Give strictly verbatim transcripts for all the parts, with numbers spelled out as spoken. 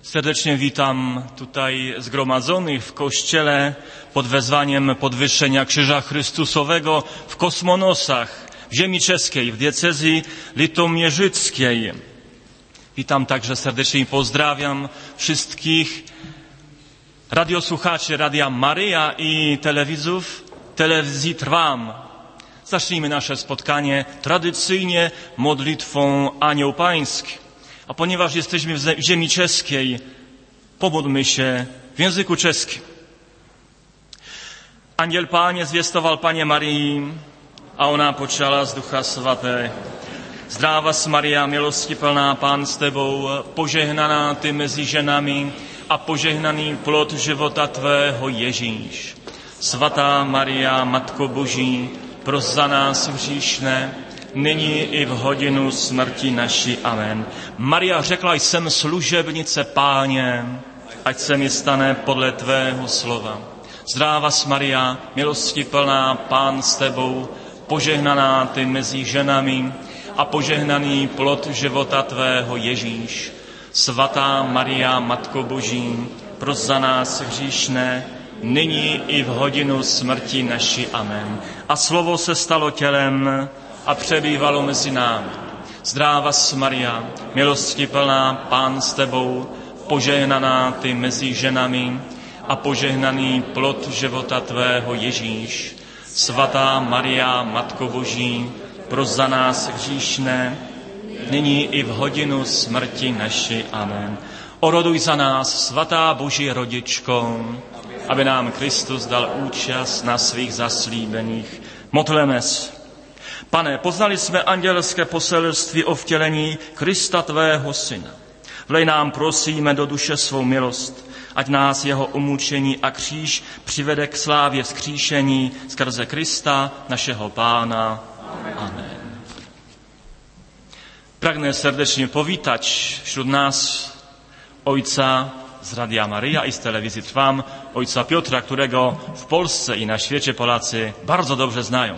Serdecznie witam tutaj zgromadzonych w Kościele pod wezwaniem podwyższenia Krzyża Chrystusowego w Kosmonosach, w ziemi czeskiej, w diecezji litomierzyckiej. Witam także serdecznie i pozdrawiam wszystkich radiosłuchaczy Radia Maryja i telewidzów telewizji Trwam. Zacznijmy nasze spotkanie tradycyjnie modlitwą Anioł Pański. A ponieważ jesteśmy w ziemi czeskiej, pomódlmy się w języku czeskim. Anděl Páně zvěstoval Paně Marii a ona počala z Ducha Svatého. Zdráva s Maria, milosti plná, Pán s tebou, požehnaná ty mezi ženami a požehnaný plod života tvého Ježíš. Svatá Maria, Matko Boží, pros za nás hříšné, nyní i v hodinu smrti naší. Amen. Maria řekla, jsem služebnice Páně, ať se mi stane podle tvého slova. Zdráva s Maria, milosti plná, Pán s tebou, požehnaná ty mezi ženami a požehnaný plod života tvého Ježíš. Svatá Maria, Matko Boží, pros za nás hříšné, nyní i v hodinu smrti naší. Amen. A slovo se stalo tělem a přebývalo mezi námi. Zdráva s Maria, milosti plná, Pán s tebou, požehnaná ty mezi ženami a požehnaný plod života tvého Ježíš. Svatá Maria, Matko Boží, pros za nás hříšné, nyní i v hodinu smrti naší. Amen. Oroduj za nás, svatá Boží rodičko, aby nám Kristus dal účast na svých zaslíbeních. Modleme se. Pane, poznali jsme andělské poselství o vtělení Krista tvého syna. Vlej nám, prosíme, do duše svou milost, ať nás jeho umučení a kříž přivede k slávě vzkříšení skrze Krista, našeho Pána. Amen. Pragnę serdecznie powitać wśród nas ojca z Radia Maryja i z telewizji Trwam, ojca Piotra, którego w Polsce i na świecie Polacy bardzo dobrze znają.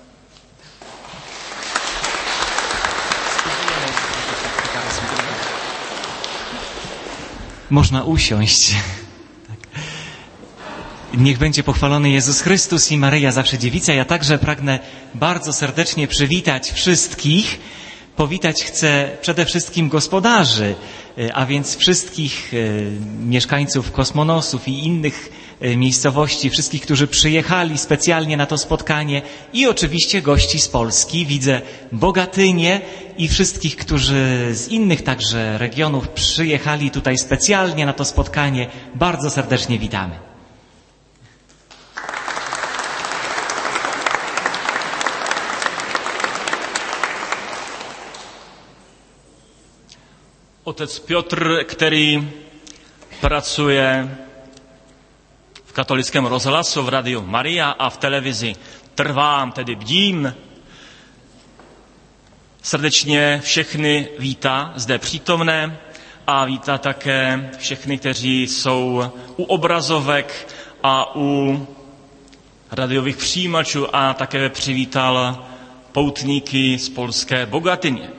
Można usiąść. Niech będzie pochwalony Jezus Chrystus i Maryja Zawsze Dziewica. Ja także pragnę bardzo serdecznie przywitać wszystkich. Powitać chcę przede wszystkim gospodarzy, a więc wszystkich mieszkańców Kosmonosów i innych miejscowości, wszystkich, którzy przyjechali specjalnie na to spotkanie i oczywiście gości z Polski. Widzę Bogatynię i wszystkich, którzy z innych także regionów przyjechali tutaj specjalnie na to spotkanie. Bardzo serdecznie witamy. Otec Piotr, který pracuje v katolickém rozhlasu, v Radiu Maria a v televizi Trvám, tedy Bdím, srdečně všechny vítá zde přítomné a vítá také všechny, kteří jsou u obrazovek a u radiových přijímačů a také přivítal poutníky z polské Bogatyně.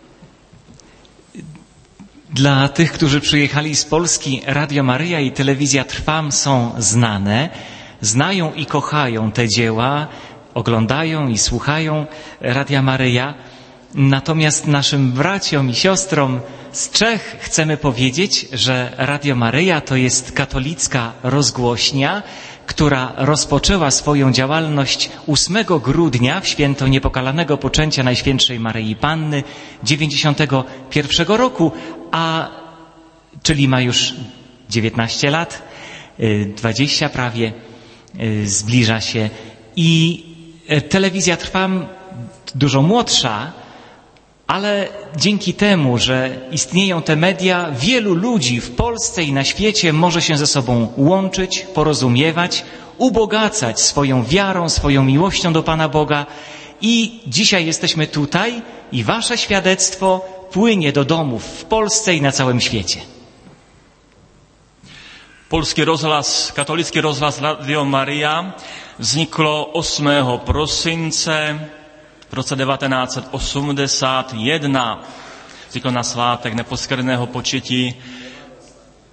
Dla tych, którzy przyjechali z Polski, Radio Maryja i telewizja Trwam są znane, znają i kochają te dzieła, oglądają i słuchają Radia Maryja. Natomiast naszym braciom i siostrom z Czech chcemy powiedzieć, że Radio Maryja to jest katolicka rozgłośnia, która rozpoczęła swoją działalność ósmego grudnia w święto Niepokalanego Poczęcia Najświętszej Maryi Panny dziewięćdziesiątego pierwszego roku, a czyli ma już dziewiętnaście lat, dwadzieścia prawie, zbliża się. I telewizja Trwam dużo młodsza, ale dzięki temu, że istnieją te media, wielu ludzi w Polsce i na świecie może się ze sobą łączyć, porozumiewać, ubogacać swoją wiarą, swoją miłością do Pana Boga. I dzisiaj jesteśmy tutaj i wasze świadectwo płynie do domów w Polsce i na całym świecie. Polski rozhlas, katolicki rozhlas Radio Maria vzniklo ósmého prosince v roce devatenáct set osmdesát jedna. Vzniklo na svátek neposkvrněného početí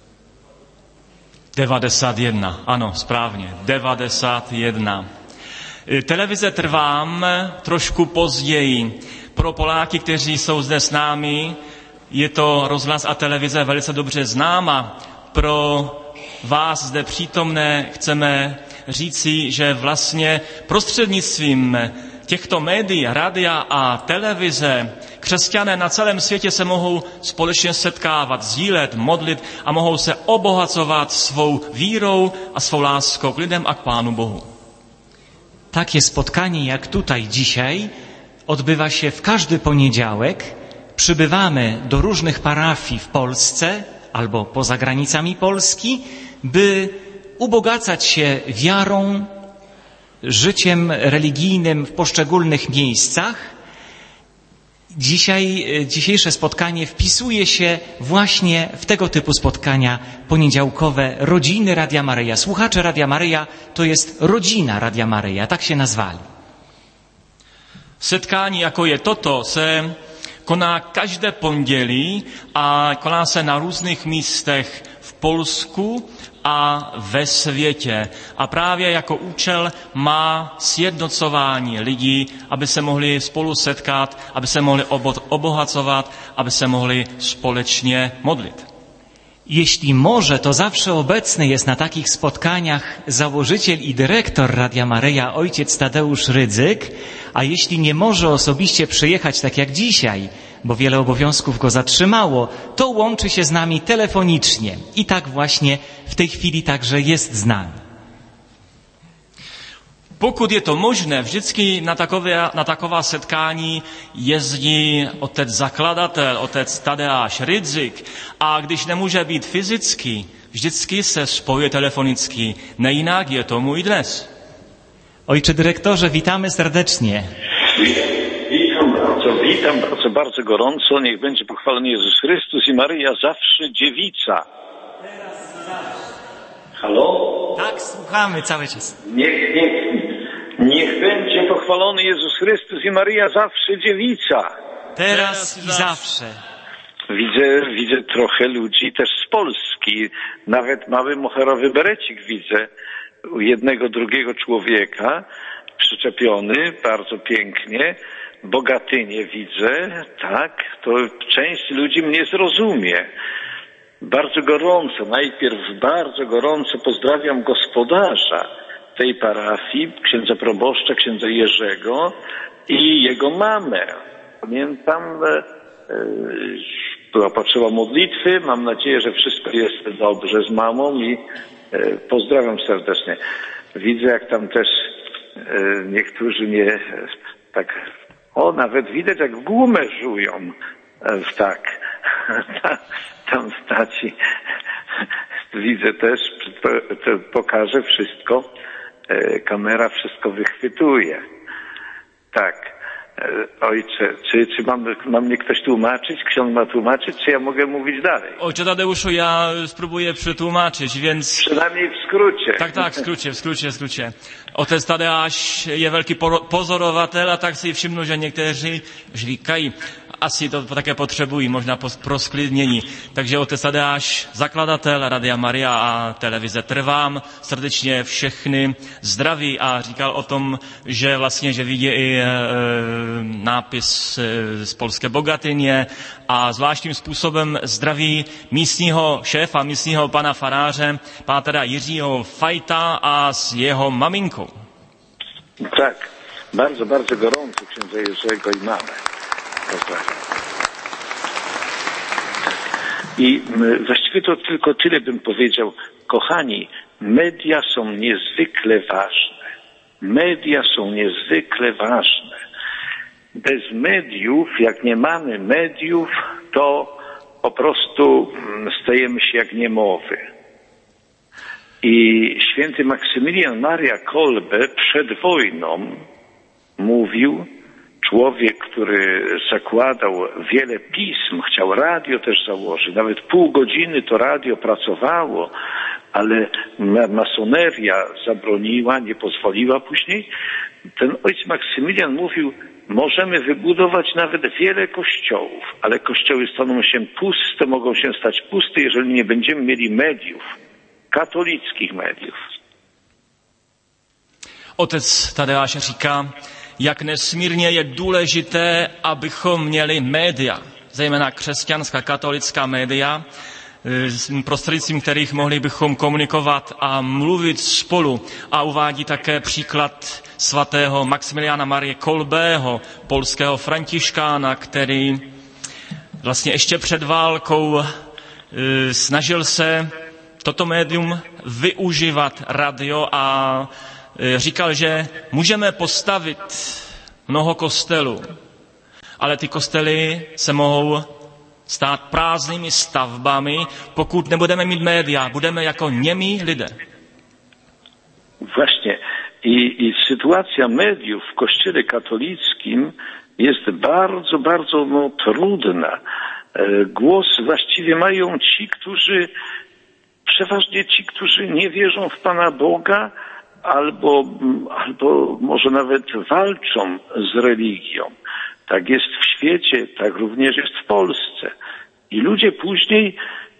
devadesát jedna, ano, správně, devadesát jedna. Televize Trvám trošku později. Pro Poláky, kteří jsou zde s námi, je to rozhlas a televize velice dobře známa. Pro vás zde přítomné chceme říci, že vlastně prostřednictvím těchto médií, rádia a televize křesťané na celém světě se mohou společně setkávat, sdílet, modlit a mohou se obohacovat svou vírou a svou láskou k lidem a k Pánu Bohu. Takie spotkanie jak tutaj dzisiaj odbywa się w każdy poniedziałek. Przybywamy do różnych parafii w Polsce albo poza granicami Polski, by ubogacać się wiarą, życiem religijnym w poszczególnych miejscach. Dzisiaj, dzisiejsze spotkanie wpisuje się właśnie w tego typu spotkania poniedziałkowe rodziny Radia Maryja. Słuchacze Radia Maryja to jest rodzina Radia Maryja, tak się nazwali. Setkání, jako je toto, se koná každé pondělí a koná se na různých místech v Polsku a ve světě. A právě jako účel má sjednocování lidí, aby se mohli spolu setkat, aby se mohli obohacovat, aby se mohli společně modlit. Jeśli może, to zawsze obecny jest na takich spotkaniach założyciel i dyrektor Radia Maryja, ojciec Tadeusz Rydzyk, a jeśli nie może osobiście przyjechać tak jak dzisiaj, bo wiele obowiązków go zatrzymało, to łączy się z nami telefonicznie. I tak właśnie w tej chwili także jest z nami. Pokud je to možné, vždycky na takové, na taková setkání jezdí otec zakladatel, otec Tadeáš Rydzyk, a když nemůže být fyzicky, vždycky se spojuje telefonicky. Nejinak je tomu i dnes. Ojcze dyrektorze, witamy serdecznie. Witam bardzo, witam bardzo, bardzo gorąco. Niech będzie pochwalony Jezus Chrystus i Maryja zawsze dziewica. Halo? Tak, słuchamy cały czas. Niech, niech, niech będzie pochwalony Jezus Chrystus i Maryja zawsze dziewica. Teraz i zawsze. Widzę, widzę trochę ludzi też z Polski. Nawet mały moherowy berecik widzę u jednego, drugiego człowieka przyczepiony, bardzo pięknie. Bogatynię widzę, tak, to część ludzi mnie zrozumie. Bardzo gorąco, najpierw bardzo gorąco pozdrawiam gospodarza tej parafii, księdza proboszcza, księdza Jerzego i jego mamę. Pamiętam, była potrzeba modlitwy, mam nadzieję, że wszystko jest dobrze z mamą i pozdrawiam serdecznie. Widzę, jak tam też niektórzy mnie tak, o, nawet widać, jak w gumę żują, tak, tam staci. Widzę też, pokażę wszystko, kamera wszystko wychwytuje. Tak. Ojcze, czy, czy mam, mam mnie ktoś tłumaczyć? Ksiądz ma tłumaczyć, czy ja mogę mówić dalej? Ojcze Tadeuszu, ja spróbuję przetłumaczyć, więc... Przynajmniej w skrócie. Tak, tak, w skrócie, w skrócie, w skrócie. Otec Tadeáš je velký pozorovatel a tak si všimnu, že někteří říkají, asi to také potřebují, možná pro sklidnění. Takže otec Tadeáš, zakladatel Radia Maria a televize Trvám, srdečně všechny zdraví a říkal o tom, že vlastně, že vidí i e, nápis e, z polské Bogatyně a zvláštním způsobem zdraví místního šéfa, místního pana faráře, pátera Jiřího Fajta a s jeho maminkou. Tak, bardzo, bardzo gorąco księdza Jerzego i mamę. Pozdrawiam. I właściwie to tylko tyle bym powiedział. Kochani, media są niezwykle ważne. Media są niezwykle ważne. Bez mediów, jak nie mamy mediów, to po prostu stajemy się jak niemowy. I święty Maksymilian Maria Kolbe przed wojną mówił, człowiek, który zakładał wiele pism, chciał radio też założyć, nawet pół godziny to radio pracowało, ale masoneria zabroniła, nie pozwoliła później. Ten ojciec Maksymilian mówił, możemy wybudować nawet wiele kościołów, ale kościoły staną się puste, mogą się stać puste, jeżeli nie będziemy mieli mediów. katolických mediów. Otec Tadeáš říká, jak nesmírně je důležité, abychom měli média, zejména křesťanská katolická média, prostřednictvím kterých mohli bychom komunikovat a mluvit spolu. A uvádí také příklad svatého Maximiliána Marie Kolbého, polského františkána, který vlastně ještě před válkou e, snažil se toto médium využívat, radio, a e, říkal, že můžeme postavit mnoho kostelů, ale ty kostely se mohou stát prázdnými stavbami, pokud nebudeme mít média, budeme jako němí lidé. Właśnie. I, i sytuacja mediów w Kościele katolickim jest bardzo, bardzo no, trudna. Głos właściwie mają ci, którzy, przeważnie ci, którzy nie wierzą w Pana Boga, albo, albo może nawet walczą z religią. Tak jest w świecie, tak również jest w Polsce. I ludzie później,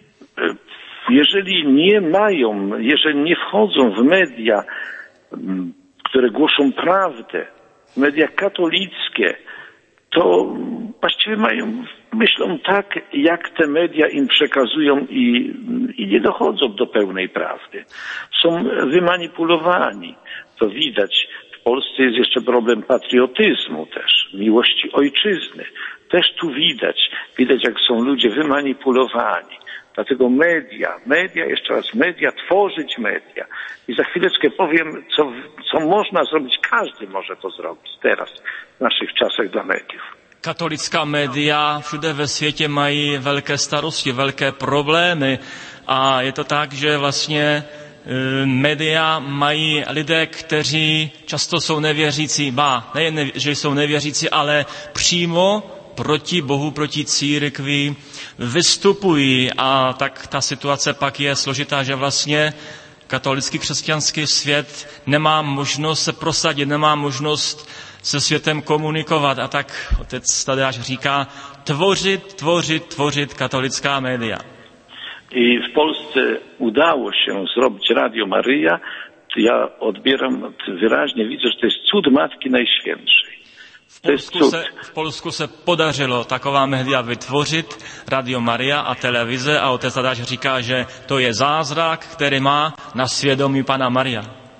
jeżeli nie mają, jeżeli nie wchodzą w media, które głoszą prawdę, media katolickie, to właściwie mają, myślą tak, jak te media im przekazują i, i nie dochodzą do pełnej prawdy. Są wymanipulowani. To widać. W Polsce jest jeszcze problem patriotyzmu też, miłości ojczyzny. Też tu widać, widać jak są ludzie wymanipulowani. Dlatego media, media, jeszcze raz media, tworzyć media. I za chwileczkę powiem, co, co można zrobić. Każdy może to zrobić teraz, w naszych czasach dla mediów. Katolická média všude ve světě mají velké starosti, velké problémy a je to tak, že vlastně média mají lidé, kteří často jsou nevěřící, ba, nejen, že jsou nevěřící, ale přímo proti Bohu, proti církvi vystupují, a tak ta situace pak je složitá, že vlastně katolický křesťanský svět nemá možnost se prosadit, nemá možnost se světem komunikovat, a tak otec Tadeáš říká tvořit, tvořit, tvořit katolická média. I w Polsce udało się zrobić Radio Maryja. Ja odbieram wyraźnie, widzę, że to jest cud Matki Najświętszej. V Polsku, se, v Polsku se podařilo taková média vytvořit, Radio Maria a televize, a otec Tadeáš říká, že to je zázrak, který má na svědomí Pana Maria.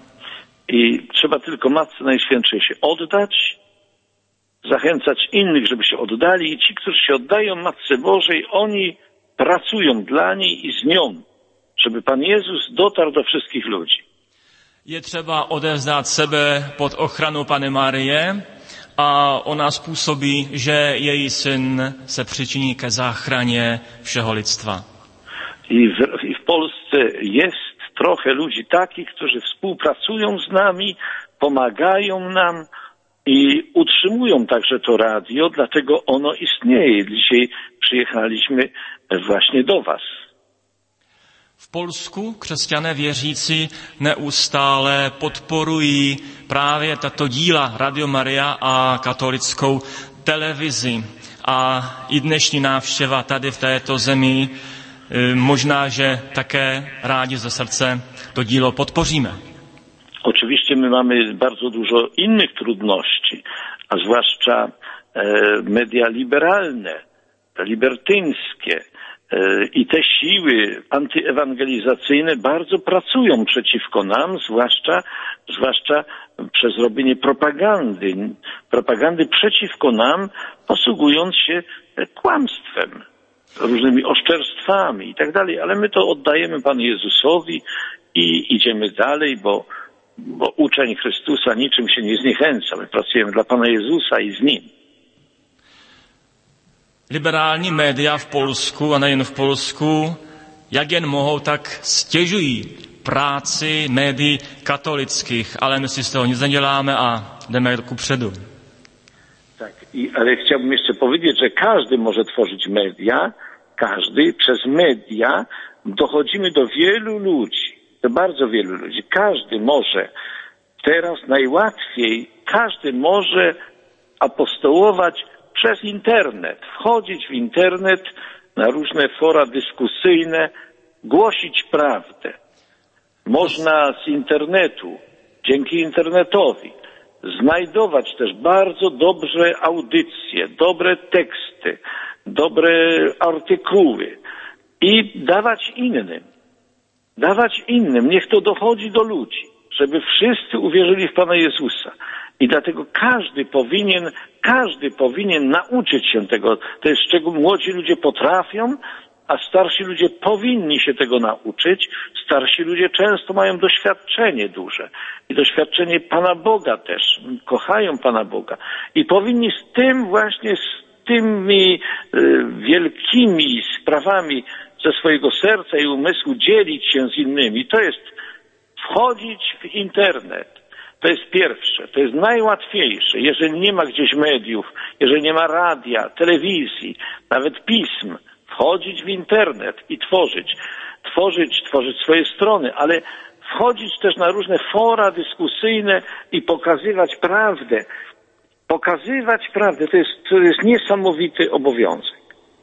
I trzeba tylko Matce Najświętszej się oddać, zachęcać innych, żeby się oddali, i ci, którzy się oddają Matce Bożej, oni pracują dla niej i z nią, żeby Pan Jezus dotarł do wszystkich ludzi. Je třeba odevzdat sebe pod ochranu Panny Marie a ona způsobí, že její syn se přičiní ke záchraně všeho lidstva. I w, i w Polsce jest trochę ludzi takich, którzy współpracują z nami, pomagają nam i utrzymują także to radio, dlatego ono istnieje. Dzisiaj przyjechaliśmy właśnie do was. V Polsku křesťané věřící neustále podporují právě tato díla Radio Maria a katolickou televizi. A i dnešní návštěva tady v této zemi, možná, že také rádi ze srdce to dílo podpoříme. Oczywiście my mamy bardzo dużo innych trudności, a zwłaszcza e, media liberalne, libertyńskie, i te siły antyewangelizacyjne bardzo pracują przeciwko nam, zwłaszcza, zwłaszcza przez robienie propagandy, propagandy przeciwko nam, posługując się kłamstwem, różnymi oszczerstwami i tak dalej, ale my to oddajemy Panu Jezusowi i idziemy dalej, bo, bo uczeń Chrystusa niczym się nie zniechęca. My pracujemy dla Pana Jezusa i z Nim. Liberální média v Polsku, a nejen v Polsku, jak jen mohou, tak stěžují práci médií katolických, ale my si z toho nic neděláme a jdeme kupředu. Tak, i, ale chciałbym jeszcze powiedzieć, że każdy może tworzyć media, każdy, przez media dochodzimy do wielu ludzi, do bardzo wielu ludzi. Każdy może, teraz najłatwiej, każdy może apostołować przez internet, wchodzić w internet na różne fora dyskusyjne, głosić prawdę. Można z internetu, dzięki internetowi, znajdować też bardzo dobre audycje, dobre teksty, dobre artykuły i dawać innym. Dawać innym. Niech to dochodzi do ludzi, żeby wszyscy uwierzyli w Pana Jezusa. I dlatego każdy powinien, każdy powinien nauczyć się tego. To jest czego młodzi ludzie potrafią, a starsi ludzie powinni się tego nauczyć. Starsi ludzie często mają doświadczenie duże i doświadczenie Pana Boga też. Kochają Pana Boga i powinni z tym właśnie, z tymi y, wielkimi sprawami ze swojego serca i umysłu dzielić się z innymi. To jest wchodzić w internet. To jest pierwsze, to jest najłatwiejsze. Jeżeli nie ma gdzieś mediów, jeżeli nie ma radia, telewizji, nawet pism, wchodzić w internet i tworzyć, tworzyć, tworzyć swoje strony, ale wchodzić też na różne fora dyskusyjne i pokazywać prawdę. Pokazywać prawdę, to jest, to jest niesamowity obowiązek.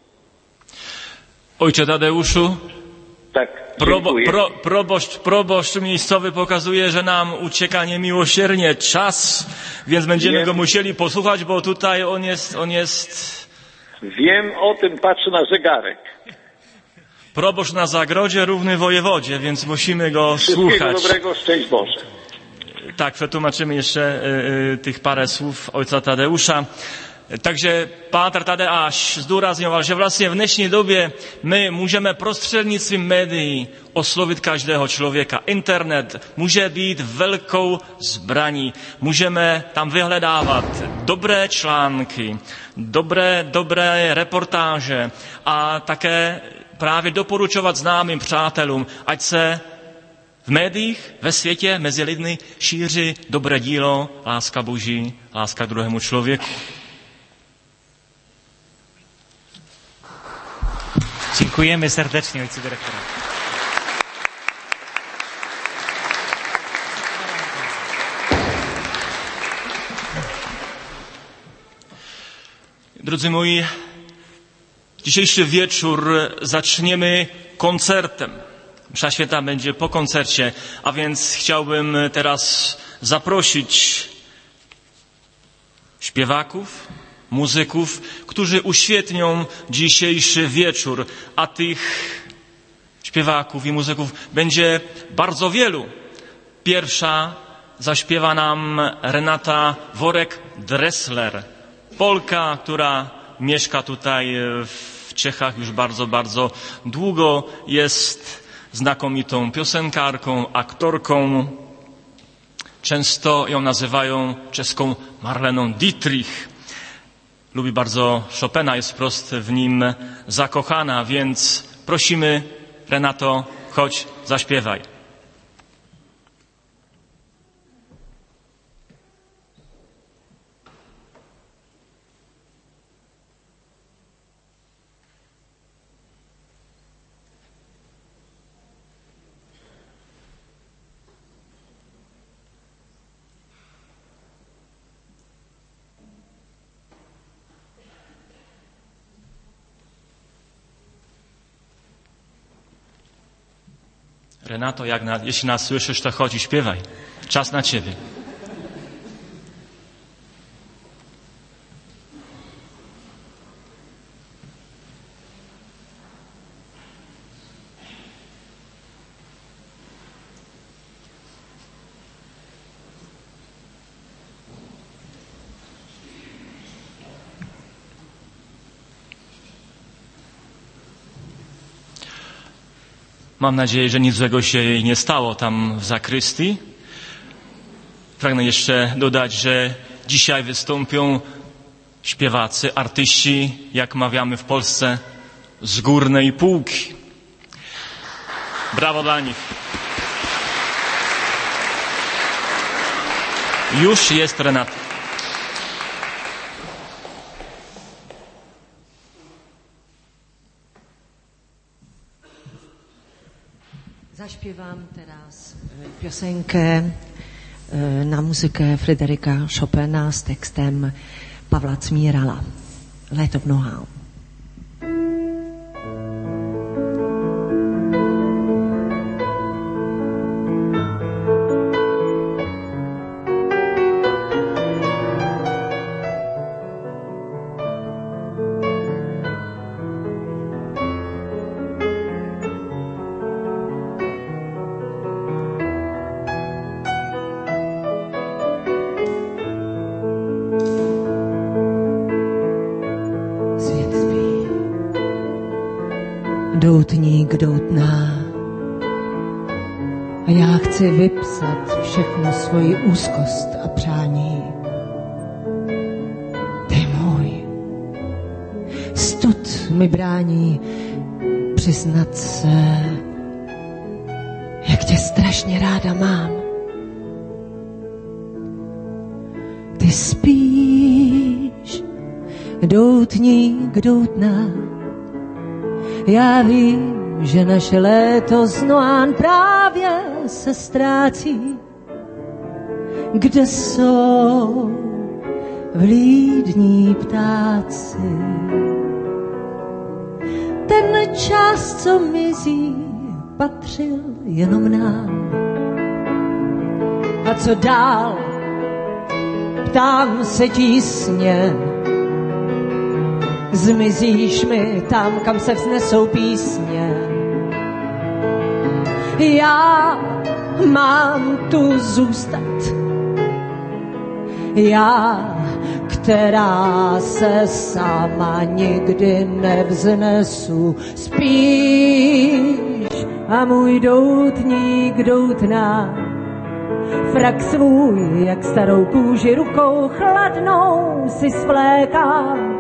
Ojcze Tadeuszu, tak, probo, pro, proboszcz, proboszcz miejscowy pokazuje, że nam ucieka niemiłosiernie czas, więc będziemy Wiem. go musieli posłuchać, bo tutaj on jest, on jest... Wiem o tym, patrzę na zegarek. Proboszcz na zagrodzie równy wojewodzie, więc musimy go Wszystkiego słuchać. Wszystkiego dobrego, szczęść Boże. Tak, przetłumaczymy jeszcze y, y, tych parę słów ojca Tadeusza. Takže Pátr Tadeáš zdůrazňoval, že vlastně v dnešní době my můžeme prostřednictvím médií oslovit každého člověka. Internet může být velkou zbraní. Můžeme tam vyhledávat dobré články, dobré, dobré reportáže a také právě doporučovat známým přátelům, ať se v médiích, ve světě, mezi lidmi šíří dobré dílo, láska Boží, láska k druhému člověku. Dziękujemy serdecznie ojcu dyrektorowi. Drodzy moi, dzisiejszy wieczór zaczniemy koncertem. Msza święta będzie po koncercie, a więc chciałbym teraz zaprosić śpiewaków, muzyków, którzy uświetnią dzisiejszy wieczór, a tych śpiewaków i muzyków będzie bardzo wielu. Pierwsza zaśpiewa nam Renata Worek-Dressler, Polka, która mieszka tutaj w Czechach już bardzo, bardzo długo, jest znakomitą piosenkarką, aktorką. Często ją nazywają czeską Marleną Dietrich. Lubi bardzo Chopina, jest wprost w nim zakochana, więc prosimy, Renato, chodź, zaśpiewaj. Renato, jak na, jeśli nas słyszysz, to chodź i śpiewaj. Czas na ciebie. Mam nadzieję, że nic złego się jej nie stało tam w zakrystii. Pragnę jeszcze dodać, że dzisiaj wystąpią śpiewacy, artyści, jak mawiamy w Polsce, z górnej półki. Brawo dla nich. Już jest Renata. Zaśpiewam teraz piosenkę na muzykę Fryderyka Chopina z tekstem Pawła Cmierala. Let of Know-How. kdo utná. A já chci vypsat všechno svoji úzkost a přání. Ty můj. Stud mi brání přiznat se, jak tě strašně ráda mám. Ty spíš, doutník doutná. Já vím, že naše léto znán právě se ztrácí. Kde jsou vlídní ptáci? Ten čas, co mizí, patřil jenom nám. A co dál? Ptám se tísně. Zmizíš mi tam, kam se vznesou písně. Já mám tu zůstat. Já, která se sama nikdy nevznesu. Spíš a můj doutník doutná. Frak svůj, jak starou kůži rukou chladnou si svlékám.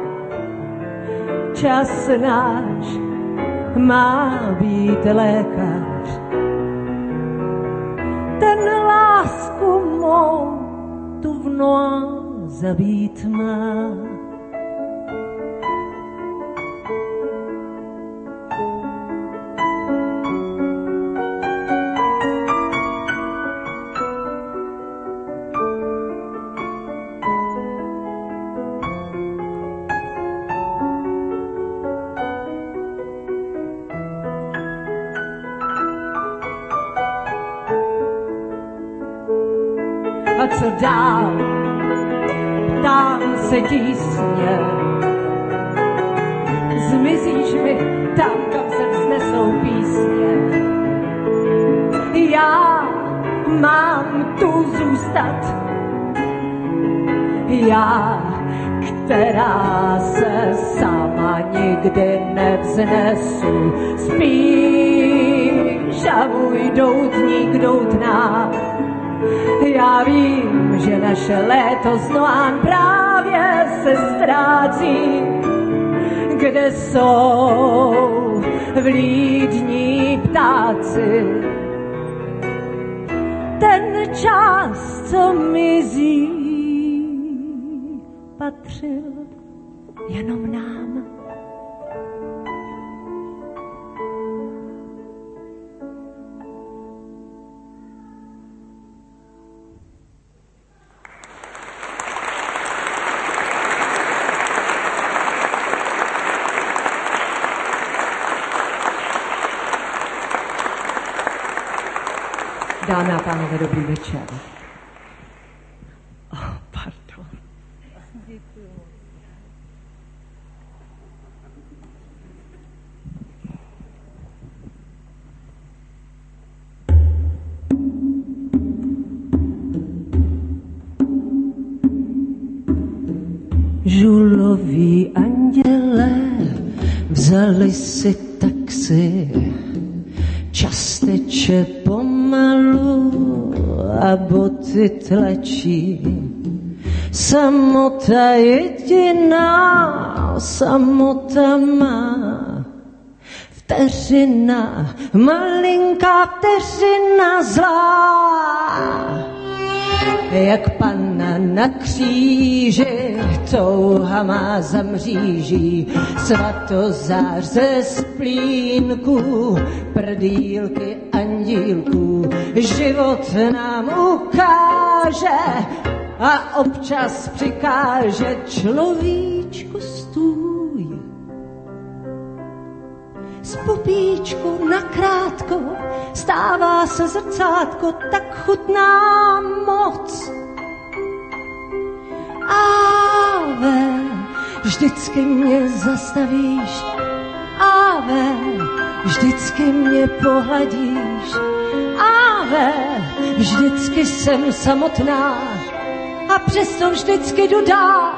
Čas náš má být lékař. Ten lásku mou tu v noa zabít má. A co dál? Ptám se tísně. Zmizíš mi tam, kam se vznesou písně. Já mám tu zůstat. Já, která se sama nikdy nevznesu. Spíš a můj doutník doutná. Já vím, že naše léto znán právě se ztrácí. Kde jsou vlídní ptáci? Ten čas, co mizí, patřil jenom nám. Dámy a pánové, dobrý večer. Oh, pardon. Žuloví anděle vzali si taxi. Čas teče pomalu a boty tlačí. Samota jediná, samota má. Vteřina, malinká vteřina zlá. Jak panna na kříži, touha má za mříží. Svatozář ze splínků, prdýlky andílků. Život nám ukáže a občas přikáže. Človíčku stůj, z pupíčku nakrátko stává se zrcátko, tak chutná moc. Ave, vždycky mě zastavíš. Ave, vždycky mě pohladíš. Ave, vždycky jsem samotná a přesto vždycky jdu dál.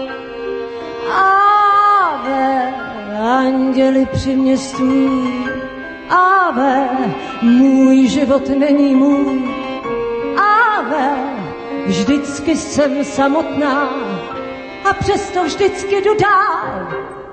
Ave, anděli při mě stůj, Ave, můj život není můj. Ave, vždycky jsem samotná a přesto vždycky jdu dál.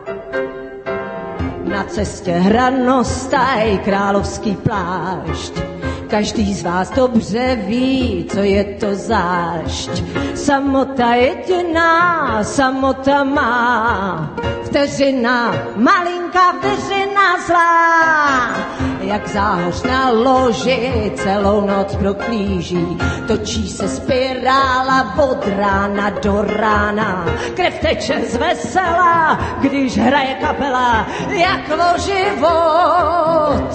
Na cestě hranostaj, královský plášť. Každý z vás dobře ví, co je to zášť. Samota jediná, samota má. Vteřina, malinká vteřina zlá. Jak záhoř na loži, celou noc proklíží. Točí se spirála od rána do rána. Krev teče z vesela, když hraje kapela, jak o život.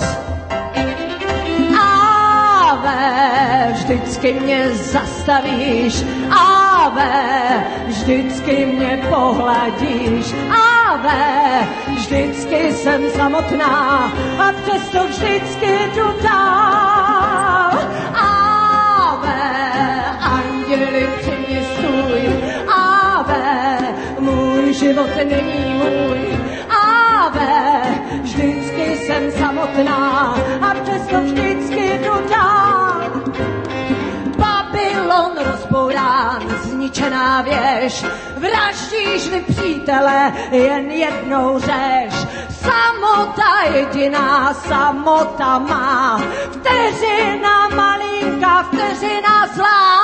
Ave, vždycky mě zastavíš. Ave, vždycky mě pohladíš. Ave, vždycky jsem samotná a přesto vždycky jdu dál. Ave, anděli při mě stůj. Ave, můj život není můj. Ave, vždycky jsem samotná a přesto vždycky jdu dál. Babylon rozbourán, zničená věž, vraždíš-li přítele, jen jednou řeš. Samota jediná, samota má, vteřina malinká, vteřina zlá.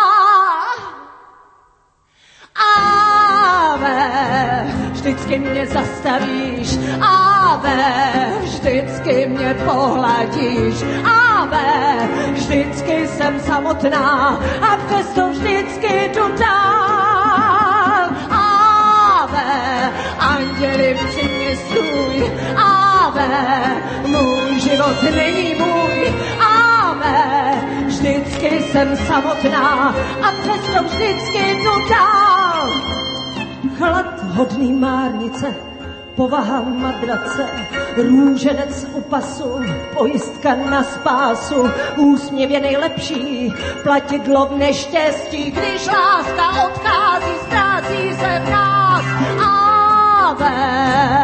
Ave, vždycky mě zastavíš. Ave, vždycky mě pohladíš. Ave, vždycky jsem samotná a přesto vždycky jdu dál. Ave, anděli při mě stůj. Ave, můj život není můj. Ave, vždycky jsem samotná a přesto vždycky jdu dál. Hlad hodný márnice, povaha madrace, růženec u pasu, pojistka na spásu, úsměv je nejlepší, platidlo v neštěstí, když láska odchází, ztrácí se v nás. Ave,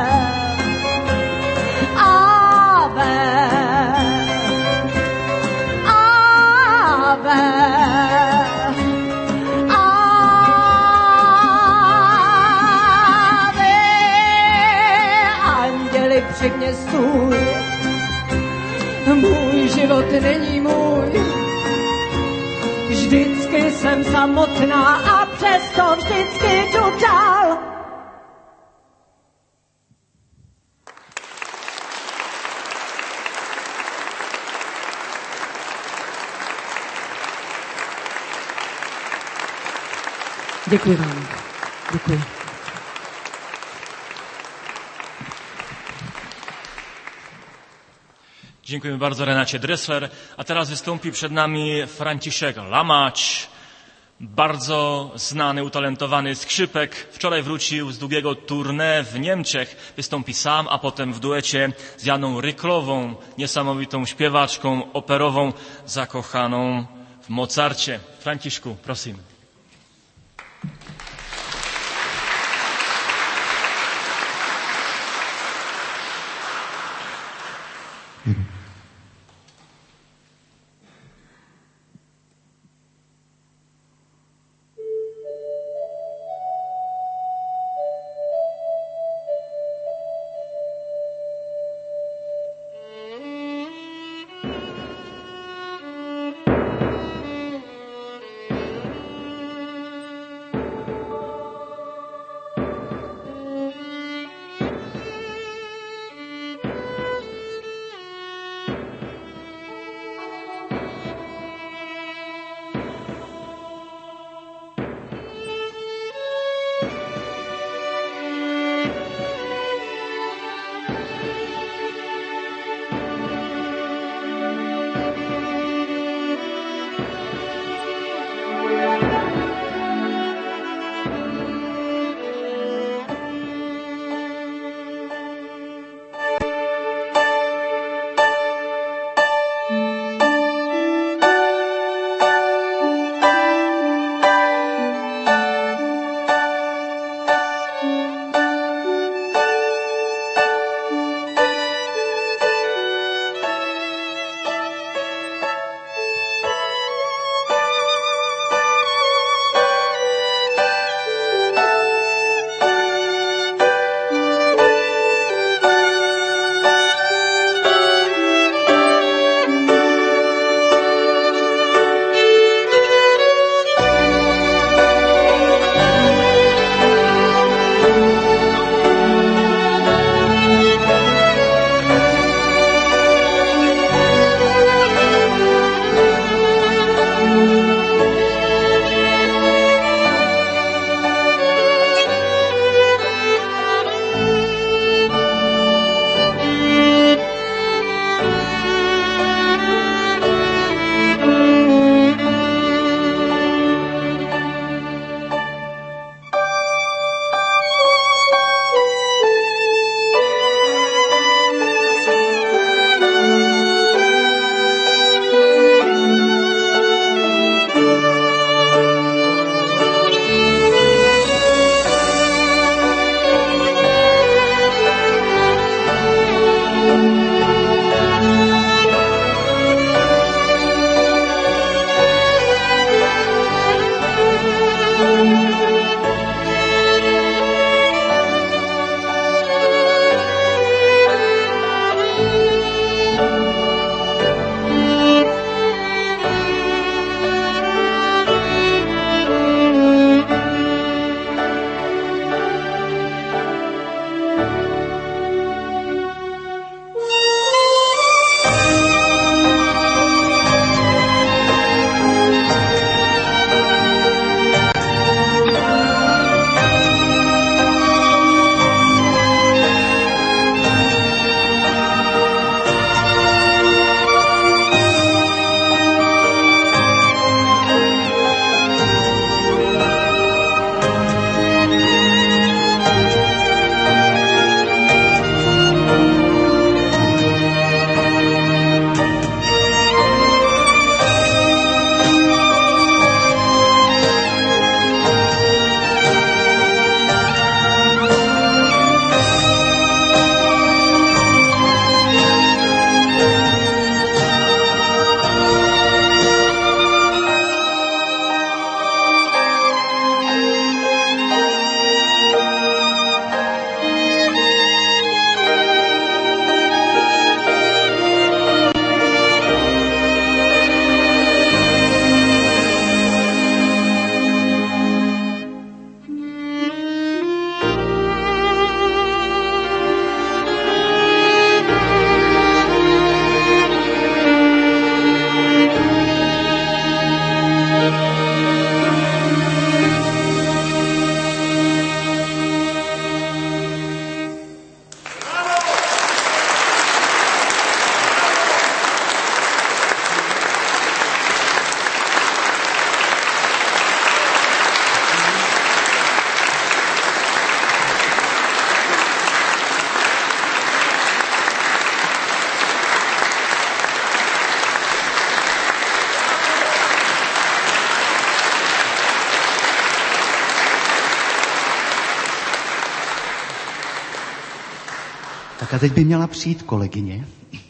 ave, ave. Při mě stůj, můj život není můj. Vždycky jsem samotná a přesto vždycky jdu dál. Děkuji vám. Děkuji. Dziękujemy bardzo Renacie Dressler. A teraz wystąpi przed nami Franciszek Lamacz, bardzo znany, utalentowany skrzypek. Wczoraj wrócił z długiego tournée w Niemczech. Wystąpi sam, a potem w duecie z Janą Ryklową, niesamowitą śpiewaczką operową, zakochaną w Mozarcie. Franciszku, prosimy. Tak a teď by měla přijít kolegyně.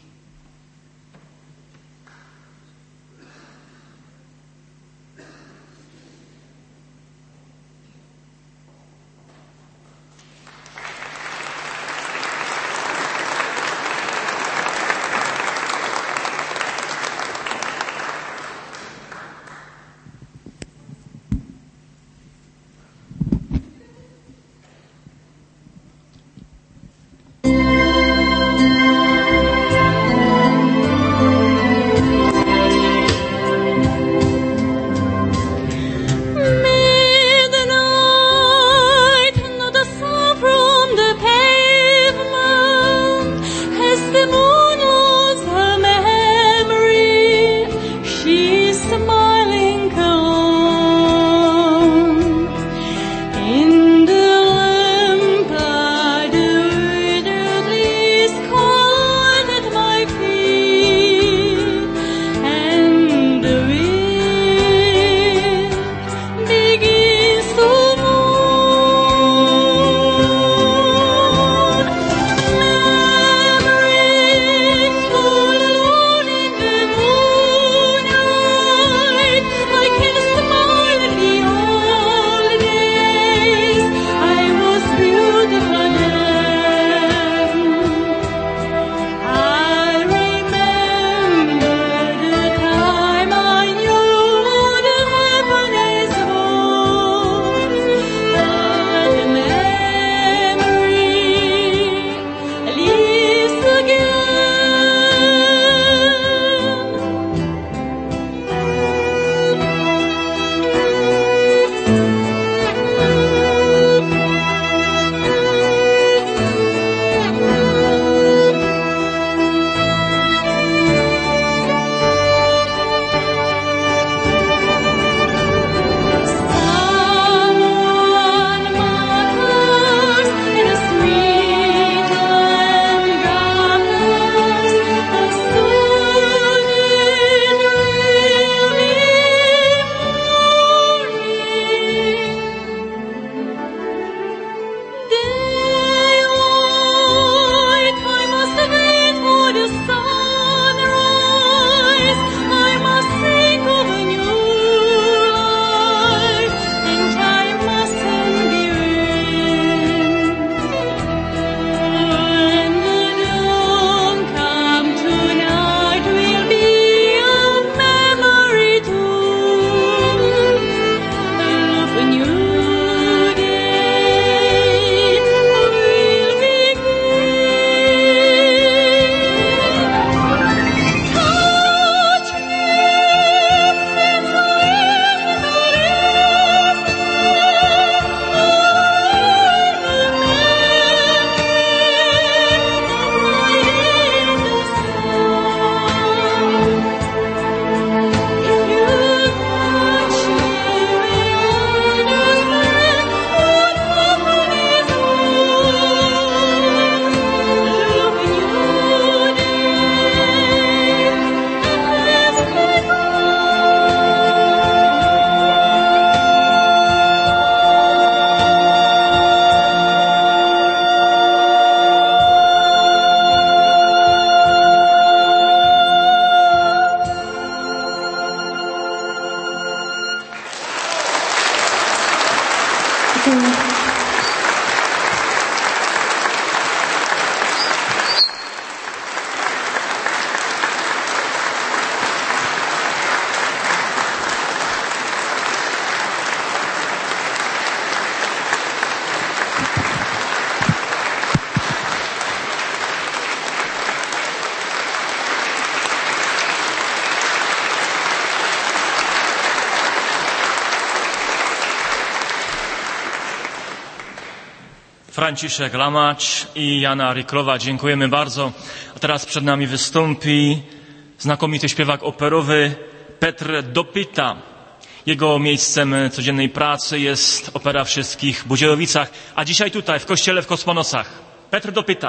Franciszek Lamacz i Jana Ryklowa. Dziękujemy bardzo. A teraz przed nami wystąpi znakomity śpiewak operowy Petr Dopyta. Jego miejscem codziennej pracy jest Opera w Wszystkich Budzielowicach, a dzisiaj tutaj, w kościele w Kosmonosach. Petr Dopyta.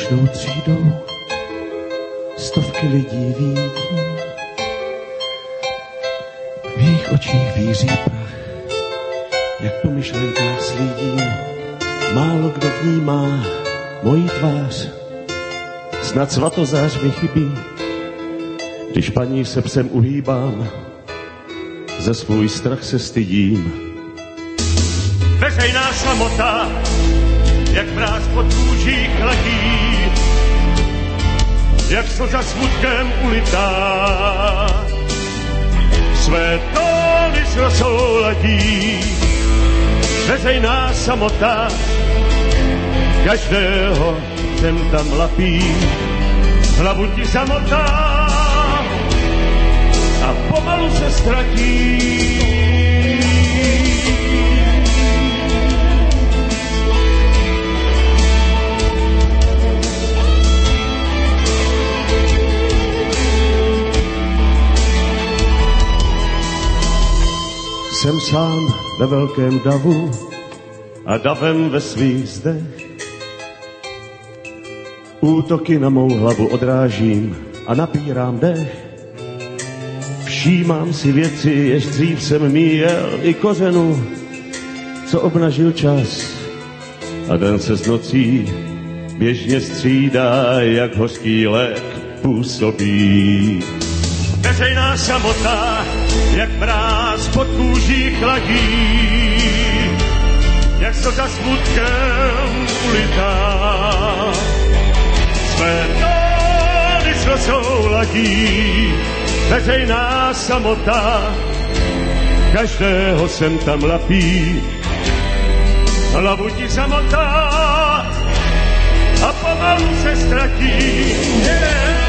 slušnou třídou stovky lidí vidí. V jejich očích víří prach, jak po myšlenkách slídím. Málo kdo vnímá mojí tvář, snad svatozář mi chybí, když paní se psem uhýbám, za svůj strach se stydím. Veřejná samota, jak mráz pod kůží chladí, jak slza smutkem ulitá, své tóny s rosou ladí. Veřejná samota, každého sem tam lapí, hlavu ti zamotá a pomalu se ztratí. Jsem sám ve velkém davu a davem ve svých zdech. Útoky na mou hlavu odrážím a napírám dech. Všímám si věci, jež dřív jsem míjel, i kořenu, co obnažil čas. A den se s nocí běžně střídá, jak hořký lék působí. Veřejná samota, jak mráz pod kůží chladí, jak slza smutkem ulitá. Své tóny s rosou ladí, veřejná samota, každého sem tam lapí. Hlavu ti zamotá a pomalu se ztratí. Yeah.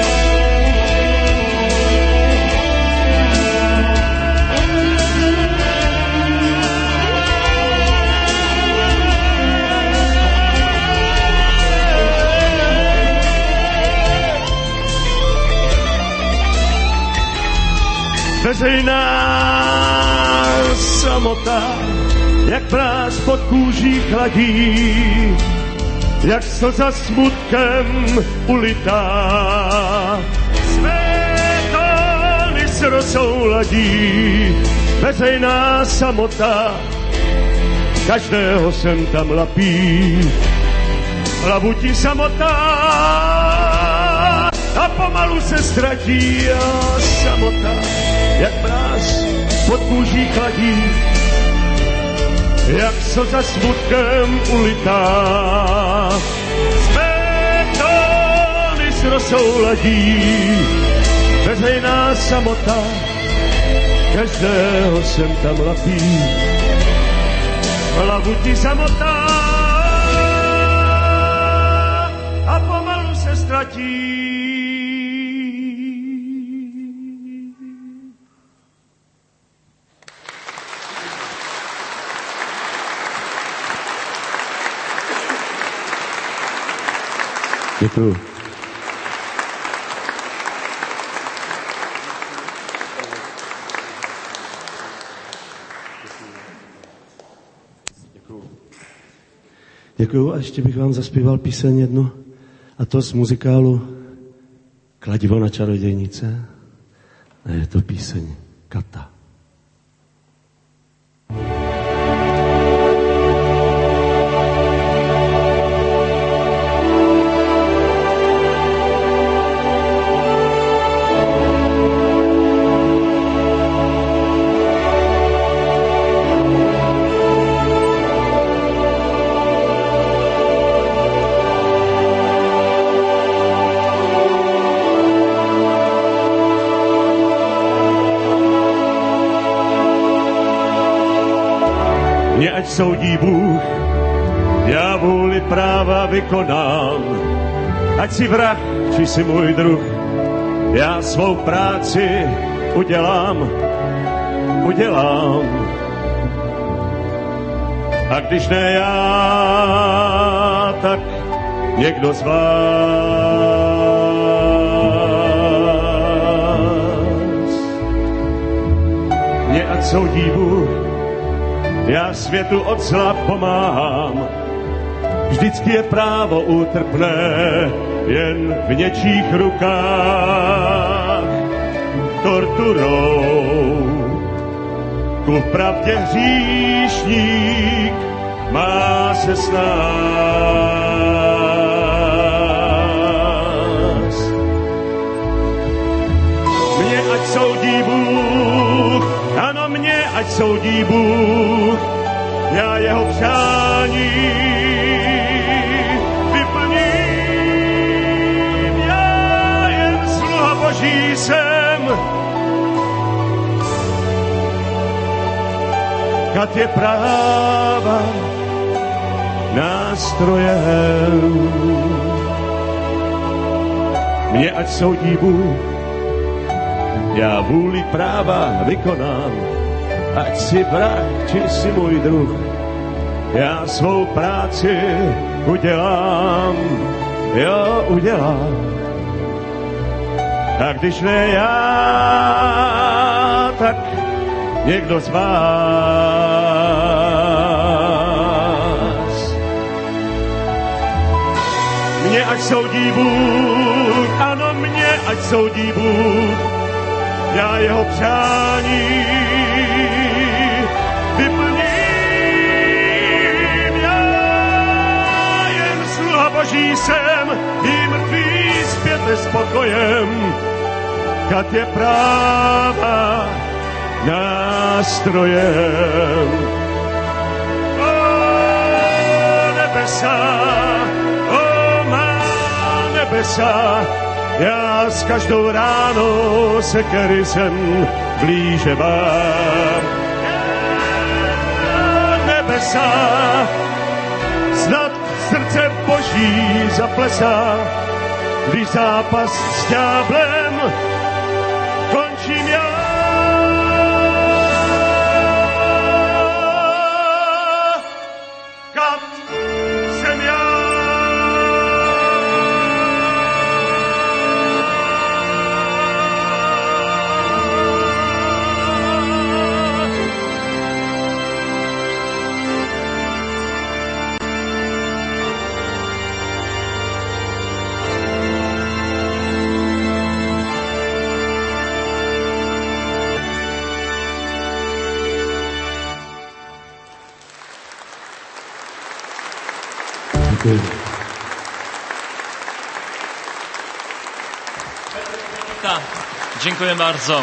Veřejná samota, jak mráz pod kůží chladí, jak slza smutkem ulitá. Své tóny s rosou ladí, veřejná samota, každého sem tam lapí. Hlavu ti samotá a pomalu se ztratí. A samota, jak mráz pod kůží chladí, jak slza smutkem ulitá. Své tóny s rosou ladí, veřejná samota, každého sem tam lapí. Hlavu ti zamotá a pomalu se ztratí. Děkuju. Děkuju a ještě bych vám zaspíval píseň jednu, a to z muzikálu Kladivo na čarodějnice. A je to píseň Kata. Mě ať soudí Bůh, já vůli práva vykonám. Ať si vrah, či si můj druh, já svou práci udělám, udělám. A když ne já, tak někdo z vás. Mě ať soudí Bůh, já světu od zla pomáhám. vždycky je právo útrpné jen v něčích rukách. Torturou ku pravdě hříšník má se snás. Mě ať soudí Bůh, ano mě ať soudí Bůh, já jeho přání vyplním, já jen sluha Boží jsem. Kat je práva nástrojem. Mě ať soudí Bůh, já vůli práva vykonám, ať si vrah, či si můj druh, já svou práci udělám, jo, udělám. A když ne já, tak někdo z vás. Mě ať soudí Bůh, ano, mě ať soudí Bůh, já jeho přání vyplním, já jen sluha Boží jsem, i mrtvý zpět s pokojem, kat je práva nástrojem. O nebesa, o má nebesa, já s každou ránou se kerysem blíže vám. Nebesa, snad srdce Boží zaplesá, když zápas s ďáblem končím já. Kat jsem já. Tak, dziękuję bardzo.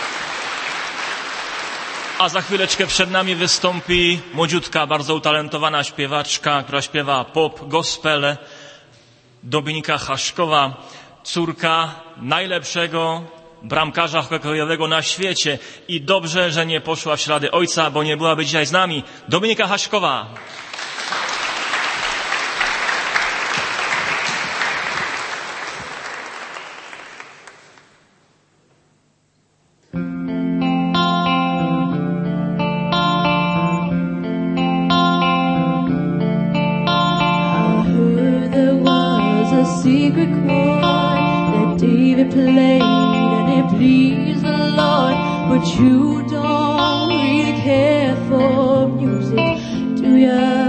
A za chwileczkę przed nami wystąpi młodziutka, bardzo utalentowana śpiewaczka, która śpiewa pop, gospel, Dominika Haszkowa, córka najlepszego bramkarza hokejowego na świecie. I dobrze, że nie poszła w ślady ojca, bo nie byłaby dzisiaj z nami. Dominika Haszkowa. Secret chord that David played and it pleased the Lord, but you don't really care for music, do ya?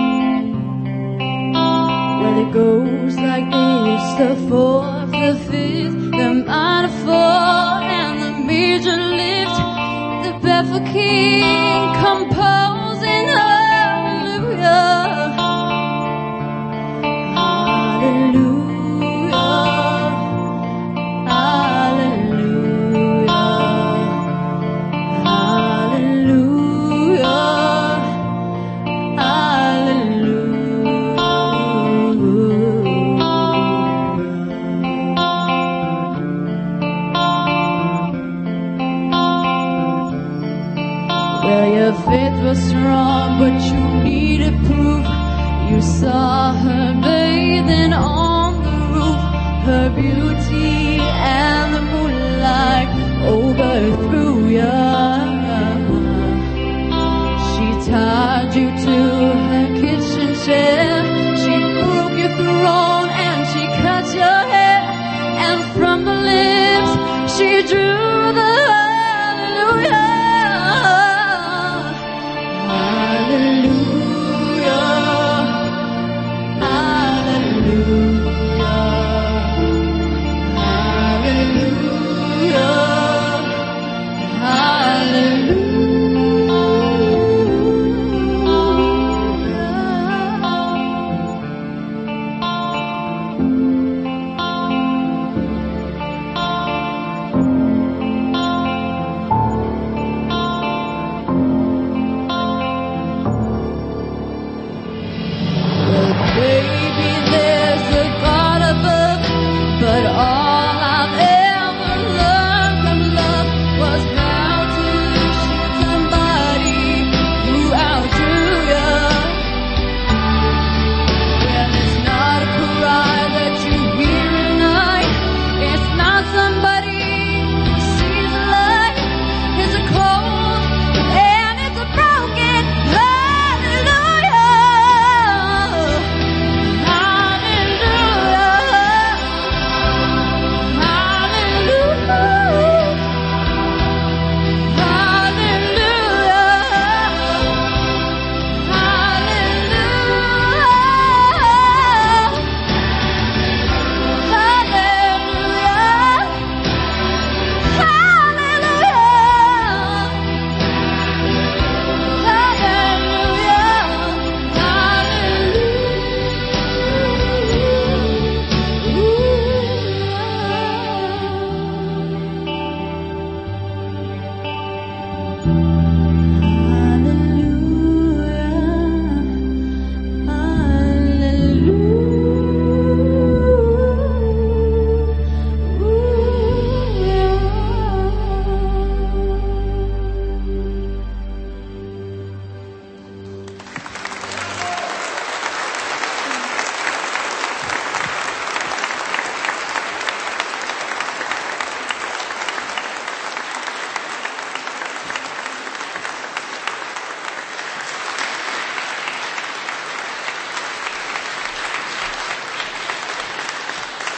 Well, it goes like this: the fourth, the fifth, the minor four, and the major lift, the baffled king composing hallelujah. Your faith was strong, but you needed proof. You saw her bathing on the roof, her beauty and the moonlight overthrew you. She tied you to her kitchen chair, she broke your throne and she cut your hair, and from the lips she drew the hallelujah. Hallelujah,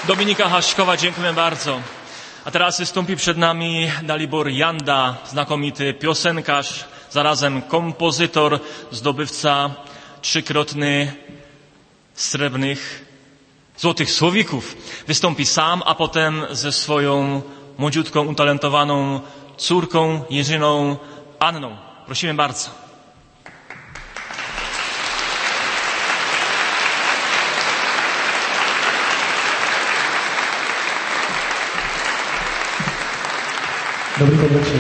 Dominika Haškova, dziękuję bardzo. A teraz wystąpi przed nami Dalibor Janda, znakomity piosenkarz, zarazem kompozytor, zdobywca trzykrotny srebrnych, złotych słowików. Wystąpi sam, a potem ze swoją młodziutką, utalentowaną córką Jerzyną Anną. Prosimy bardzo. Dobrý podvečer.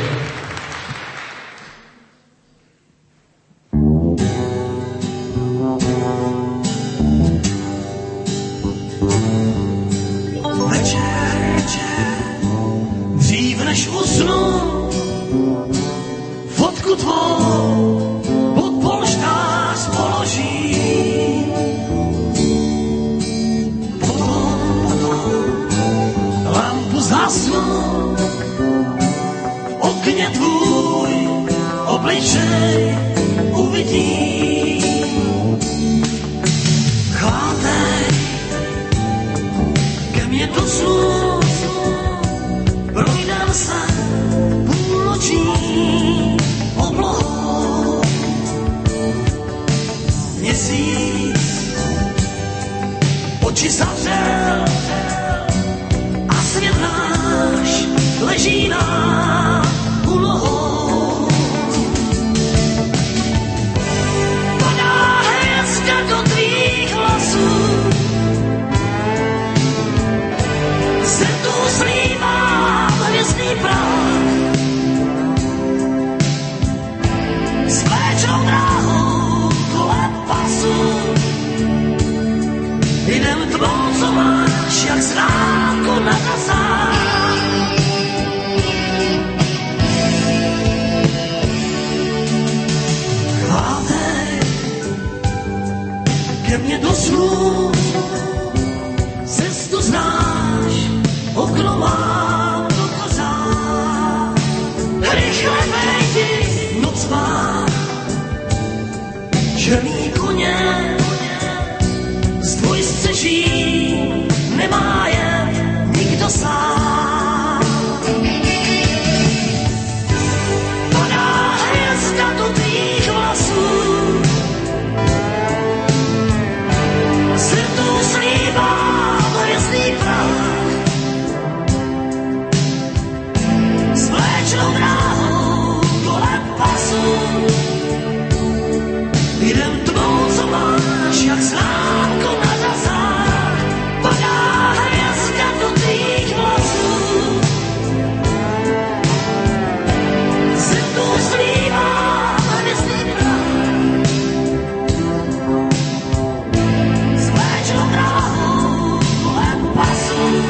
Večer, dřív než usnu, fotku tvou pod polštář položím. Potom, potom lampu zhasnu, okně tvůj obličej uvidím. Chvátej ke mně do snu, projdem se půlnoční oblohou. Měsíc oči zavřel a svět náš leží nám úlohou. Padá hvězda do tvých vlasů, se tu slívá hvězdný prach. S vléčnou dráhou kolem pasu jdem tvou, co máš, jak známku na kasách. Ke mně do snů, cestu znáš, okno mám do kořán. Rychle vejdi, noc má, černý koně, z dvojstřeží nemá je nikdo sám. Padá hvězda do tvých vlasů, slívám hvězdný prach. S vléčnou dráhou kolem pasu jdem tvou, co máš, jak známku na drazách. Padá hvězda do tvých vlasů, se tu slívám hvězdný prach. S vléčnou dráhou kolem pasu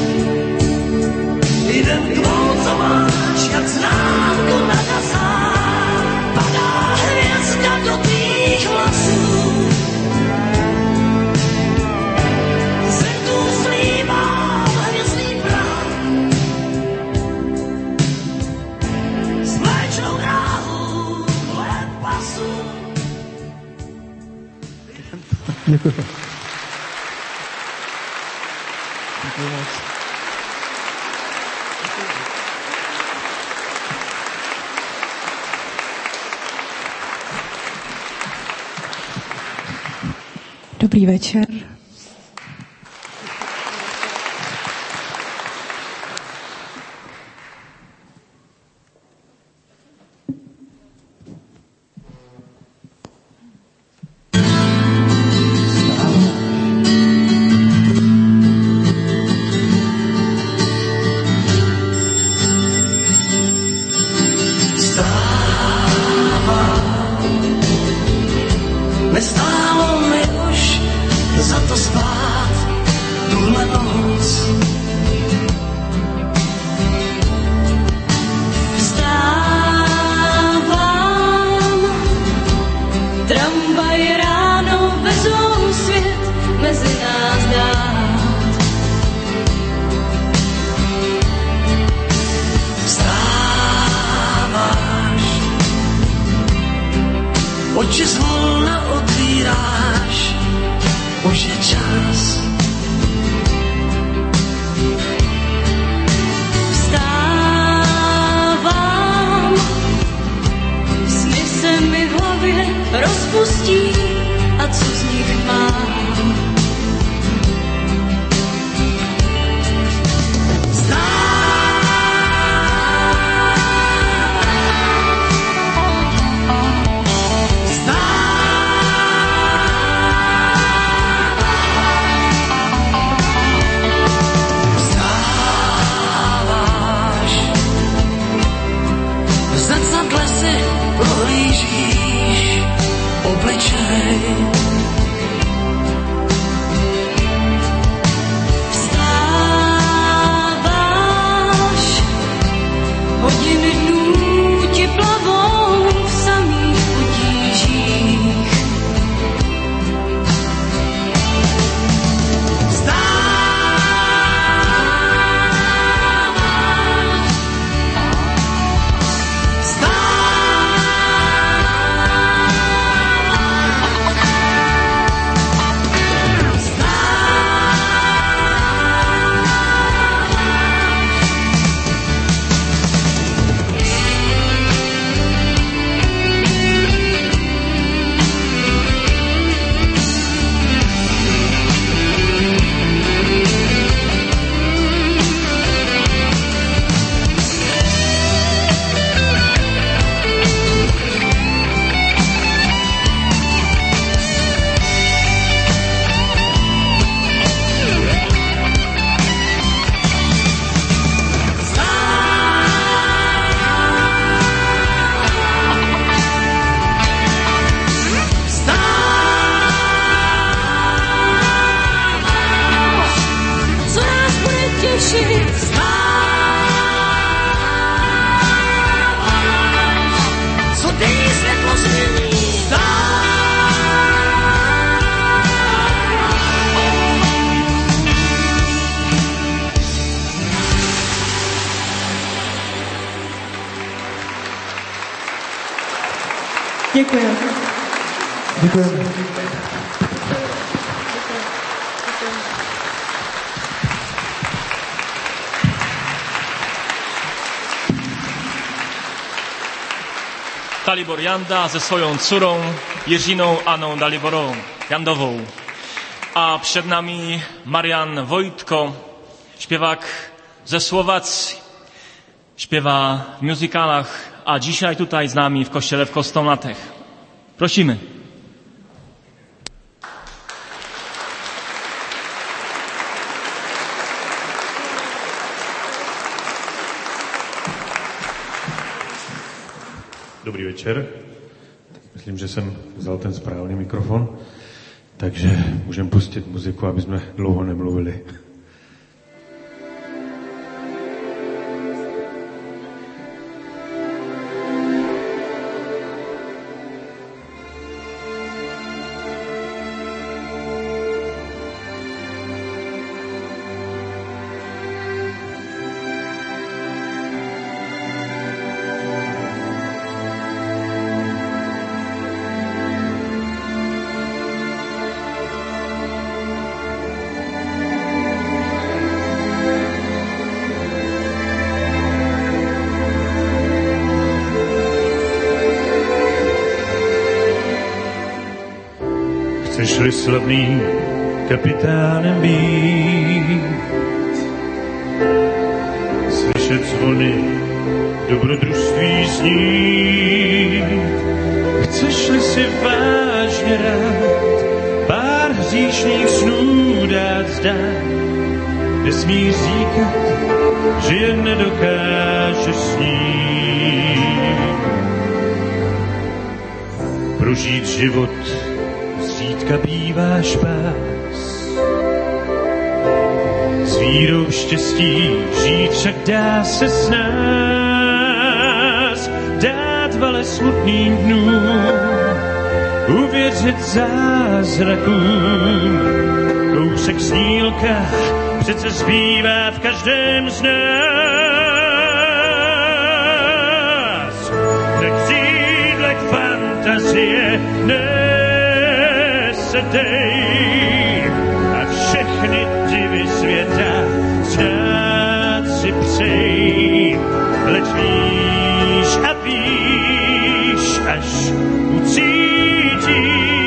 jdem tvou, co máš, jak známku na drazách. Padá hvězda do tvých vlasů, se tu slívám hvězdný prach. S vléčnou dráhou kolem pasu. Děkuji. Děkuji moc. Dobrý večer. Nestálo mi už za to spát tuhle noc. Vstávám, tramvaj ráno vezou svět mezi nás dát. Vstáváš, oči zvolna otvíráš, už je čas. štěstí a co z nich mám. Vstáváš, hodiny dnů ti plavou v samých potížích. Děkuji. Děkuji. Dalibor Janda se svojou dcerou Jiřinou Anou Daliborou Jandovou. A před nami Marian Vojtko, śpiewak ze Słowacji. Śpiewa w musicalach, a dzisiaj tutaj z nami w kościele w Kostomlatech. Prosimy. Dobrý večer. Myslím, že jsem vzal ten správný mikrofon, takže můžeme pustit muziku, aby jsme dlouho nemluvili. Chceš-li slavný kapitánem být, slyšet zvony dobrodružství znít, chceš-li si vážně rád pár hříšných snů dát zdát, nesmíš říkat, že je nedokážeš snít. Prožít život zřídka bývá špás, s vírou štěstí žít však dá se s nás, dát vale smutným dnům, uvěřit zázrakům. Kousek snílka přece zbývá v každém z nás. Na křídlech fantazie nesedej a všechny divy světa znát si přeji, leč víš a víš, až ucítíš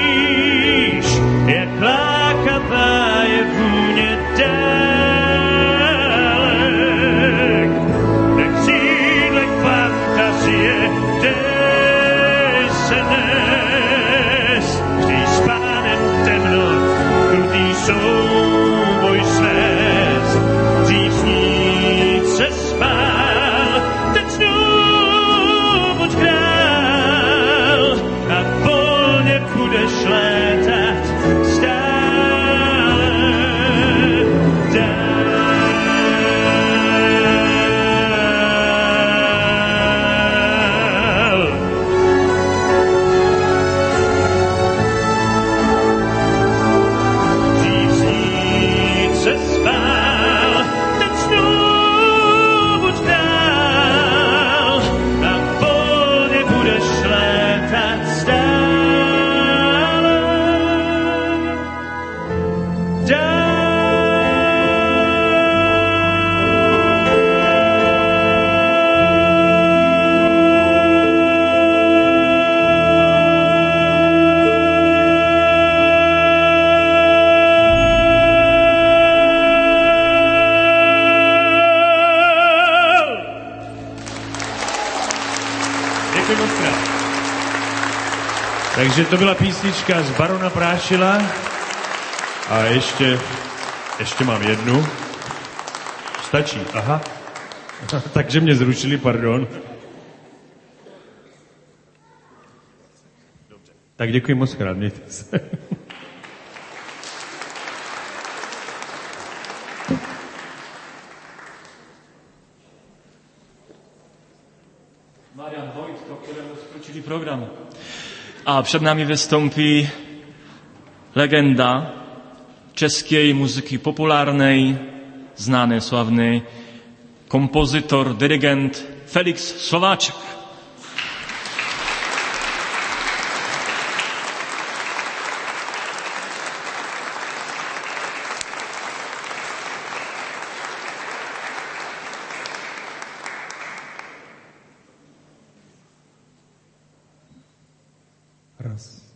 Takže to byla písnička z Barona Prášila a ještě, ještě mám jednu. Stačí, aha. Takže mě zrušili, pardon. Dobře. Tak děkuji moc krát, mějte se. Marian Vojtko, kterému skočili program. A před námi vystoupí legenda české muziky populárnej, znáný, slavný kompozitor, dirigent Felix Slováček. Raz.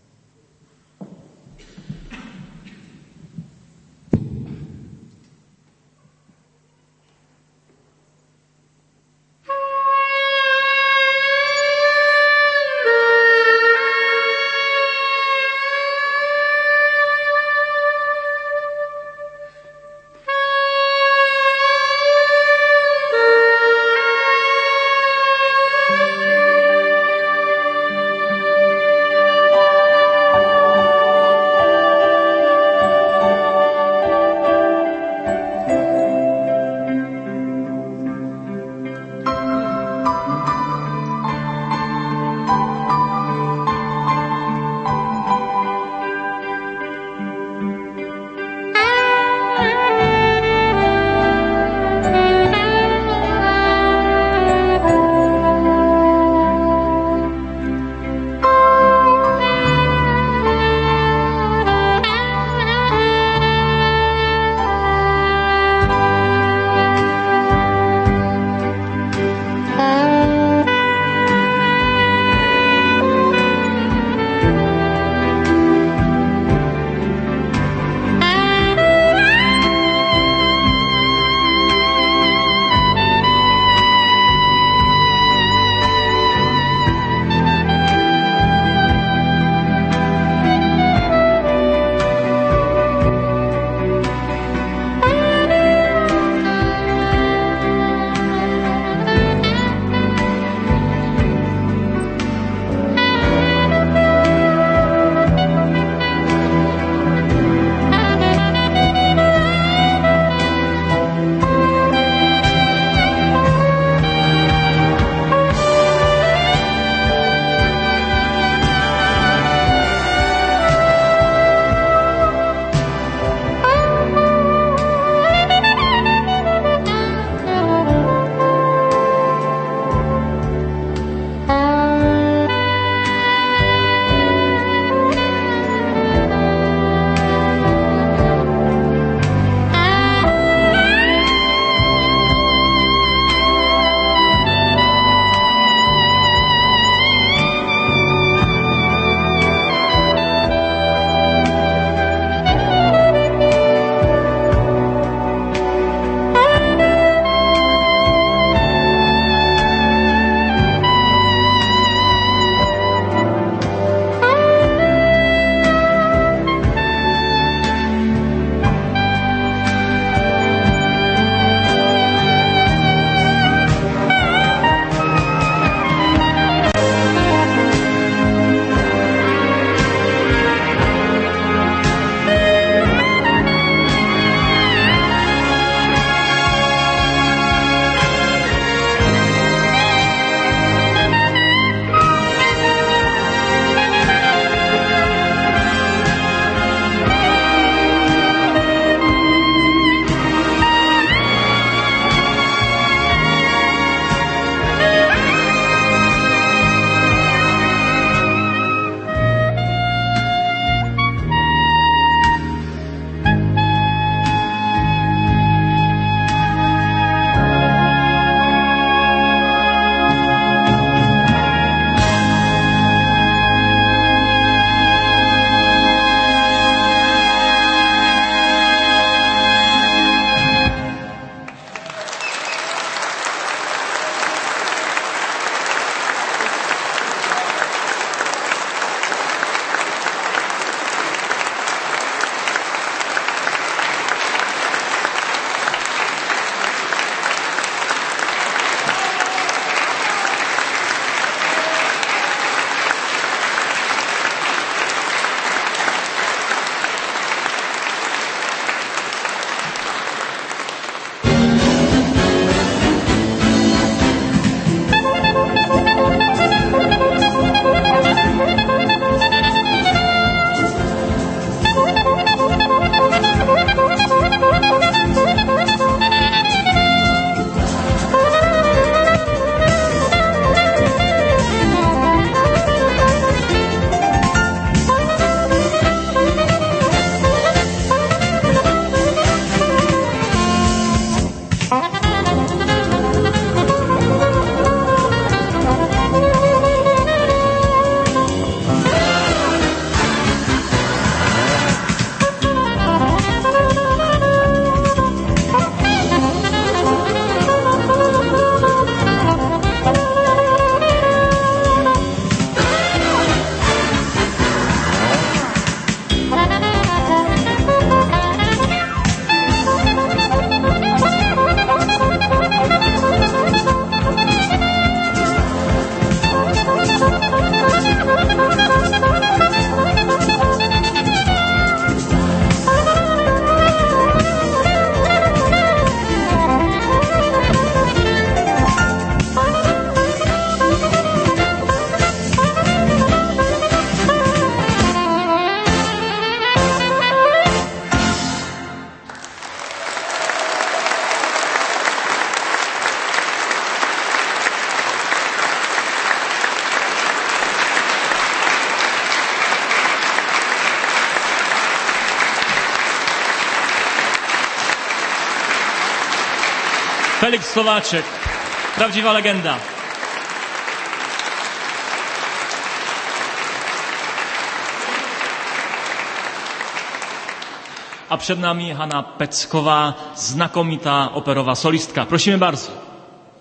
Felix Slováček, prawdziwa legenda. A przed nami Hanna Pecková, znakomita operowa solistka. Prosimy bardzo.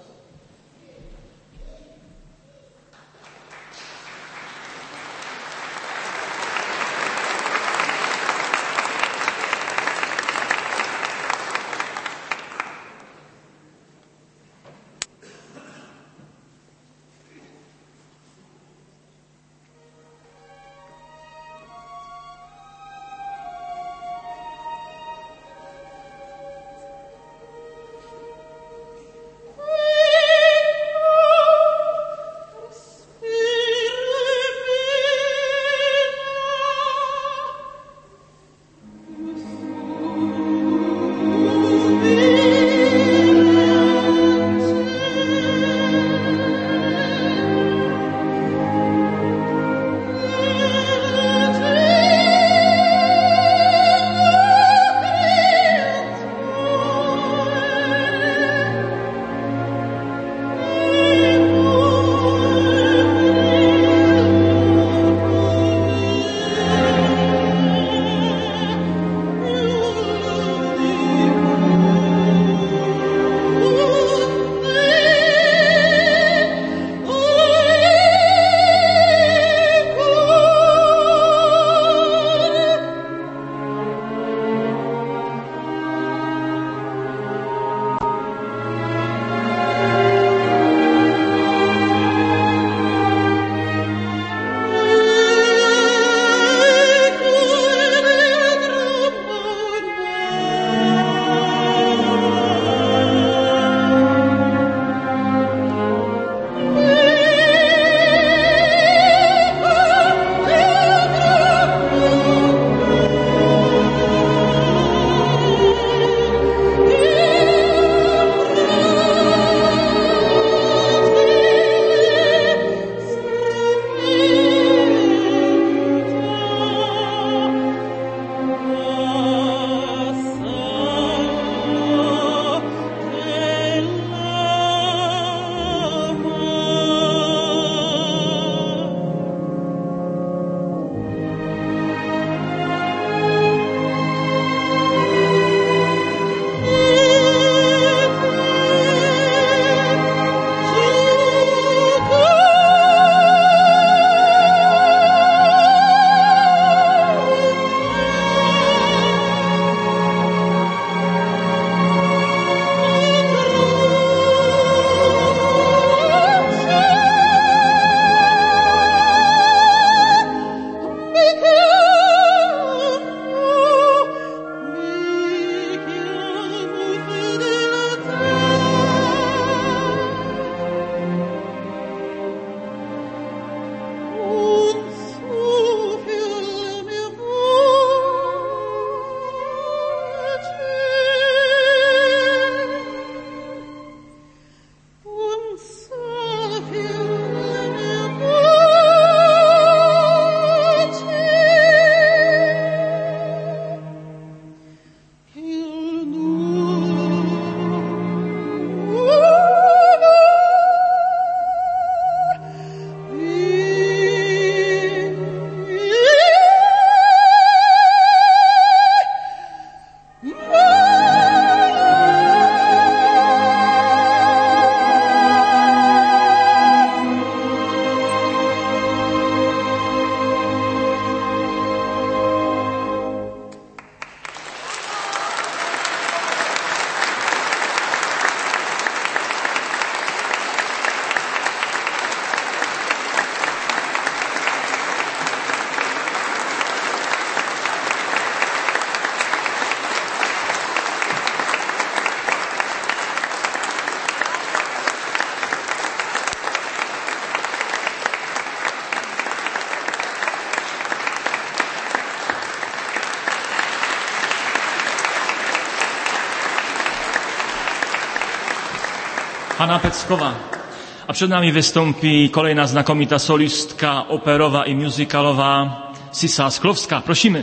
Hanna Pecková. A przed nami wystąpi kolejna znakomita solistka operowa i musicalowa Sisa Sklowska. Prosimy.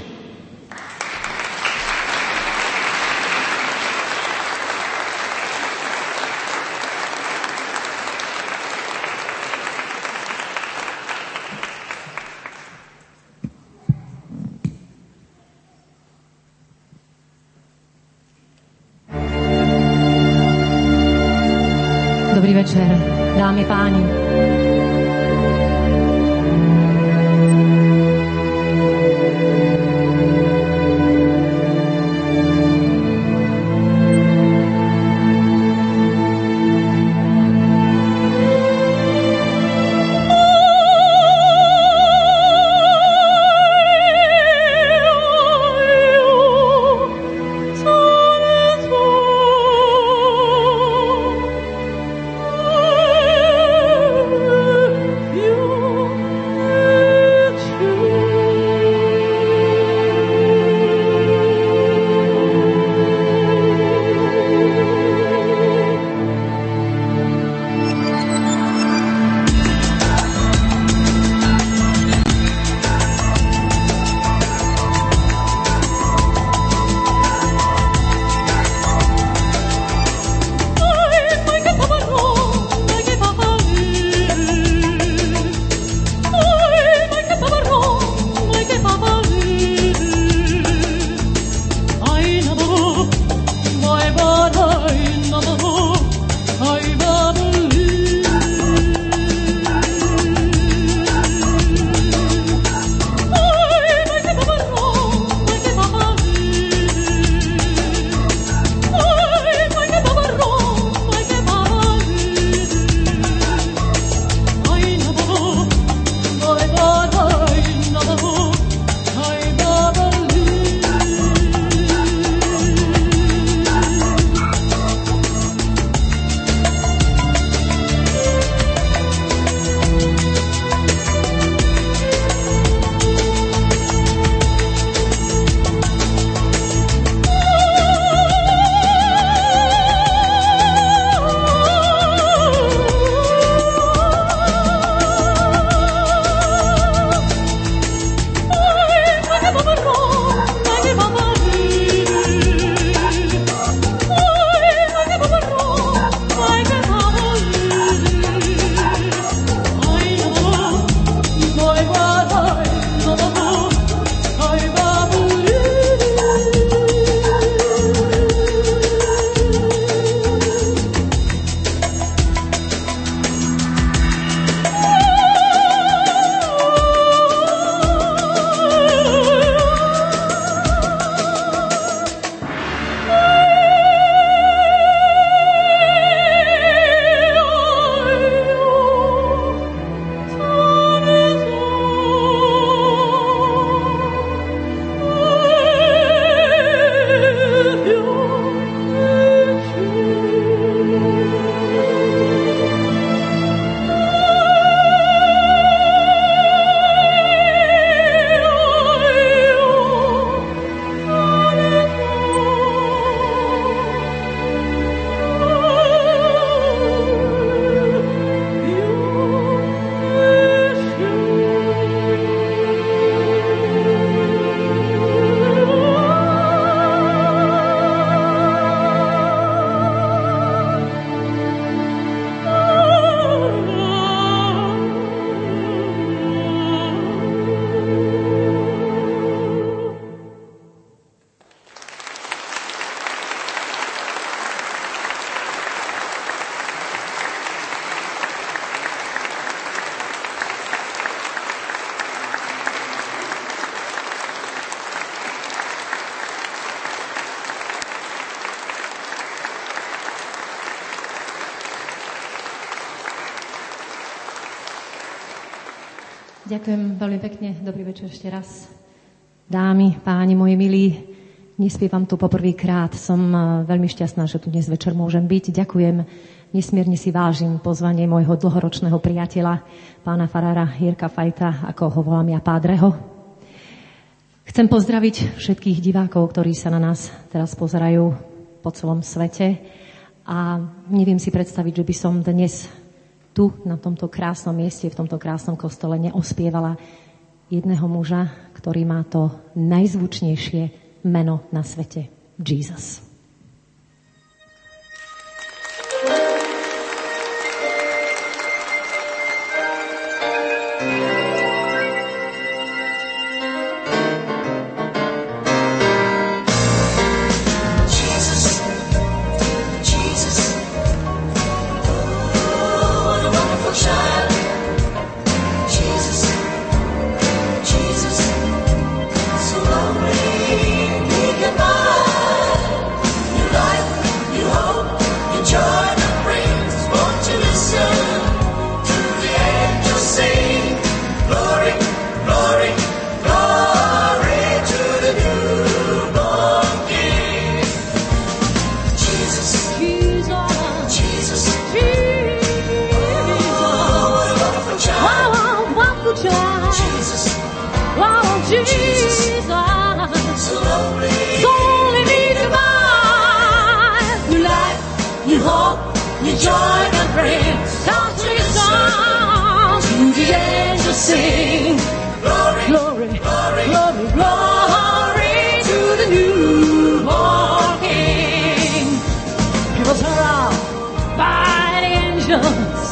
Dobrý večer, dámy, páni. Ďakujem veľmi pekne. Dobrý večer ešte raz. Dámy, páni, moji milí, nespievam tu poprvýkrát. Som veľmi šťastná, že tu dnes večer môžem byť. Ďakujem, nesmierne si vážim pozvanie môjho dlhoročného priateľa, pána farára Jirka Fajta, ako ho volám ja, pádreho. Chcem pozdraviť všetkých divákov, ktorí sa na nás teraz pozerajú po celom svete. A neviem si predstaviť, že by som dnes tu, na tomto krásnom mieste, v tomto krásnom kostole neospievala jedného muža, ktorý má to najzvučnejšie meno na svete. Jesus. Jesus, Jesus, your joy can bring. Country songs to the angels sing. Glory, glory, glory, glory, glory to the newborn King. People surrounded by the angels.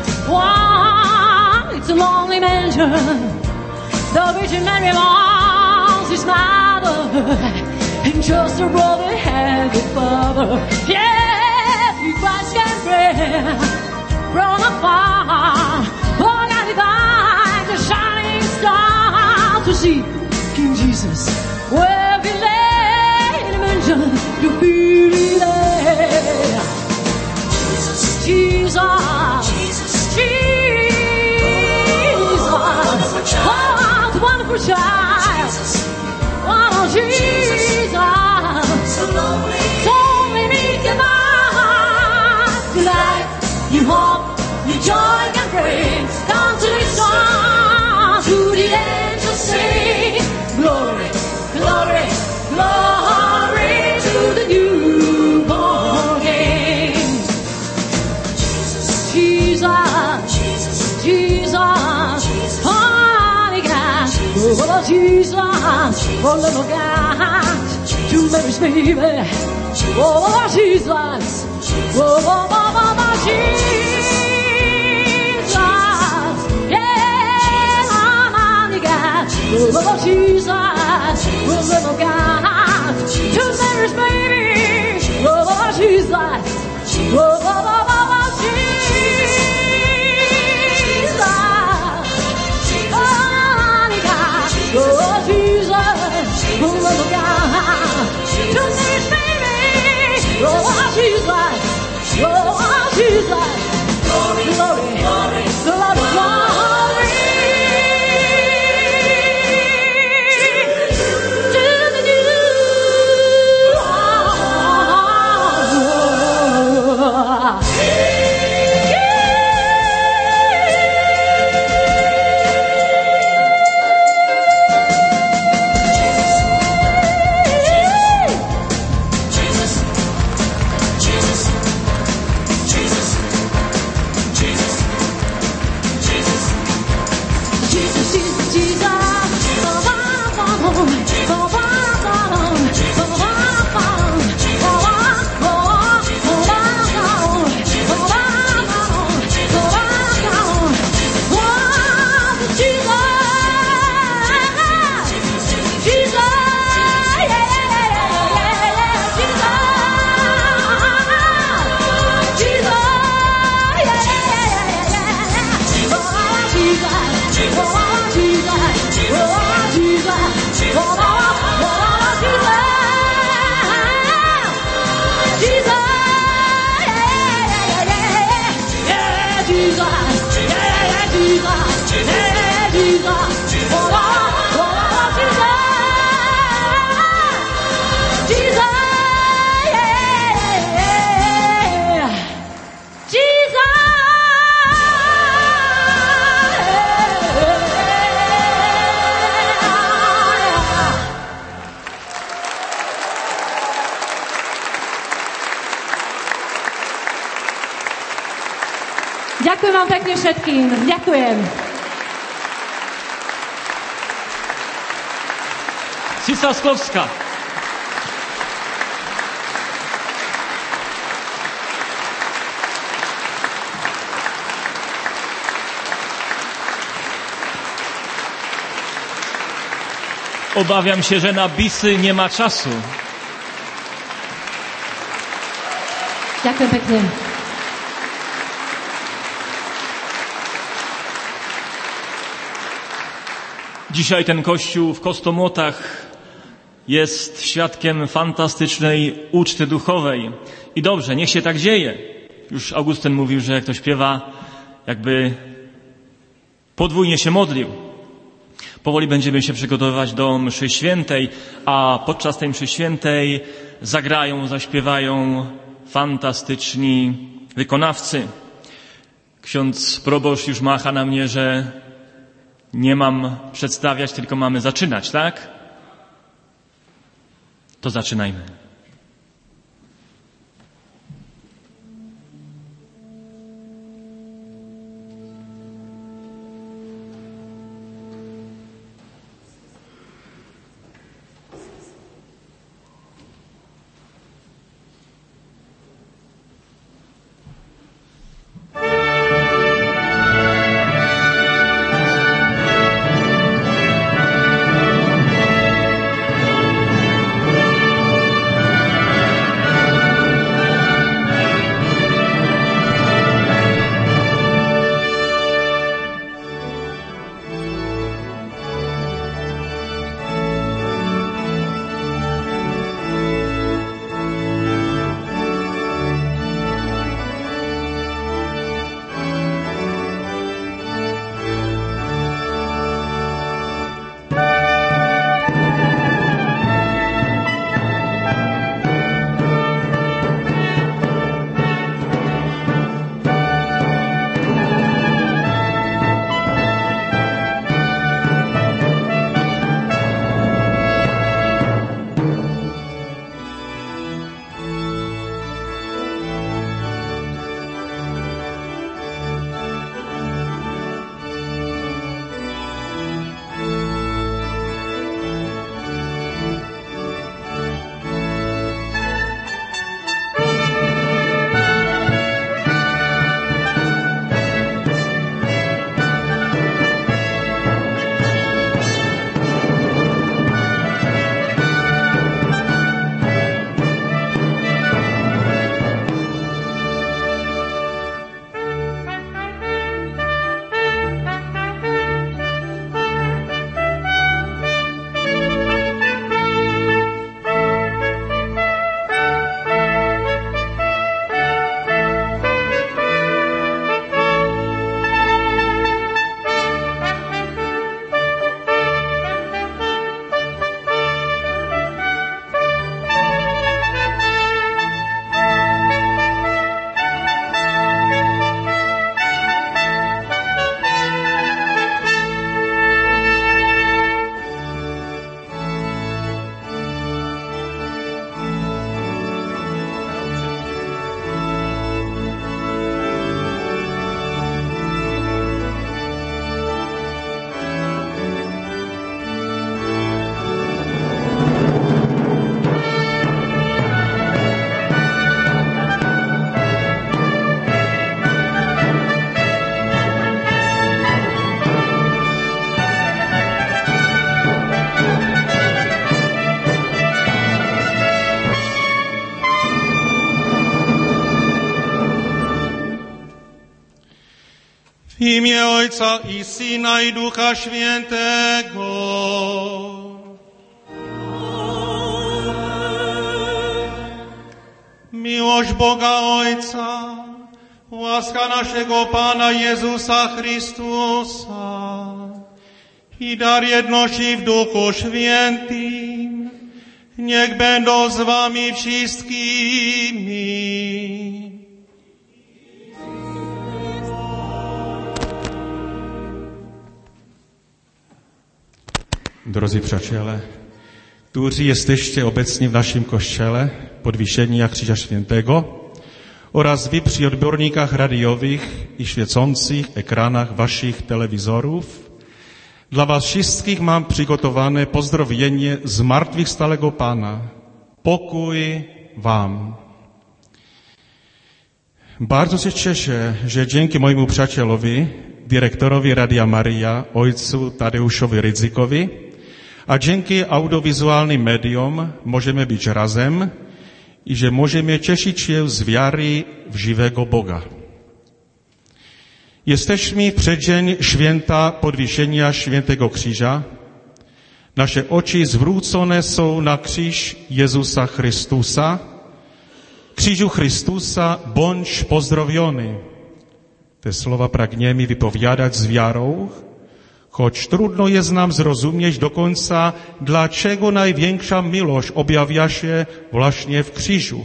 One, it's a lonely mansion. The Virgin Mary lost his mother, and just a brother had his father. Yeah, he Christ can bring from afar. Oh, God, he died, the shining star, to see King Jesus. Where he lay in a mansion, to be there. Jesus, Jesus, Jesus, Jesus. Oh, wonderful child, oh Jesus, so lonely, so many divine delight. You hope, you joy can bring. Come to the song, to the angels sing. Glory, glory, glory to the newborn King. Jesus, Jesus, Jesus, honey God, oh Jesus, oh little God, to Mary's baby, oh Jesus, oh, oh, oh, oh Jesus, yeah, honey God, oh Jesus, oh little God, to Mary's baby, oh Jesus, oh, oh, oh, oh Jesus. Oh, Jesus, oh, little God, to this baby. Oh, Jesus, oh, Jesus, glory, glory, glory, glory, glory. To the new. Ďakujem vám pekne všetkým. Ďakujem. Cisaskovska. Obawiam się, że na bisy nie ma czasu. Ďakujem pekne. Dzisiaj ten kościół w Kostomłotach jest świadkiem fantastycznej uczty duchowej. I dobrze, niech się tak dzieje. Już Augustyn mówił, że jak to śpiewa, jakby podwójnie się modlił. Powoli będziemy się przygotowywać do mszy świętej, a podczas tej mszy świętej zagrają, zaśpiewają fantastyczni wykonawcy. Ksiądz proboszcz już macha na mnie, że nie mam przedstawiać, tylko mamy zaczynać, tak? To zaczynajmy. imię Ojca i Syna i Ducha Świętego. Miłość Boga Ojca, łaska naszego Pana Jezusa Chrystusa i dar jedności w Duchu Świętym niech będą z wami wszystkimi. Drodzy przyjaciele, którzy jesteście obecni w naszym kościele Podwieszenia Krzyża Świętego oraz wy przy odbiornikach radiowych i świecących ekranach waszych telewizorów, dla was wszystkich mam przygotowane pozdrowienie zmartwychwstałego Pana. Pokój wam. Bardzo się cieszę, że dzięki mojemu przyjacielowi, dyrektorowi Radia Maria, ojcu Tadeuszowi Rydzykowi, a dzięki audiowizualnym mediom możemy być razem i że możemy cieszyć się z wiary w żywego Boga. Jesteśmy w przeddzień święta Podwieszenia Świętego Krzyża. Nasze oczy zwrócone są na krzyż Jezusa Chrystusa. Krzyżu Chrystusa, bądź pozdrowiony. Te słowa pragniemy wypowiadać z wiarą, choć trudno jest nam zrozumieć do końca, dlaczego największa miłość objawia się właśnie w krzyżu.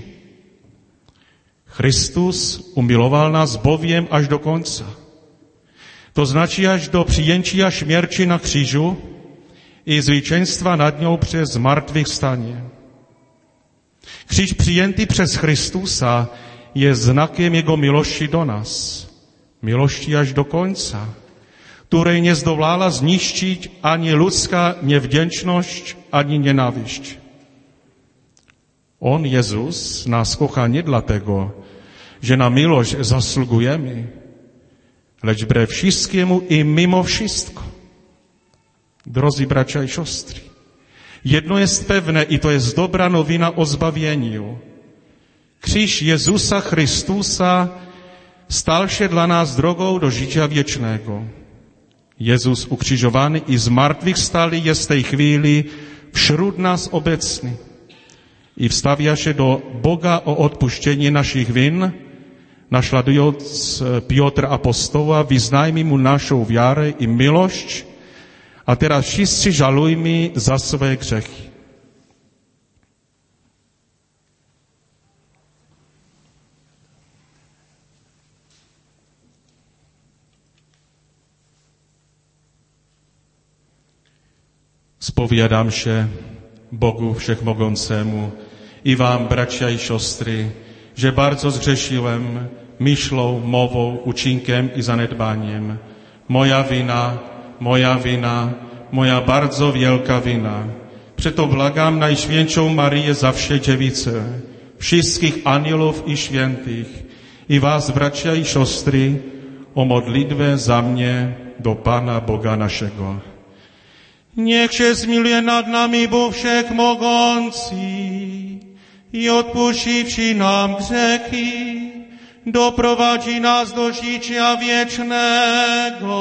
Chrystus umilował nas bowiem aż do końca. To znaczy aż do przyjęcia śmierci na krzyżu i zwycięstwa nad nią przez zmartwychwstanie. Krzyż przyjęty przez Chrystusa jest znakiem Jego miłości do nas. Miłości aż do końca, której nie zdołała zniszczyć ani ludzka niewdzięczność, ani nienawiść. On, Jezus, nas kocha nie dlatego, że na miłość zasługujemy, lecz wbrew wszystkiemu i mimo wszystko. Drodzy bracia i siostry, jedno jest pewne i to jest dobra nowina o zbawieniu. Krzyż Jezusa Chrystusa stał się dla nas drogą do życia wiecznego. Jezus ukrzyżowany i zmartwychwstały jest w tej chwili wśród nas obecny i wstawia się do Boga o odpuszczenie naszych win. Naśladując Piotra apostoła, wyznajmy mu naszą wiarę i miłość, a teraz wszyscy żalujmy za swoje grzechy. Spowiadam się Bogu Wszechmogącemu i wam, bracia i siostry, że bardzo zgrzeszyłem myślą, mową, uczynkiem i zanedbaniem. Moja wina, moja wina, moja bardzo wielka wina. Przeto błagam Najświętszą Maryję Zawsze Dziewicę, wszystkich aniołów i świętych i was, bracia i siostry, o modlitwę za mnie do Pana Boga naszego. Niech się zmiłuje nad nami Bóg Wszechmogący i odpuściwszy nam grzechy, doprowadzi nas do życia wiecznego.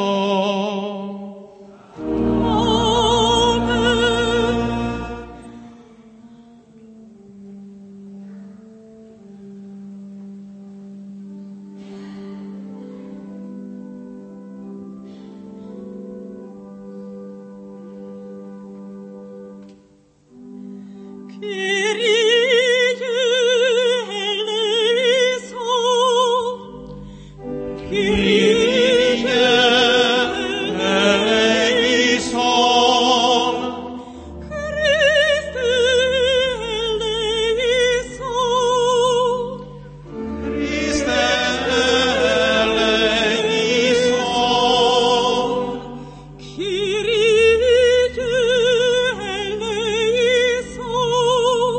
Kyrie eleison.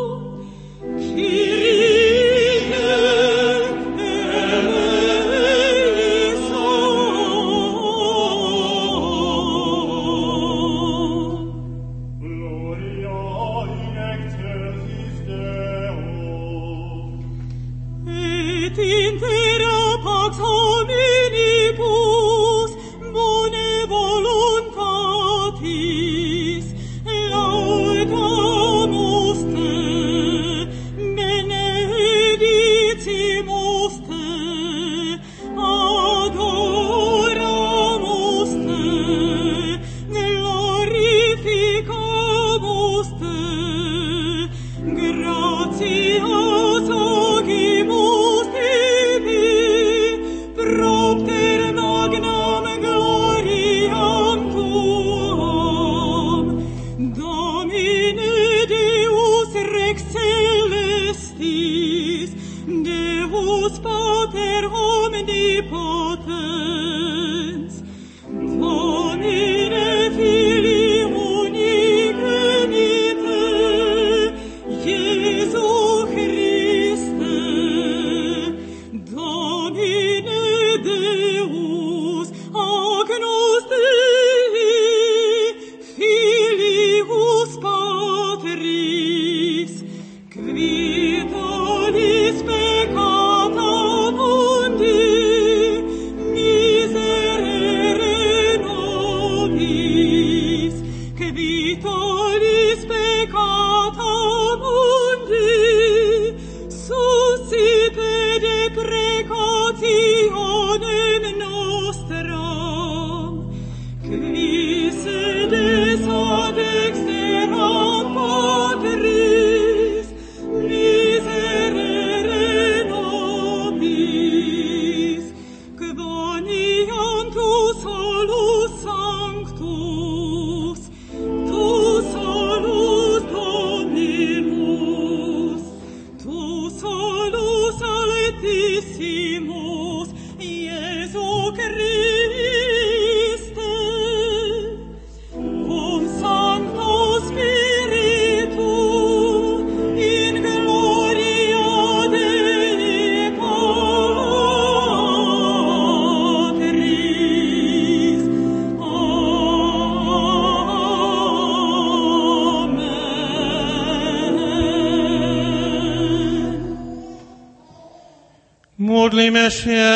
Pomodlíme się.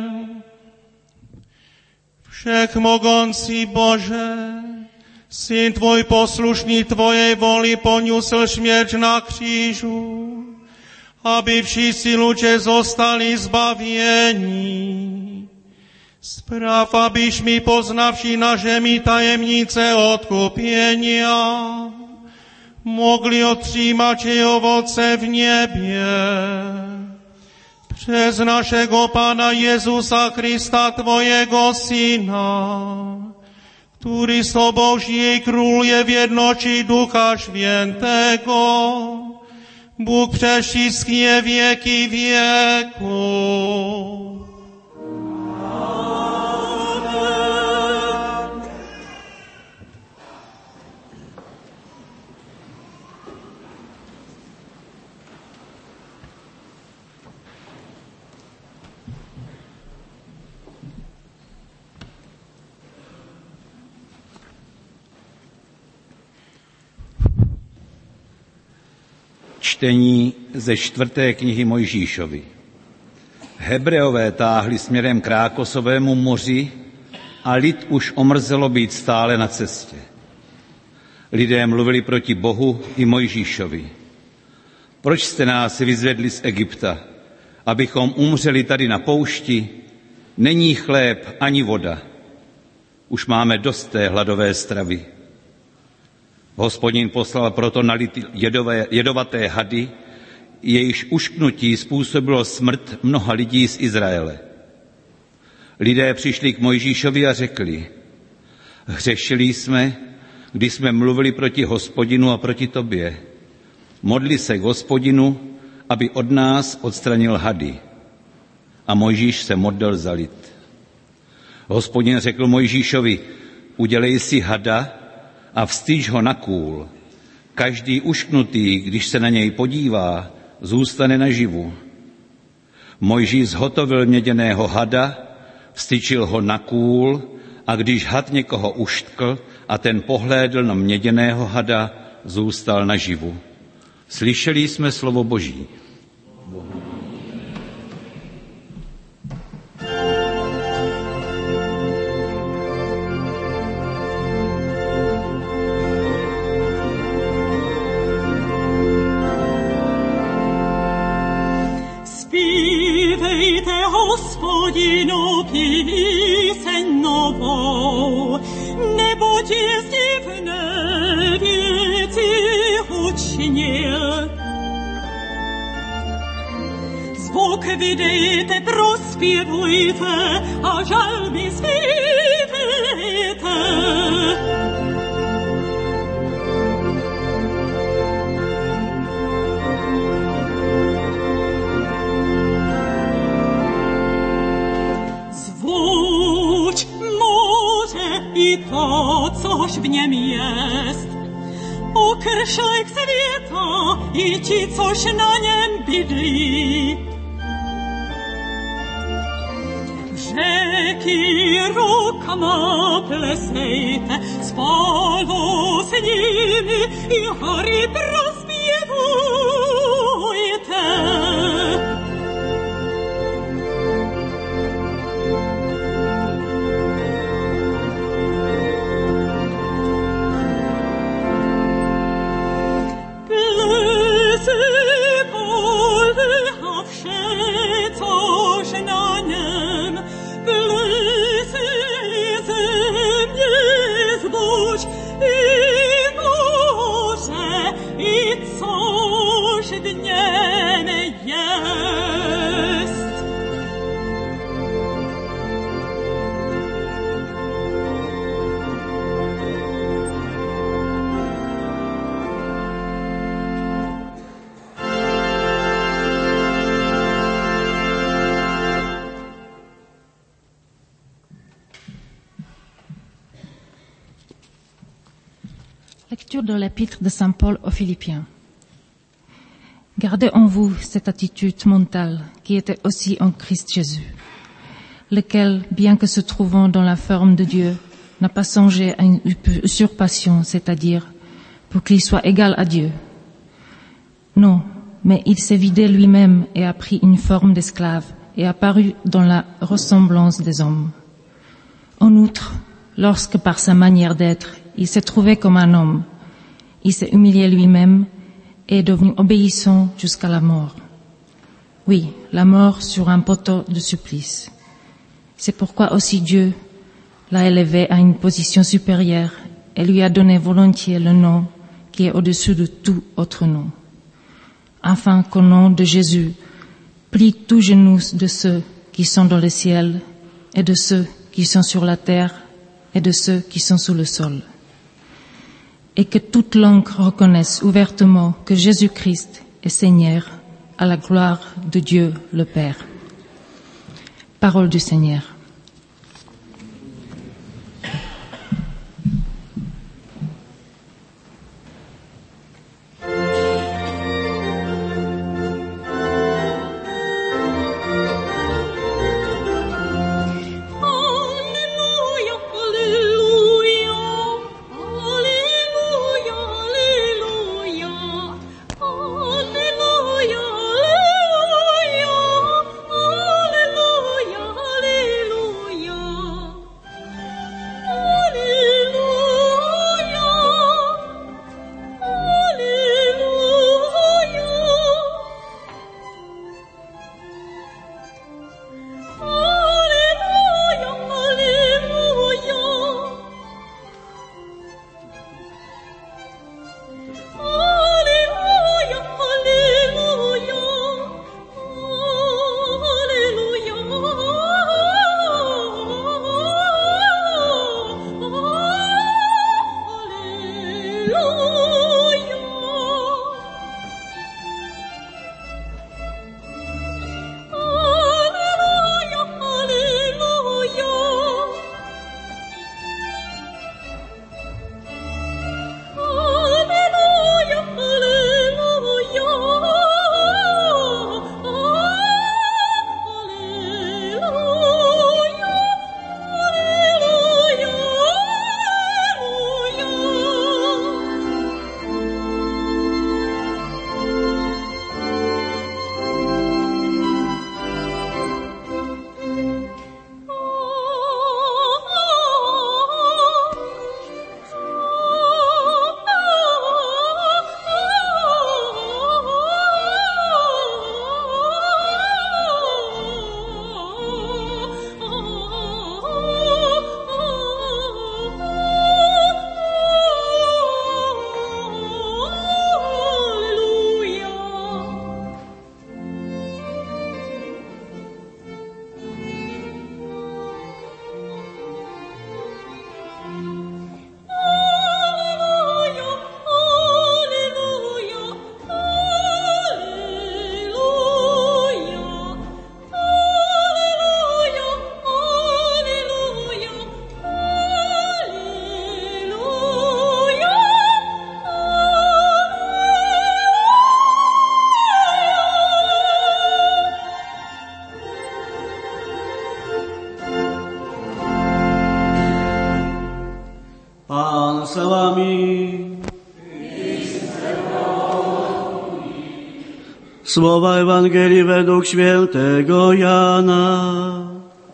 Všechmogący Bože, Syn Tvoj poslušný Tvojej voli poniósł śmierć na krzyżu, aby wszyscy ludzie zostali zbawieni. Spraw, abyśmy poznawszy na ziemi tajemnicę odkupienia, mogli otrzymać jej owoce w niebie. Przez naszego Pana Jezusa Chrysta, Twojego Syna, który z Tobą żyje i króluje w jedności Ducha Świętego, Bóg przez wszystkie wieki wieków. Čtení ze čtvrté knihy Mojžíšovi. Hebreové táhli směrem k Rákosovému moři a lid už omrzelo být stále na cestě. Lidé mluvili proti Bohu i Mojžíšovi. Proč jste nás vyzvedli z Egypta, abychom umřeli tady na poušti? Není chléb ani voda. Už máme dost té hladové stravy. Hospodin poslal proto na lid jedové, jedovaté hady, jejichž ušknutí způsobilo smrt mnoha lidí z Izraele. Lidé přišli k Mojžíšovi a řekli: hřešili jsme, když jsme mluvili proti Hospodinu a proti tobě. Modli se k Hospodinu, aby od nás odstranil hady. A Mojžíš se modlil za lid. Hospodin řekl Mojžíšovi: udělej si hada a vstýč ho na kůl. Každý ušknutý, když se na něj podívá, zůstane naživu. Mojžíš zhotovil měděného hada, vstyčil ho na kůl, a když had někoho uštkl a ten pohlédl na měděného hada, zůstal naživu. Slyšeli jsme slovo Boží. Hospodinu píseň novou, neboť je divné věci učinil. Zvuk vydejte, prospěvujte a žalby zpívejte. I to, což v něm jest. Okršlek světa i ti, což na něm bydlí. Řeky rukama plesejte, spolu s nimi i hory prospěvujte. Lecture de l'épître de saint Paul aux Philippiens. Gardez en vous cette attitude mentale qui était aussi en Christ Jésus, lequel, bien que se trouvant dans la forme de Dieu, n'a pas songé à une usurpation, c'est-à-dire pour qu'il soit égal à Dieu. Non, mais il s'est vidé lui-même et a pris une forme d'esclave, et apparut dans la ressemblance des hommes. En outre, lorsque par sa manière d'être, il s'est trouvé comme un homme, il s'est humilié lui-même et est devenu obéissant jusqu'à la mort. Oui, la mort sur un poteau de supplice. C'est pourquoi aussi Dieu l'a élevé à une position supérieure et lui a donné volontiers le nom qui est au-dessus de tout autre nom, afin qu'au nom de Jésus, plie tout genou de ceux qui sont dans le ciel et de ceux qui sont sur la terre et de ceux qui sont sous le sol, et que toute langue reconnaisse ouvertement que Jésus-Christ est Seigneur, à la gloire de Dieu le Père. Parole du Seigneur. Słowa Ewangelii według świętego Jana.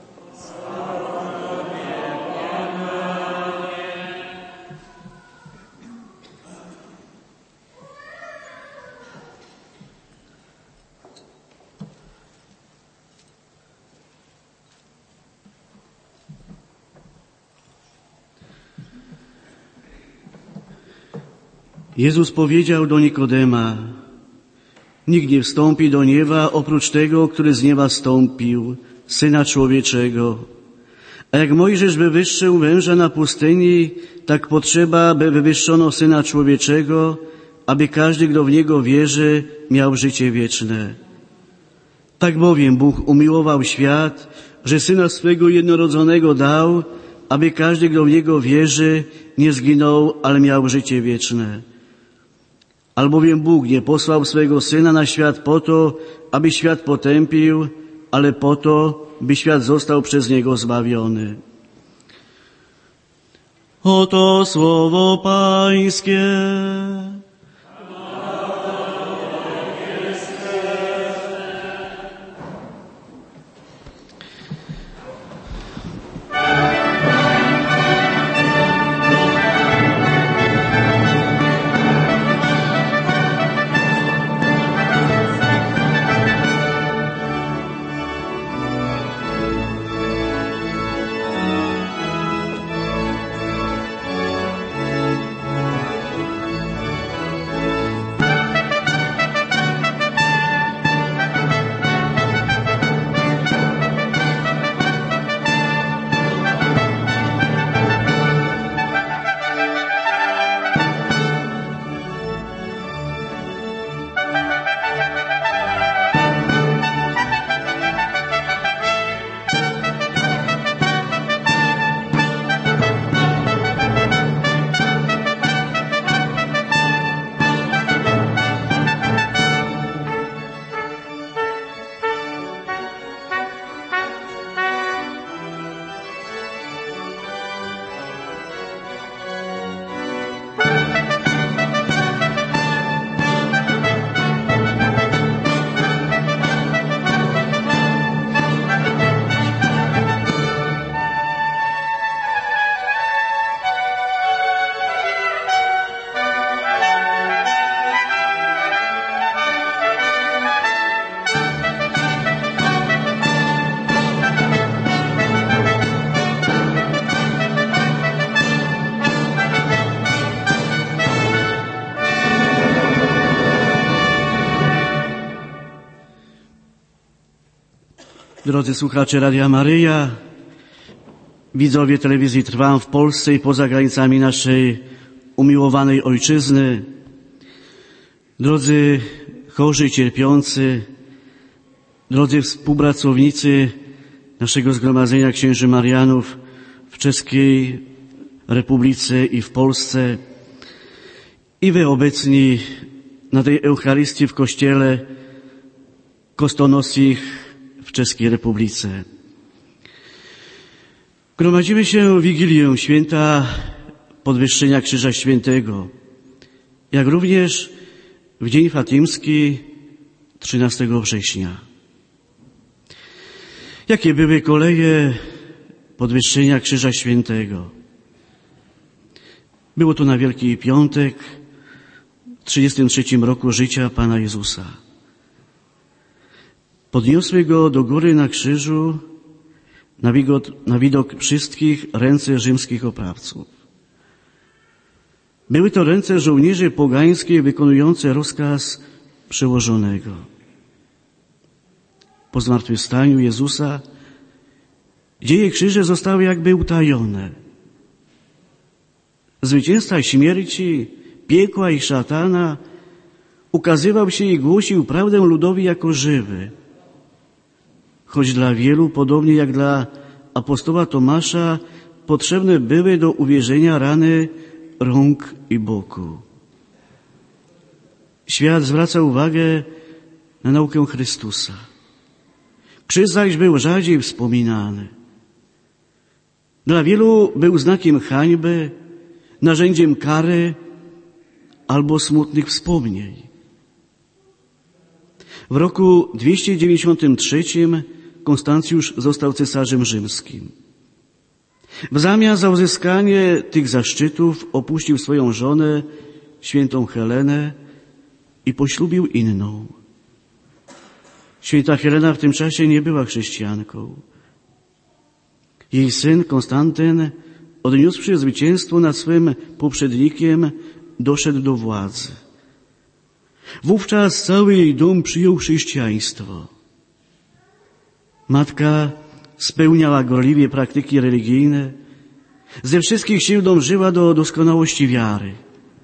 Jezus powiedział do Nikodema: nikt nie wstąpi do nieba oprócz tego, który z nieba stąpił, Syna Człowieczego. A jak Mojżesz wywyższył węża na pustyni, tak potrzeba, by wywyższono Syna Człowieczego, aby każdy, kto w Niego wierzy, miał życie wieczne. Tak bowiem Bóg umiłował świat, że Syna swego jednorodzonego dał, aby każdy, kto w Niego wierzy, nie zginął, ale miał życie wieczne. Albowiem Bóg nie posłał swego Syna na świat po to, aby świat potępił, ale po to, by świat został przez Niego zbawiony. Oto słowo Pańskie. Drodzy słuchacze Radia Maryja, widzowie telewizji Trwam w Polsce i poza granicami naszej umiłowanej ojczyzny, drodzy chorzy i cierpiący, drodzy współpracownicy naszego Zgromadzenia Księży Marianów w Czeskiej Republice i w Polsce, i wy obecni na tej Eucharystii w Kościele Kostonosich w Czeskiej Republice. Gromadzimy się w Wigilię Święta Podwyższenia Krzyża Świętego, jak również w Dzień Fatimski trzynastego września. Jakie były koleje Podwyższenia Krzyża Świętego? Było to na Wielki Piątek w trzydziestym trzecim roku życia Pana Jezusa. Podniosły Go do góry na krzyżu na widok, na widok wszystkich ręce rzymskich oprawców. Były to ręce żołnierzy pogańskich wykonujące rozkaz przełożonego. Po zmartwychwstaniu Jezusa dzieje krzyże zostały jakby utajone. Zwycięzca śmierci, piekła i szatana ukazywał się i głosił prawdę ludowi jako żywy. Choć dla wielu, podobnie jak dla apostoła Tomasza, potrzebne były do uwierzenia rany rąk i boku. Świat zwraca uwagę na naukę Chrystusa. Krzyż zaś był rzadziej wspominany. Dla wielu był znakiem hańby, narzędziem kary albo smutnych wspomnień. W roku dwieście dziewięćdziesiątym trzecim Konstancjusz został cesarzem rzymskim. W zamian za uzyskanie tych zaszczytów opuścił swoją żonę, świętą Helenę, i poślubił inną. Święta Helena w tym czasie nie była chrześcijanką. Jej syn Konstantyn, odniósłszy zwycięstwo nad swym poprzednikiem, doszedł do władzy. Wówczas cały jej dom przyjął chrześcijaństwo. Matka spełniała gorliwie praktyki religijne, ze wszystkich sił dążyła do doskonałości wiary.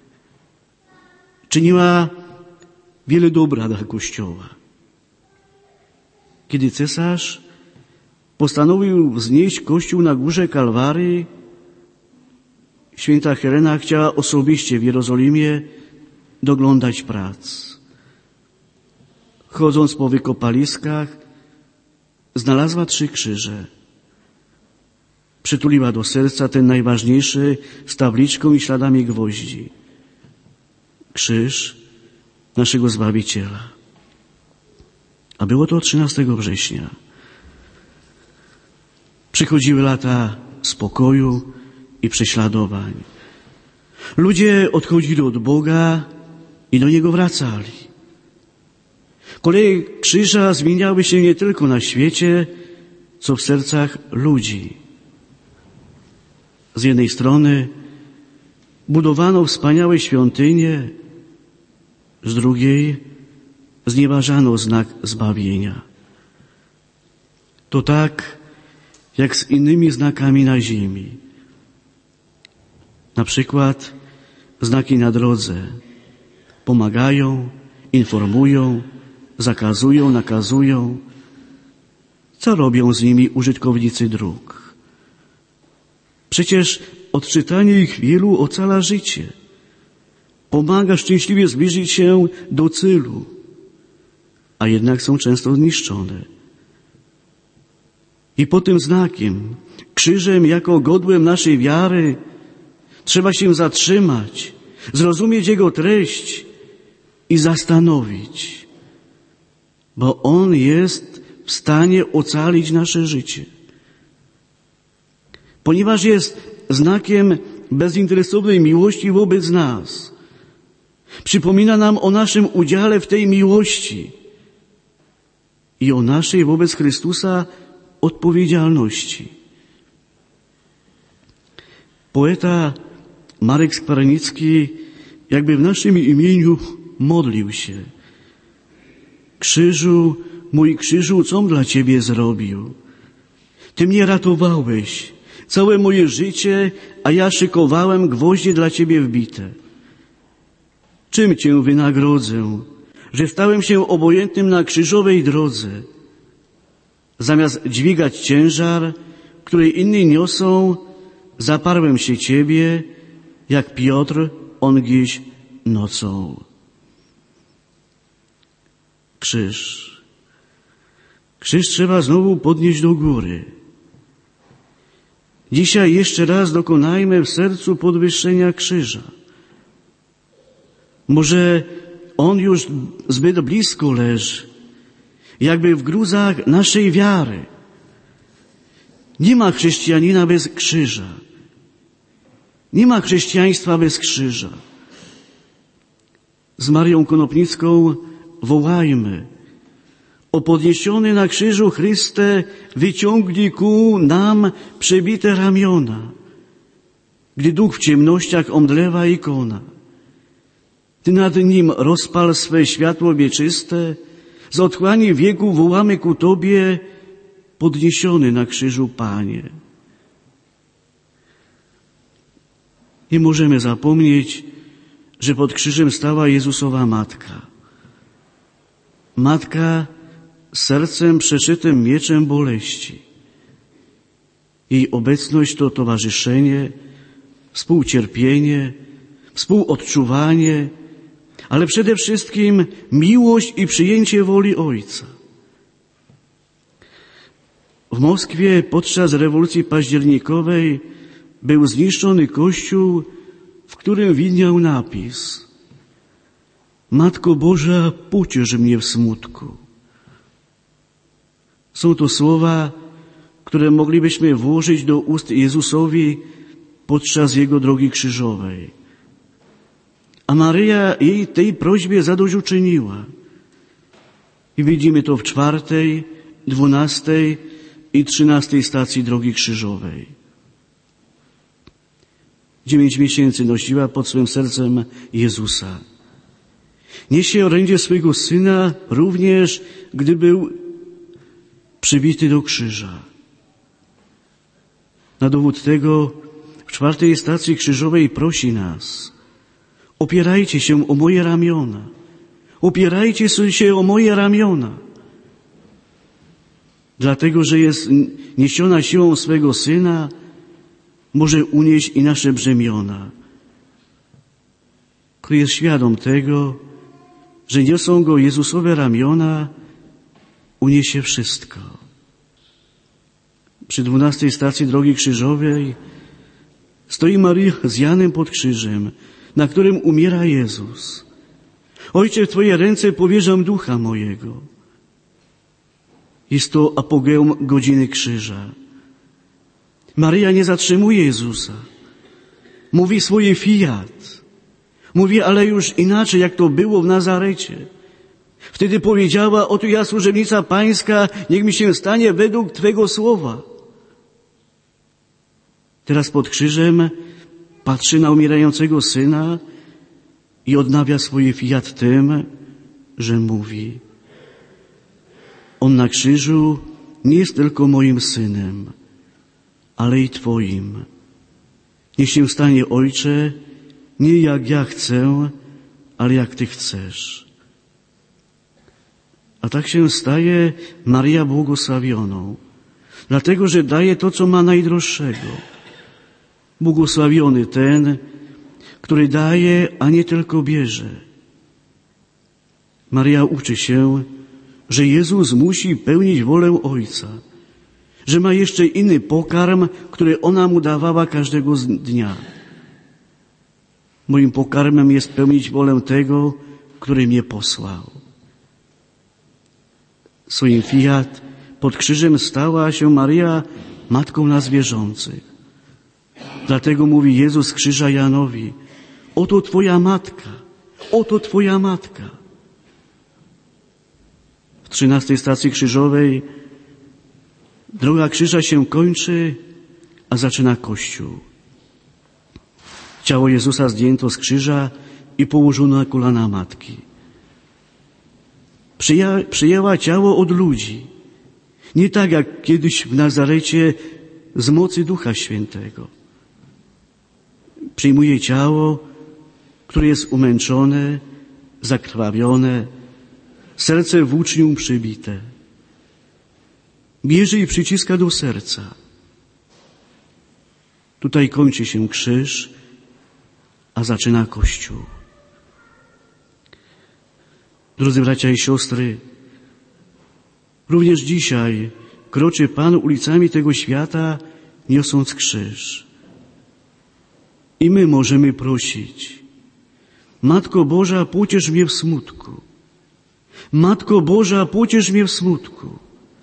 Czyniła wiele dobra dla Kościoła. Kiedy cesarz postanowił wznieść Kościół na górze Kalwarii, święta Helena chciała osobiście w Jerozolimie doglądać prac. Chodząc po wykopaliskach, znalazła trzy krzyże. Przytuliła do serca ten najważniejszy z tabliczką i śladami gwoździ. Krzyż naszego Zbawiciela. A było to trzynastego września. Przychodziły lata spokoju i prześladowań. Ludzie odchodzili od Boga i do Niego wracali. Koleje krzyża zmieniały się nie tylko na świecie, co w sercach ludzi. Z jednej strony budowano wspaniałe świątynie, z drugiej znieważano znak zbawienia. To tak, jak z innymi znakami na ziemi. Na przykład znaki na drodze pomagają, informują, zakazują, nakazują. Co robią z nimi użytkownicy dróg? Przecież odczytanie ich wielu ocala życie. Pomaga szczęśliwie zbliżyć się do celu, a jednak są często zniszczone. I pod tym znakiem, krzyżem jako godłem naszej wiary, trzeba się zatrzymać, zrozumieć jego treść i zastanowić, bo on jest w stanie ocalić nasze życie. Ponieważ jest znakiem bezinteresownej miłości wobec nas, przypomina nam o naszym udziale w tej miłości i o naszej wobec Chrystusa odpowiedzialności. Poeta Marek Skwarnicki jakby w naszym imieniu modlił się. Krzyżu mój krzyżu, com dla Ciebie zrobił? Ty mnie ratowałeś całe moje życie, a ja szykowałem gwoździe dla Ciebie wbite. Czym Cię wynagrodzę, że stałem się obojętnym na krzyżowej drodze? Zamiast dźwigać ciężar, który inni niosą, zaparłem się Ciebie, jak Piotr ongiś nocą. Krzyż. Krzyż trzeba znowu podnieść do góry. Dzisiaj jeszcze raz dokonajmy w sercu podwyższenia krzyża. Może on już zbyt blisko leży, jakby w gruzach naszej wiary. Nie ma chrześcijanina bez krzyża. Nie ma chrześcijaństwa bez krzyża. Z Marią Konopnicką wołajmy: o podniesiony na krzyżu Chryste, wyciągnij ku nam przebite ramiona, gdy duch w ciemnościach omdlewa ikona. Ty nad nim rozpal swe światło wieczyste, z otchłani wieku wołamy ku Tobie, podniesiony na krzyżu Panie. Nie możemy zapomnieć, że pod krzyżem stała Jezusowa Matka. Matka z sercem przeszytym mieczem boleści. Jej obecność to towarzyszenie, współcierpienie, współodczuwanie, ale przede wszystkim miłość i przyjęcie woli Ojca. W Moskwie podczas rewolucji październikowej był zniszczony kościół, w którym widniał napis: Matko Boża, pociesz mnie w smutku. Są to słowa, które moglibyśmy włożyć do ust Jezusowi podczas Jego drogi krzyżowej. A Maryja jej tej prośbie zadośćuczyniła. I widzimy to w czwartej, dwunastej i trzynastej stacji drogi krzyżowej. Dziewięć miesięcy nosiła pod swym sercem Jezusa. Niesie orędzie swego Syna również, gdy był przybity do krzyża. Na dowód tego w czwartej stacji krzyżowej prosi nas: opierajcie się o moje ramiona. Opierajcie się o moje ramiona. Dlatego, że jest niesiona siłą swego Syna, może unieść i nasze brzemiona. Kto jest świadom tego, że niosą go Jezusowe ramiona, uniesie wszystko. Przy dwunastej stacji drogi krzyżowej stoi Maryja z Janem pod krzyżem, na którym umiera Jezus. Ojcze, w Twoje ręce powierzam ducha mojego. Jest to apogeum godziny krzyża. Maryja nie zatrzymuje Jezusa. Mówi swoje fiat. Mówi, ale już inaczej, jak to było w Nazarecie. Wtedy powiedziała: oto ja, służebnica Pańska, niech mi się stanie według Twego słowa. Teraz pod krzyżem patrzy na umierającego Syna i odnawia swoje fiat tym, że mówi: on na krzyżu nie jest tylko moim Synem, ale i Twoim. Niech się stanie, Ojcze, nie jak ja chcę, ale jak Ty chcesz. A tak się staje Maryja błogosławioną, dlatego że daje to, co ma najdroższego. Błogosławiony ten, który daje, a nie tylko bierze. Maryja uczy się, że Jezus musi pełnić wolę Ojca, że ma jeszcze inny pokarm, który ona mu dawała każdego dnia. Moim pokarmem jest pełnić wolę tego, który mnie posłał. Swoim fiat pod krzyżem stała się Maryja matką nas wierzących. Dlatego mówi Jezus z krzyża Janowi: oto Twoja matka, oto Twoja matka. W trzynastej stacji krzyżowej droga krzyża się kończy, a zaczyna Kościół. Ciało Jezusa zdjęto z krzyża i położono na kolana matki. Przyja- przyjęła ciało od ludzi. Nie tak jak kiedyś w Nazarecie z mocy Ducha Świętego. Przyjmuje ciało, które jest umęczone, zakrwawione, serce włócznią przybite. Bierze i przyciska do serca. Tutaj kończy się krzyż, a zaczyna Kościół. Drodzy bracia i siostry, również dzisiaj kroczy Pan ulicami tego świata, niosąc krzyż. I my możemy prosić: Matko Boża, pociesz mnie w smutku. Matko Boża, pociesz mnie w smutku.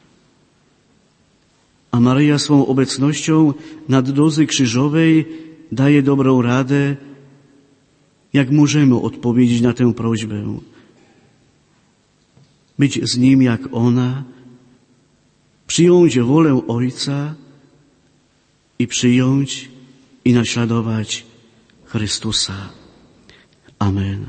A Maryja swą obecnością na drodze krzyżowej daje dobrą radę, jak możemy odpowiedzieć na tę prośbę. Być z Nim jak ona, przyjąć wolę Ojca i przyjąć i naśladować Chrystusa. Amen.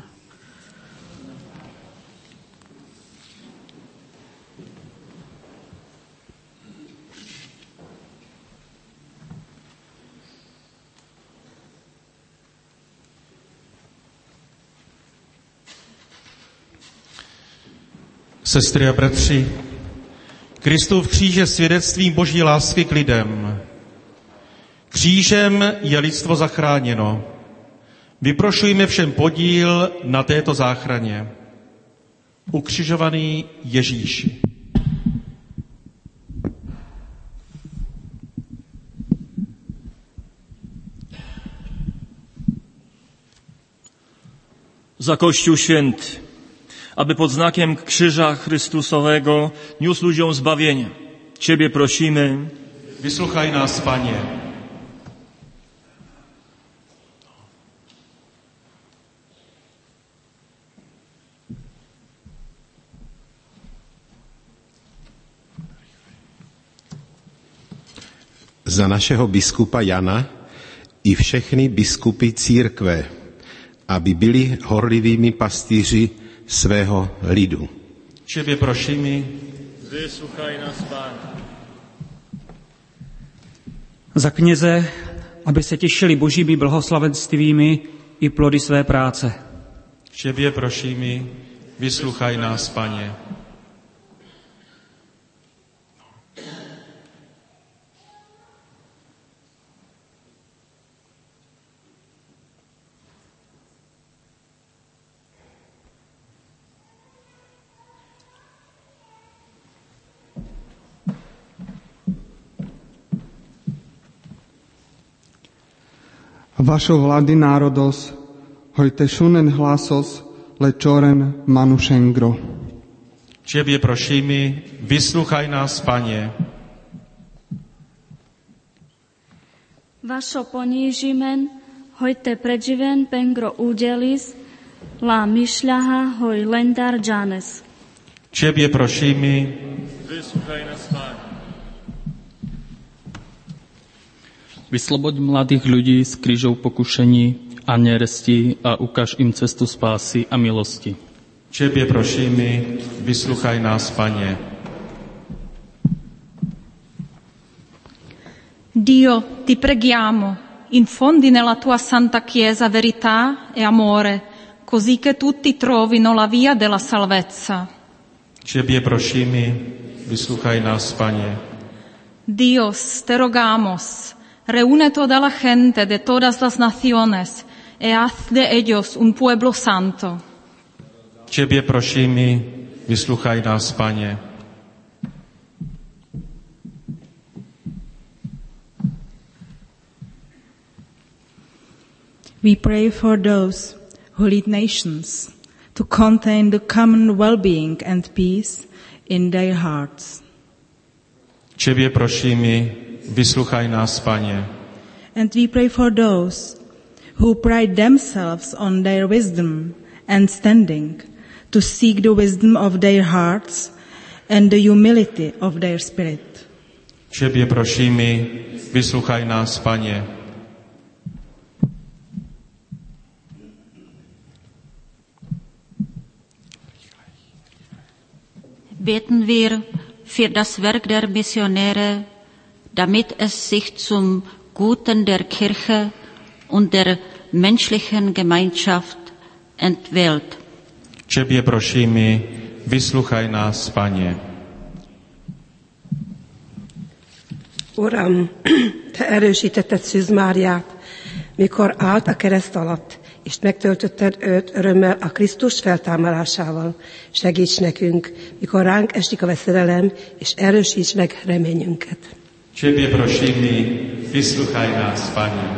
Sestry a bratři, Kristův kříž je svědectvím Boží lásky k lidem. Křížem je lidstvo zachráněno. Vyprošujme všem podíl na této záchraně. Ukřižovaný Ježíši. Za Kościół Święty, aby pod znakiem krzyża Chrystusowego niósł ludziom zbawienie. Ciebie prosimy. Wysłuchaj nas, Panie. Za našeho biskupa Jana i všechny biskupy církve, aby byli horlivými pastýři svého lidu. Ciebie prosimy. Wysłuchaj nas, Panie. Za kněze, aby se těšili božími blahoslavenstvími i plody své práce. Ciebie prosimy. Wysłuchaj nas, Panie. Vašo vlady národos, hojte šunen hlasos, lečoren manušengro. Ciebie prosimy, wysłuchaj nas, Panie. Vašo ponížimen, hojte preživen pengro udelis, la myšľaha hoj lendar džanes. Ciebie prosimy, wysłuchaj nas, Panie. Vysloboď mladých ľudí z krížov pokušení a nerestí a ukáž im cestu spásy a milosti. Ciebie prosimy, wysłuchaj nas, Panie. Dio, ti preghiamo, infondi nella tua santa Chiesa verità e amore, così che tutti trovino la via della salvezza. Ciebie prosimy, wysłuchaj nas, Panie. Dios, te rogamos, reúne toda la gente de todas las naciones y haz de ellos un pueblo santo. Ciebie prosimy, wysłuchaj nas, Panie. We pray for those who lead nations to contain the common well-being and peace in their hearts. Ciebie prosimy, wysłuchaj nas, Panie. And we pray for those who pride themselves on their wisdom and standing to seek the wisdom of their hearts and the humility of their spirit. Ciebie prosimy, wysłuchaj nas, Panie. beten wir für das Werk der Missionäre, damit es sich zum Guten der Kirche und der menschlichen Gemeinschaft entwickelt. Ciebie prosimy, wysłuchaj nas, Panie. Uram, Te erősítetted Szűz Máriát, mikor állt a kereszt alatt, és megtöltötted őt örömmel a Krisztus feltámadásával. Segíts nekünk, mikor ránk esik a veszedelem, és erősíts meg reményünket. Ciebie prosimy, wysłuchaj nas, Panie.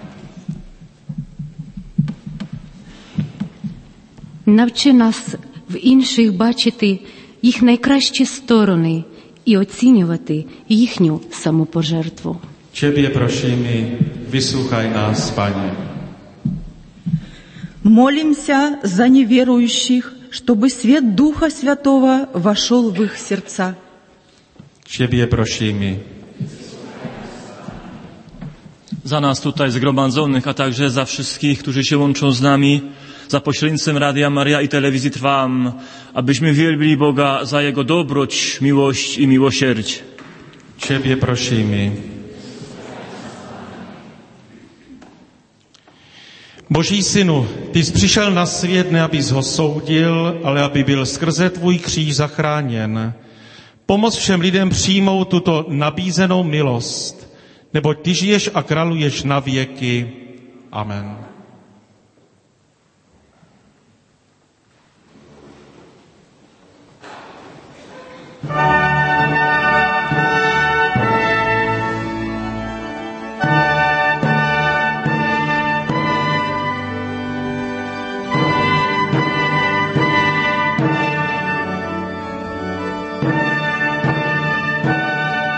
Навчи нас в інших бачити їх найкращі сторони і оцінювати їхню самопожертву. Ciebie prosimy, wysłuchaj nas, Panie. Молимся за неверующих, чтобы свет Духа Святого вошел в их сердца. Ciebie prosimy. Za nas tutaj zgromadzonych, a także za wszystkich, którzy się łączą z nami, za pośrednictwem Radia Maria i Telewizji Trwam, abyśmy wielbili Boga za Jego dobroć, miłość i miłosierdzie. Ciebie prosimy. Boží synu, ty jsi přišel na svět, ne abys ho soudil, ale aby byl skrze tvůj kříž zachráněn. Pomoz všem lidem přijmout tuto nabízenou milost, neboť ty žiješ a králuješ na věky. Amen.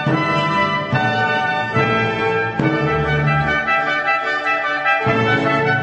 Thank you.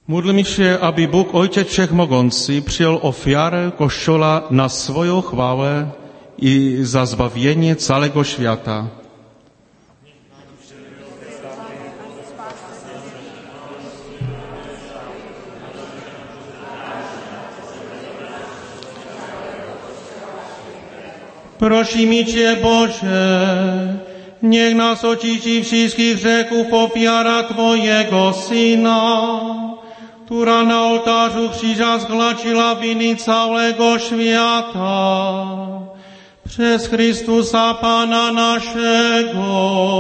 Módlmy się, aby Bóg Ojciec Wszechmogący przyjął ofiarę Kościoła na swoją chwałę i za zbawienie całego świata. Prosimy Cię, Boże, niech nas oczyści wszystkich grzechów ofiara Twojego Syna, która na ołtarzu krzyża zgładziła winy całego świata. Przez Chrystusa Pana naszego.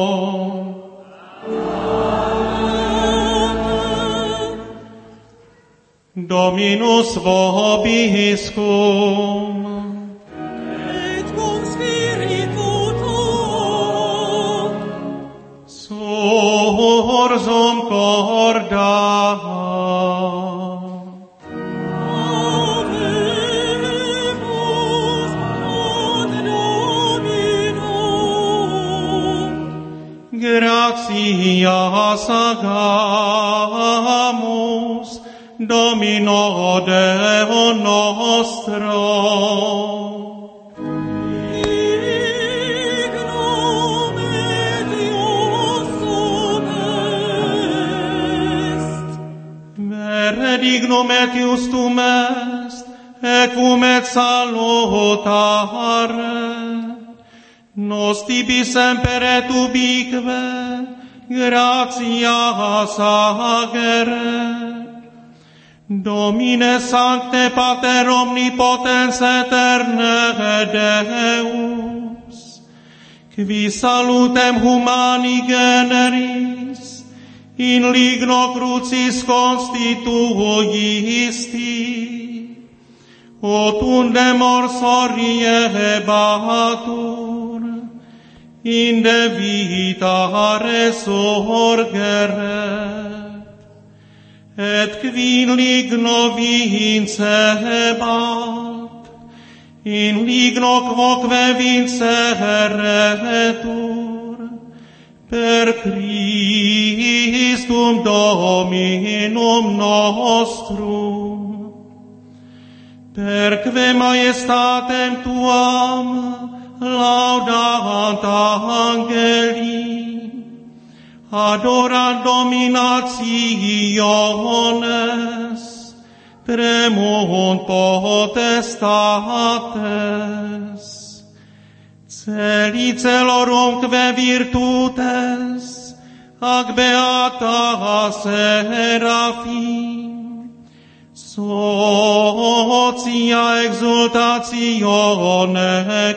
Dominus vobiscum. Sursum corda. Gratias agamus Domino Deo nostro. Dignum et justum est, ecum et salutare, nos tibi semper et ubique, gratias agere. Domine sancte Pater omnipotens eterne Deus, qui salutem humani generis, in ligno crucis constituisti, ut unde morsoriebatur, in de vita resurgeret, et qui in ligno vincebat, in ligno quoque vinceretur, per Christum Dominum nostrum, perque majestatem Tuam laudant angeli, adorant dominationes, tremunt potestates, celi celorum que virtutes, ac beata serafim, socia exultatione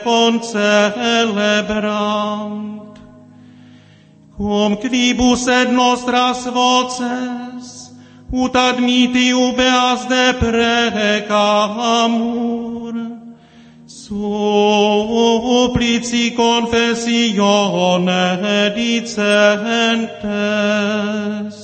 concelebrant, cum quibus et nostras voces, ut admiti ubeas de precamur, supplici confessione dicentes.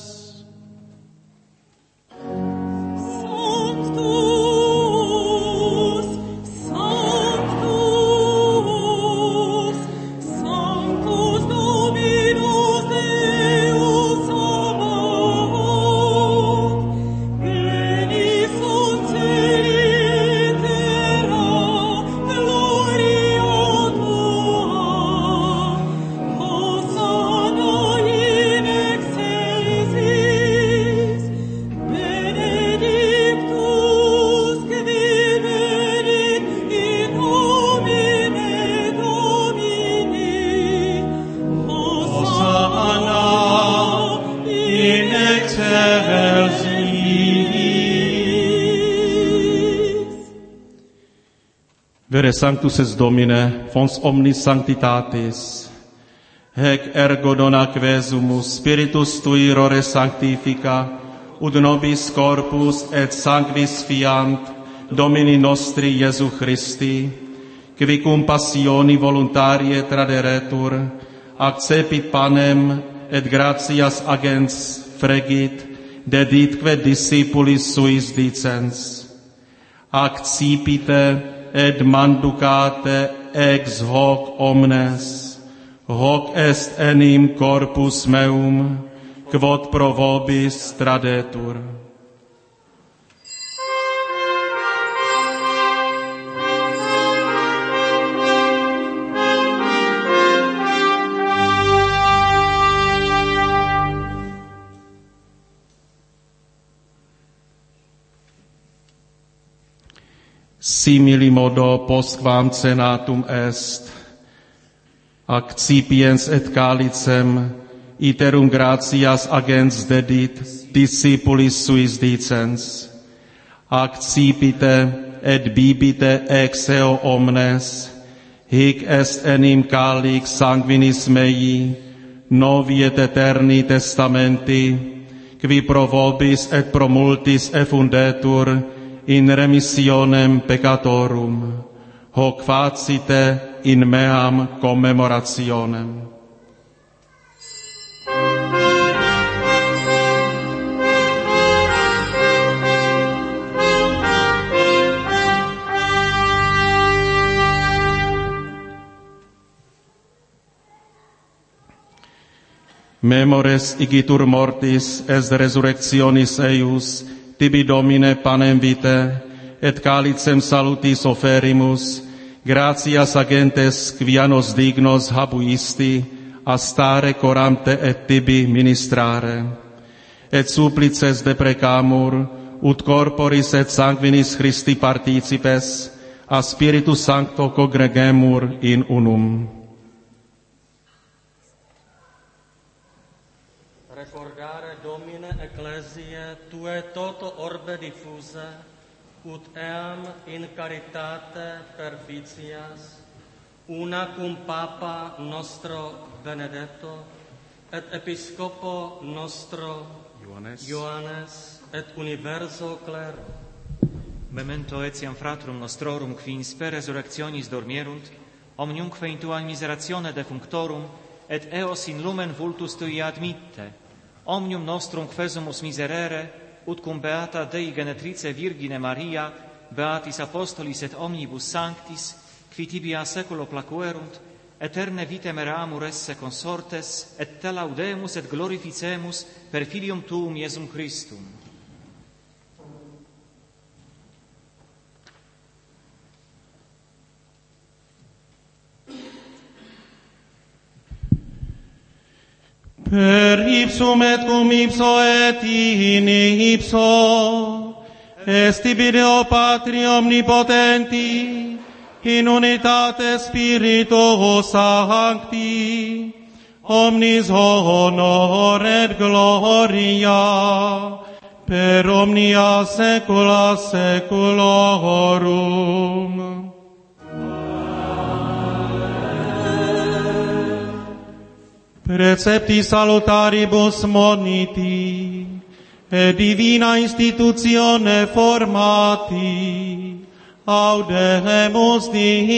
Vere sanctus est Domine, fons omnis sanctitatis, hec ergo dona quesumus spiritus tui rore sanctifica, ut nobis corpus et sanguis fiant Domini nostri Iesu Christi, qui cum passioni voluntarie traderetur, accepit panem et gratias agens fregit, deditque discipulis suis dicens, accipite et manducate ex hoc omnes, hoc est enim corpus meum, quod pro vobis tradetur. simili modo postquam cenatum est, accipiens et calicem, iterum gratias agens dedit, discipulis suis dicens, accipite et bibite ex eo omnes, hic est enim calix sanguinis mei, novi et eterni testamenti, qui pro vobis et pro multis effundetur in remissionem peccatorum, hoc facite in meam commemorationem. Memores igitur mortis est resurrectionis eius, tibi Domine panem vitae, et calicem salutis oferimus, gratias agentes quia nos dignos habuisti, a stare corante et tibi ministrare. Et supplices deprecamur, ut corporis et sanguinis Christi participes, a Spiritus Sancto congregemur in unum. Recordare Domine Ecclesiae Tue toto orbe diffuse, ut eam in caritate perficias, una cum Papa nostro Benedetto, et Episcopo nostro Ioannes, Ioannes et universo clero. Memento etiam fratrum nostrorum, qui in spe resurrectionis dormierunt, omniumque in tua miseratione defunctorum, et eos in lumen vultus Tui admitte, omnium nostrum quesumus miserere, ut cum beata Dei genetrice Virgine Maria, beatis apostolis et omnibus sanctis, qui tibi a seculo placuerunt, eterne vitem eramur esse consortes, et te laudemus et glorificemus per Filium Tuum Iesum Christum. Per ipsum et cum ipso et in ipso, est tibi Deo Patri omnipotenti, in unitate Spiritu Sancti, omnis honor et gloria, per omnia saecula saeculorum. Precepti salutaribus moniti, et divina institutione formati, audemus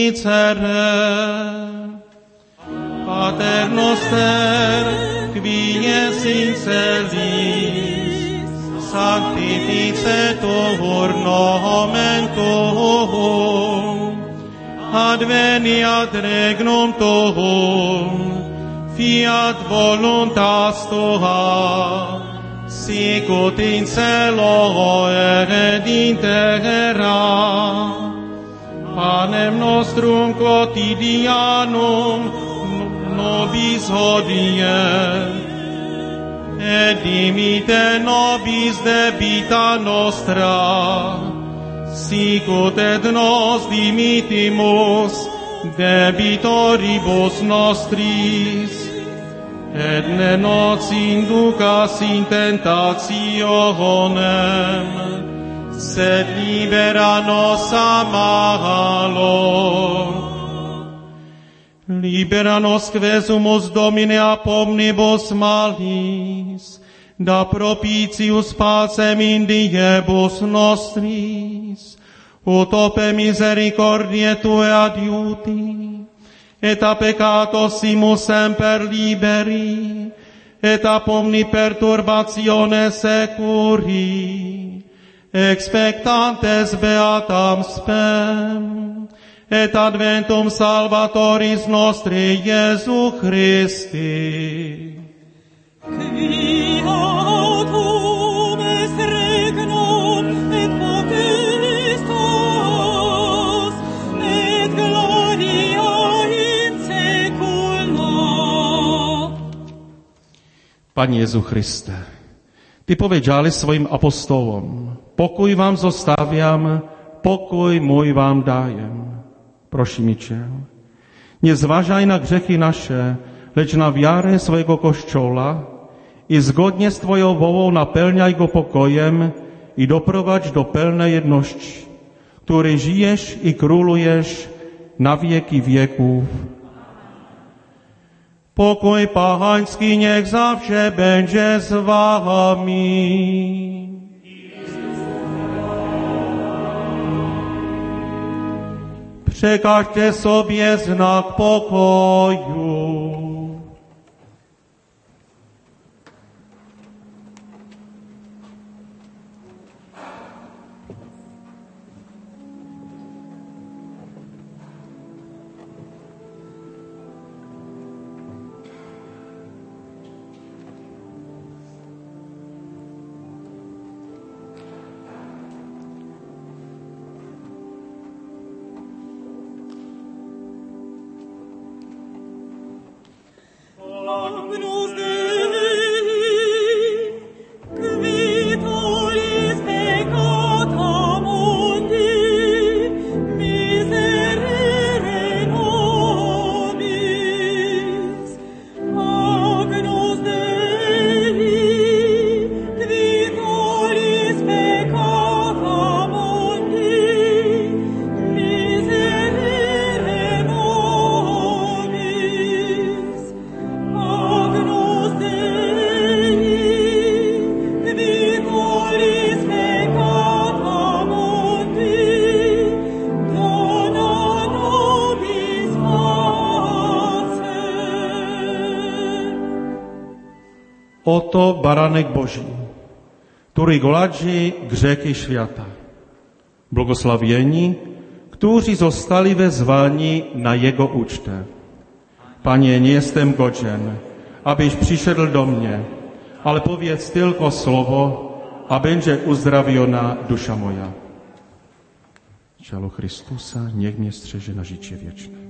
dicere. Pater noster, qui es in celis, sanctificetur nomen tuum, adveniat regnum tuum, fiat voluntas tua, sicut in cielo et in terra. Panem nostrum quotidianum nobis hodie, et dimitte nobis debita nostra, sicut et nos dimittimus debitoribus nostris, et ne nos inducas in tentationem, sed libera nos a malo. Libera nos quesumus Domine ab omnibus malis, da propitius pacem in diebus nostris, ut ope misericordiae Tue adiuti, et a peccatossimus semper liberi, et ab omni perturbatione securi, expectantes beatam spem, et adventum Salvatoris nostri Iesu Christi. Qui autum est regnum et potestas, et gloria in saecula. Pane Jezu Chryste, Ty powiedziałeś swoim apostołom, pokój wam zostawiam, pokoj můj vám dájem. Prošimičel. Nezvažaj na grzechy naše, lecz na wiarę swojego Kościoła i zgodnie z Twoją wołą napełniaj go pokojem i doprowadź do pełnej jedności, który żyjesz i królujesz na wieki wieków. Pokój Pański niech zawsze będzie z wami. Przekażcie sobie znak pokoju. Oto baranek Boží, ktorý gladí grzechy świata. Błogosławieni, którzy zostali wezwani na Jego ucztę. Panie, nie jestem godzien, abyś przyszedł do mnie, ale powiedz tylko słowo, a będzie uzdrawiona dusza moja. Ciało Chrystusa niech mnie strzeże na życie wieczne.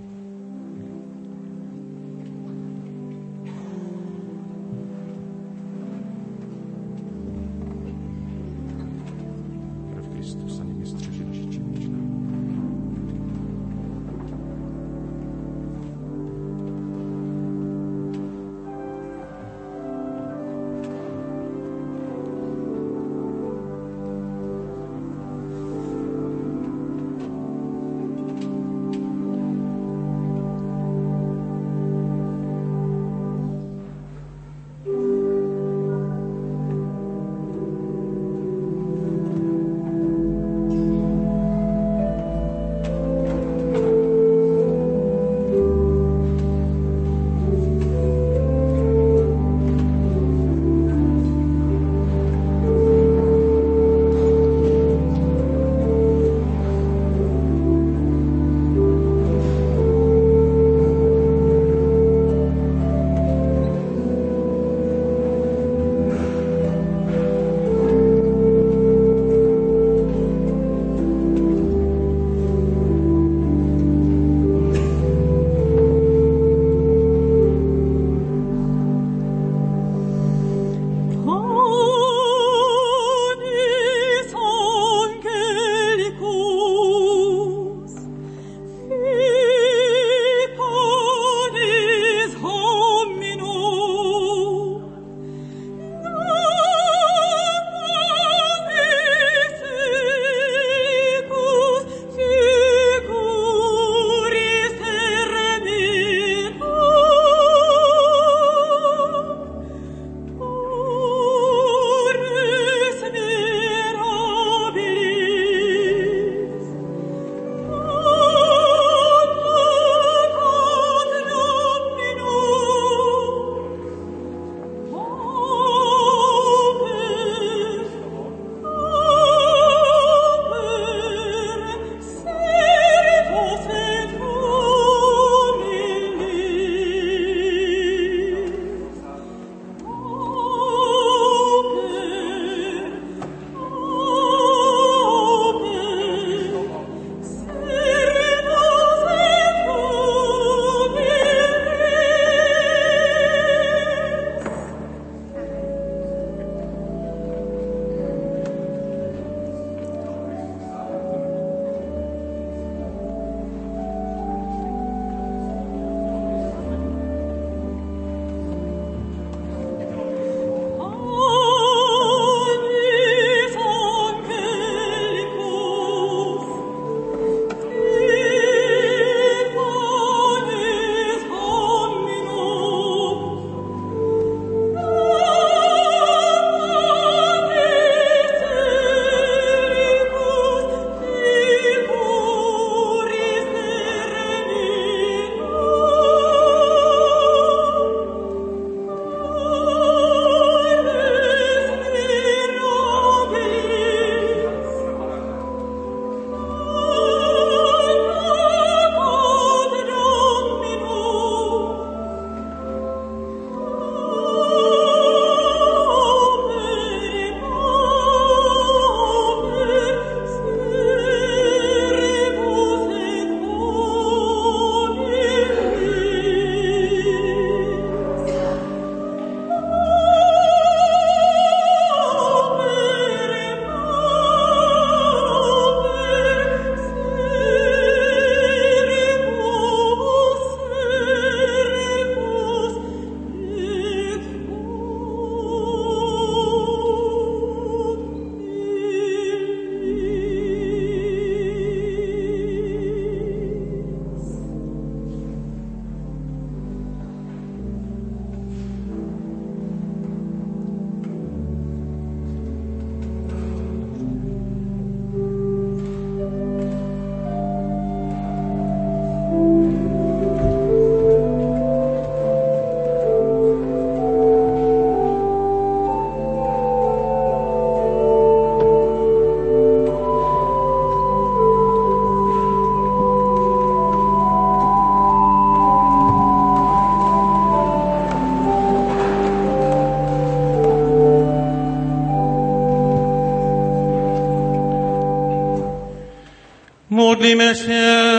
Modlíme się.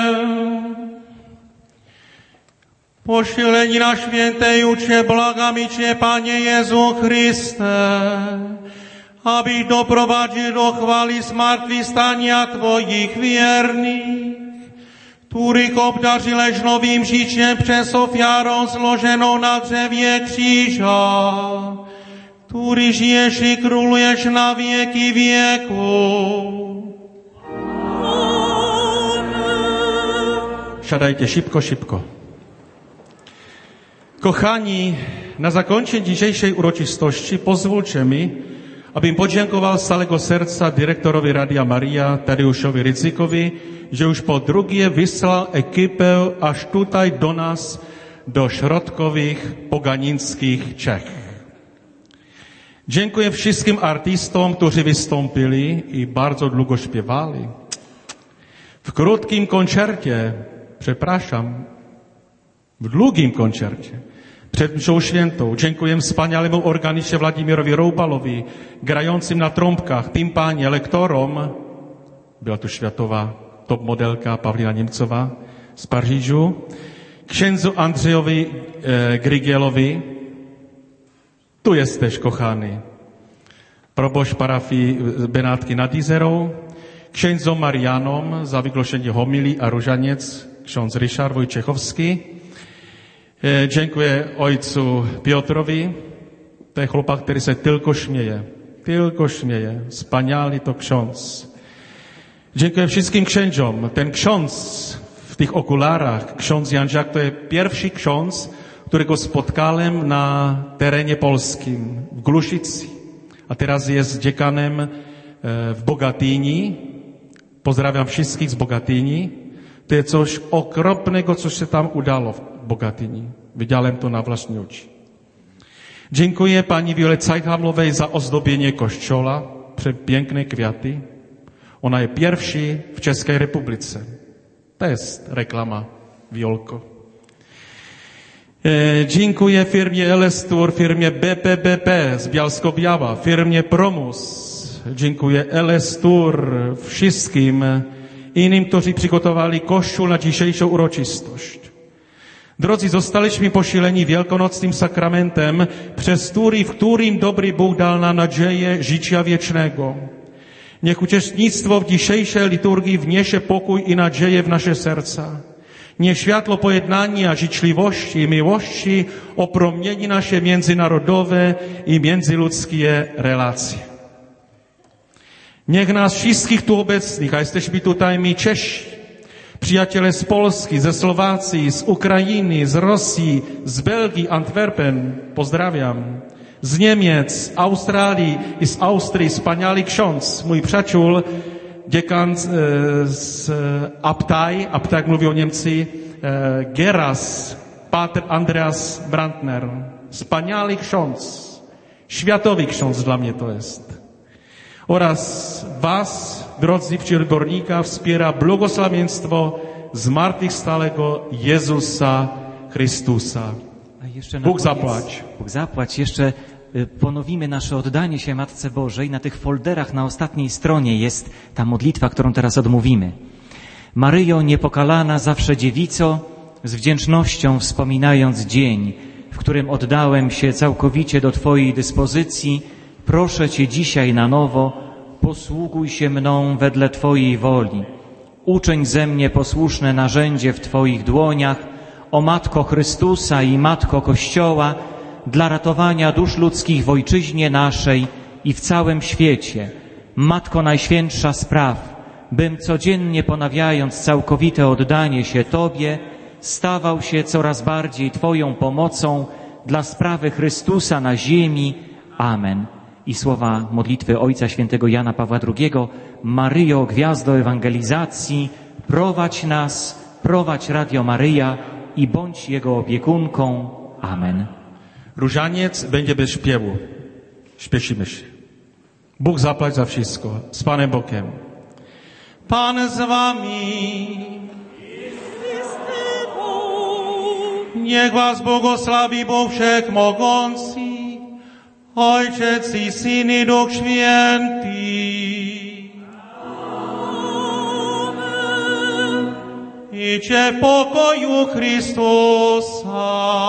Posileni na świętej ucie blagami Cię, Panie Jezu Chryste, abyś doprowadził do chwali zmartwychwstania Twoich wiernych, których obdarzyłeś nowym życiem przez ofiarę złożoną na drzewie krzyża, który żyjesz i królujesz na wieki wieków. Siadajcie szybko, szybko. Kochani, na zakończenie dzisiejszej uroczystości pozwólcie mi, abym podziękował z całego serca dyrektorowi Radia Maria, Tadeuszowi Rydzykowi, że już po drugie wysłał ekipę aż tutaj do nas, do środkowych, poganińskich Czech. Dziękuję wszystkim artystom, którzy wystąpili i bardzo długo śpiewali. W krótkim koncercie, przepraszam, w długim koncercie, przed mszą świętą, dziękuję wspaniałemu organiście Władimirowi Roubalowi, grającym na trąbkach, timpanie, lektorom. Była tu światowa top modelka Pawlina Niemcowa z Paryżu, księdzu Andrzejowi e, Grygielowi. Tu jesteś, kochany. Proboszcz parafii Benátky nad Izerou, księdzom Marianom za wygłoszenie homilii a różaniec, ksiądz Ryszard Wojciechowski. E, dziękuję ojcu Piotrowi, to jest chłopak, który się tylko śmieje, tylko śmieje. Wspaniały to ksiądz. Dziękuję wszystkim księdziom. Ten ksiądz w tych okularach, ksiądz Jandziak, to jest pierwszy ksiądz, którego spotkałem na terenie polskim, w Gluszycy. A teraz jest dziekanem w Bogatyni. Pozdrawiam wszystkich z Bogatyni. To jest coś okropnego, co się tam udało w Bogatyni. Widziałem to na własne oczy. Dziękuję pani Wiole Cajhamlowej za ozdobienie kościoła. Przepiękne kwiaty. Ona jest pierwszy w Českej Republice. To jest reklama, Wiolko. E, dziękuję firmie L S Tour, firmie B P B P z Bialsko-Biała, firmie Promus. Dziękuję L S Tour, wszystkim innym, którzy przygotowali Kościół na dzisiejszą uroczystość. Drodzy, zostaliśmy posileni wielkanocnym sakramentem, przez który, w którym dobry Bóg dał nam nadzieję życia wiecznego. Niech uczestnictwo w dzisiejszej liturgii wniesie pokój i nadzieję w nasze serca. Niech światło pojednania, życzliwości i miłości opromieni nasze międzynarodowe i międzyludzkie relacje. Niech nas wszystkich tu obecnych, a jesteśmy tutaj my Czesi, przyjaciele z Polski, ze Słowacji, z Ukrainy, z Rosji, z Belgii, Antwerpen, pozdrawiam, z Niemiec, Australii i z Austrii, wspaniały ksiądz, mój przyjaciel, dziekan z Abtei, Abtei, jak mówią Niemcy, Geras, Pater Andreas Brandner. Wspaniały ksiądz, światowy ksiądz dla mnie to jest. Oraz was, drodzy wcielgornika, wspiera błogosławieństwo zmartwychwstałego Jezusa Chrystusa. Bóg zapłać. Bóg zapłać. Jeszcze ponowimy nasze oddanie się Matce Bożej. Na tych folderach na ostatniej stronie jest ta modlitwa, którą teraz odmówimy. Maryjo niepokalana, zawsze dziewico, z wdzięcznością wspominając dzień, w którym oddałem się całkowicie do Twojej dyspozycji, proszę Cię dzisiaj na nowo, posługuj się mną wedle Twojej woli. Uczyń ze mnie posłuszne narzędzie w Twoich dłoniach, o Matko Chrystusa i Matko Kościoła, dla ratowania dusz ludzkich w ojczyźnie naszej i w całym świecie. Matko Najświętsza spraw, bym codziennie ponawiając całkowite oddanie się Tobie, stawał się coraz bardziej Twoją pomocą dla sprawy Chrystusa na ziemi. Amen. I słowa modlitwy Ojca Świętego Jana Pawła drugiego. Maryjo, gwiazdo ewangelizacji, prowadź nas, prowadź Radio Maryja i bądź Jego opiekunką. Amen. Różaniec będzie bez śpiewu. Śpieszymy się. Bóg zapłać za wszystko. Z Panem Bogiem. Pan z wami. Niech was błogosławi Bóg Wszechmogący, Ojciec i Syn i Duch Święty. Idzie w pokoju Chrystusa.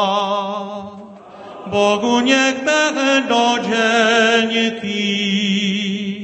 Bogu niech będą dzięki.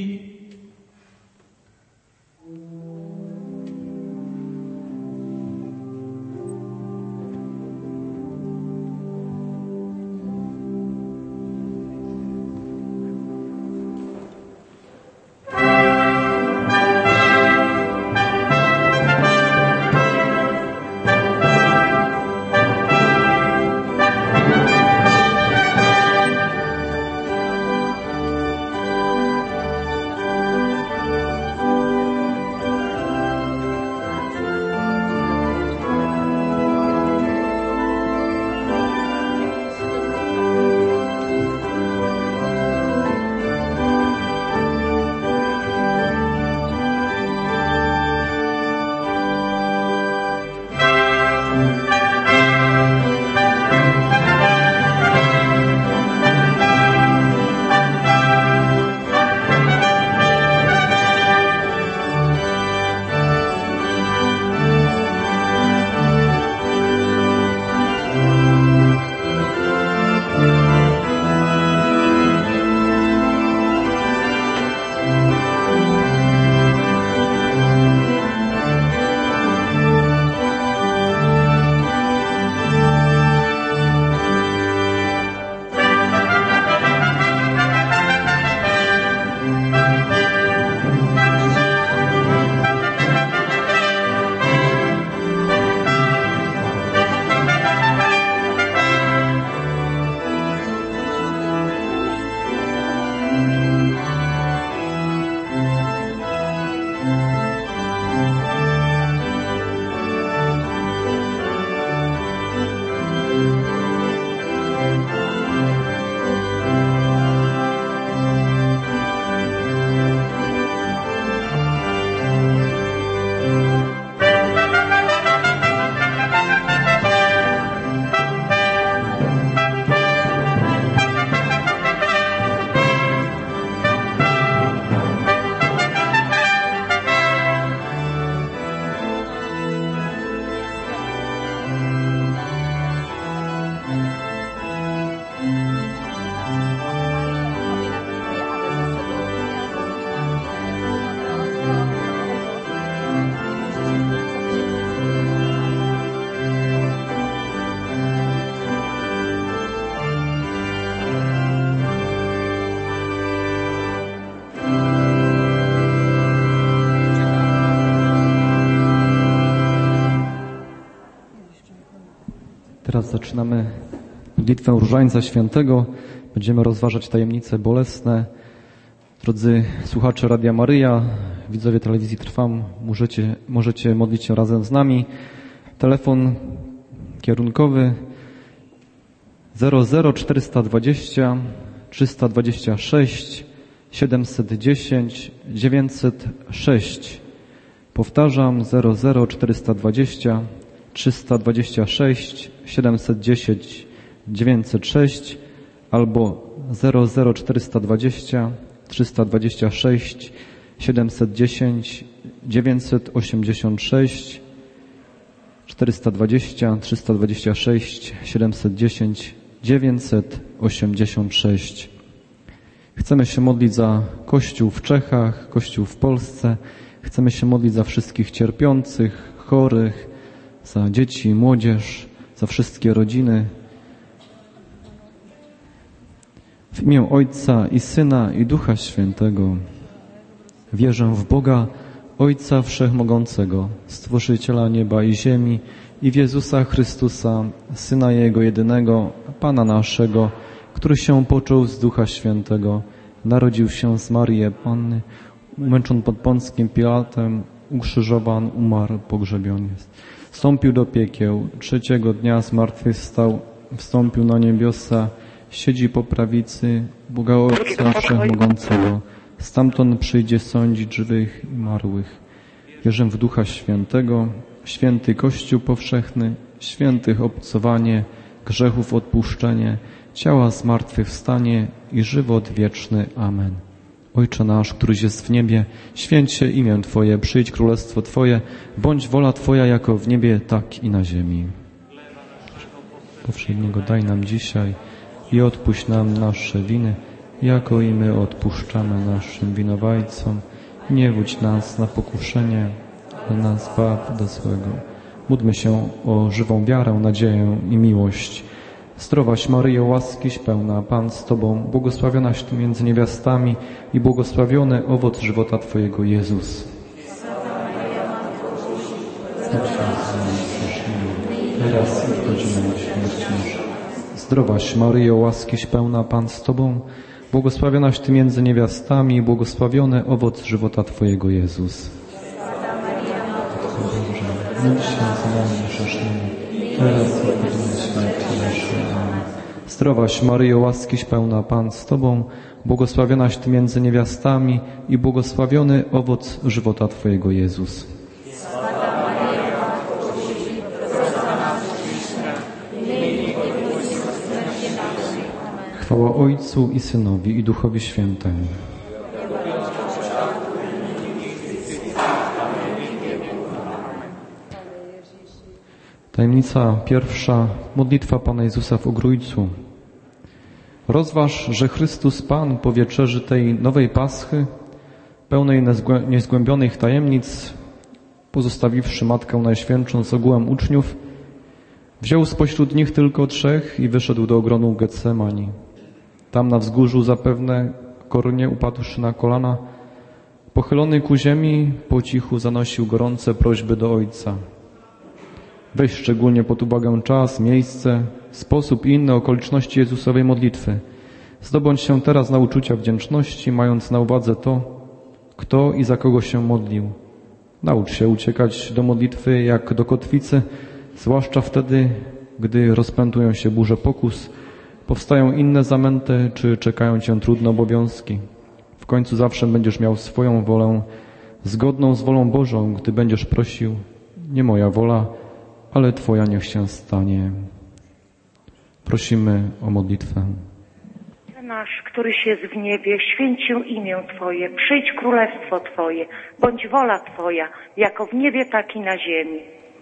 Teraz zaczynamy modlitwę Różańca Świętego. Będziemy rozważać tajemnice bolesne. Drodzy słuchacze Radia Maryja, widzowie telewizji Trwam, możecie, możecie modlić się razem z nami. Telefon kierunkowy zero zero czterysta dwadzieścia trzysta dwadzieścia sześć siedemset dziesięć dziewięćset sześć. Powtarzam zero zero czterysta dwadzieścia trzysta dwadzieścia sześć siedemset dziesięć dziewięćset sześć albo zero zero czterysta dwadzieścia trzysta dwadzieścia sześć siedemset dziesięć dziewięćset osiemdziesiąt sześć czterysta dwadzieścia trzysta dwadzieścia sześć siedemset dziesięć dziewięćset osiemdziesiąt sześć. Chcemy się modlić za Kościół w Czechach, Kościół w Polsce. Chcemy się modlić za wszystkich cierpiących, chorych, za dzieci, młodzież, za wszystkie rodziny. W imię Ojca i Syna i Ducha Świętego wierzę w Boga, Ojca Wszechmogącego, Stworzyciela nieba i ziemi i w Jezusa Chrystusa, Syna Jego jedynego, Pana naszego, który się począł z Ducha Świętego, narodził się z Marii Panny, umęczon pod Pąckim Pilatem, ukrzyżowan, umarł, pogrzebiony jest. Wstąpił do piekieł, trzeciego dnia zmartwychwstał, wstąpił na niebiosa, siedzi po prawicy Boga Ojca Wszechmogącego. Stamtąd przyjdzie sądzić żywych i marłych. Wierzę w Ducha Świętego, święty Kościół powszechny, świętych obcowanie, grzechów odpuszczenie, ciała zmartwychwstanie i żywot wieczny. Amen. Ojcze nasz, któryś jest w niebie, święć się imię Twoje, przyjdź królestwo Twoje, bądź wola Twoja jako w niebie, tak i na ziemi. Powszedniego daj nam dzisiaj i odpuść nam nasze winy, jako i my odpuszczamy naszym winowajcom. Nie wódź nas na pokuszenie, ale nas zbaw do złego. Módlmy się o żywą wiarę, nadzieję i miłość. Zdrowaś Maryjo, łaskiś pełna, Pan z Tobą, błogosławionaś Ty między niewiastami i błogosławiony owoc żywota Twojego, Jezus. Teraz i w godzinę śmierci naszej. Zdrowaś Maryjo, łaskiś pełna, Pan z Tobą, błogosławionaś Ty między niewiastami i błogosławiony owoc żywota Twojego, Jezus. Módl się za nami grzesznymi, teraz i w godzinę śmierci naszej. Amen. Zdrowaś Maryjo, łaskiś pełna, Pan z Tobą, błogosławionaś Ty między niewiastami i błogosławiony owoc żywota Twojego, Jezus. Chwała Ojcu i Synowi i Duchowi Świętemu. Tajemnica pierwsza. Modlitwa Pana Jezusa w Ogrójcu. Rozważ, że Chrystus Pan po wieczerzy tej nowej Paschy, pełnej niezgłębionych tajemnic, pozostawiwszy Matkę Najświętszą z ogółem uczniów, wziął spośród nich tylko trzech i wyszedł do ogronu Getsemani. Tam na wzgórzu zapewne kornie upadłszy na kolana, pochylony ku ziemi, po cichu zanosił gorące prośby do Ojca. Weź szczególnie pod uwagę czas, miejsce, sposób i inne okoliczności Jezusowej modlitwy. Zdobądź się teraz na uczucia wdzięczności, mając na uwadze to, kto i za kogo się modlił. Naucz się uciekać do modlitwy jak do kotwicy, zwłaszcza wtedy, gdy rozpętują się burze pokus, powstają inne zamęty, czy czekają Cię trudne obowiązki. W końcu zawsze będziesz miał swoją wolę, zgodną z wolą Bożą, gdy będziesz prosił, nie moja wola, ale Twoja niech się stanie. Prosimy o modlitwę. Nasz, któryś jest w niebie, święć się imię Twoje, przyjdź królestwo Twoje, bądź wola Twoja, jako w niebie, tak i na ziemi.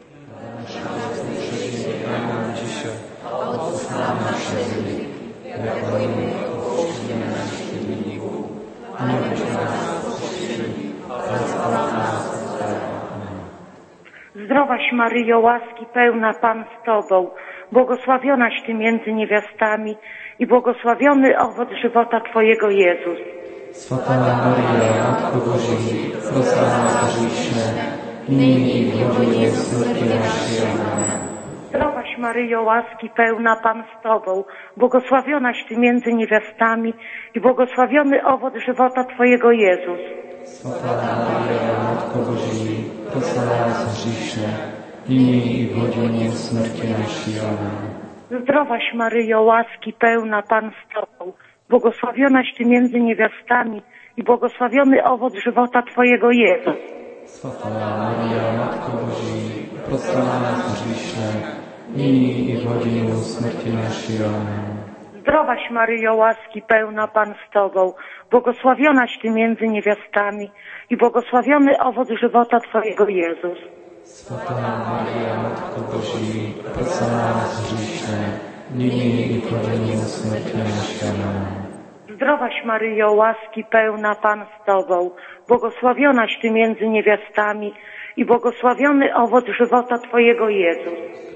Zdrowaś Maryjo, łaski pełna, Pan z Tobą, błogosławionaś Ty między niewiastami i błogosławiony owoc żywota Twojego, Jezus. Święta Maryjo, Matko Bożej, proś za nas grzesznych, nyní i w godzinę śmierci naszej. Amen. Zdrowaś Maryjo, łaski pełna, Pan z Tobą, błogosławionaś Ty między niewiastami i błogosławiony owoc żywota Twojego, Jezus. Święta Maryjo, Matko Bożej, proś za nas grzesznych, nyní i w godzinę śmierci naszej. Amen. Zdrowaś Maryjo, łaski pełna, Pan z Tobą, błogosławionaś Ty między niewiastami i błogosławiony owoc żywota Twojego, Jezus. Święta Maryjo, Matko Bożej, proś za nas grzesznych, nyní i w godzinę śmierci naszej. Amen. Zdrowaś Maryjo, łaski pełna, Pan z Tobą, błogosławionaś Ty między niewiastami i błogosławiony owoc żywota Twojego, Jezus. Święta Maryjo, Matko Bożej, proś za nas grzesznych, nyní i w godzinę śmierci naszej. Amen. Zdrowaś Maryjo, łaski pełna, Pan z Tobą, błogosławionaś Ty między niewiastami i błogosławiony owoc żywota Twojego, Jezus.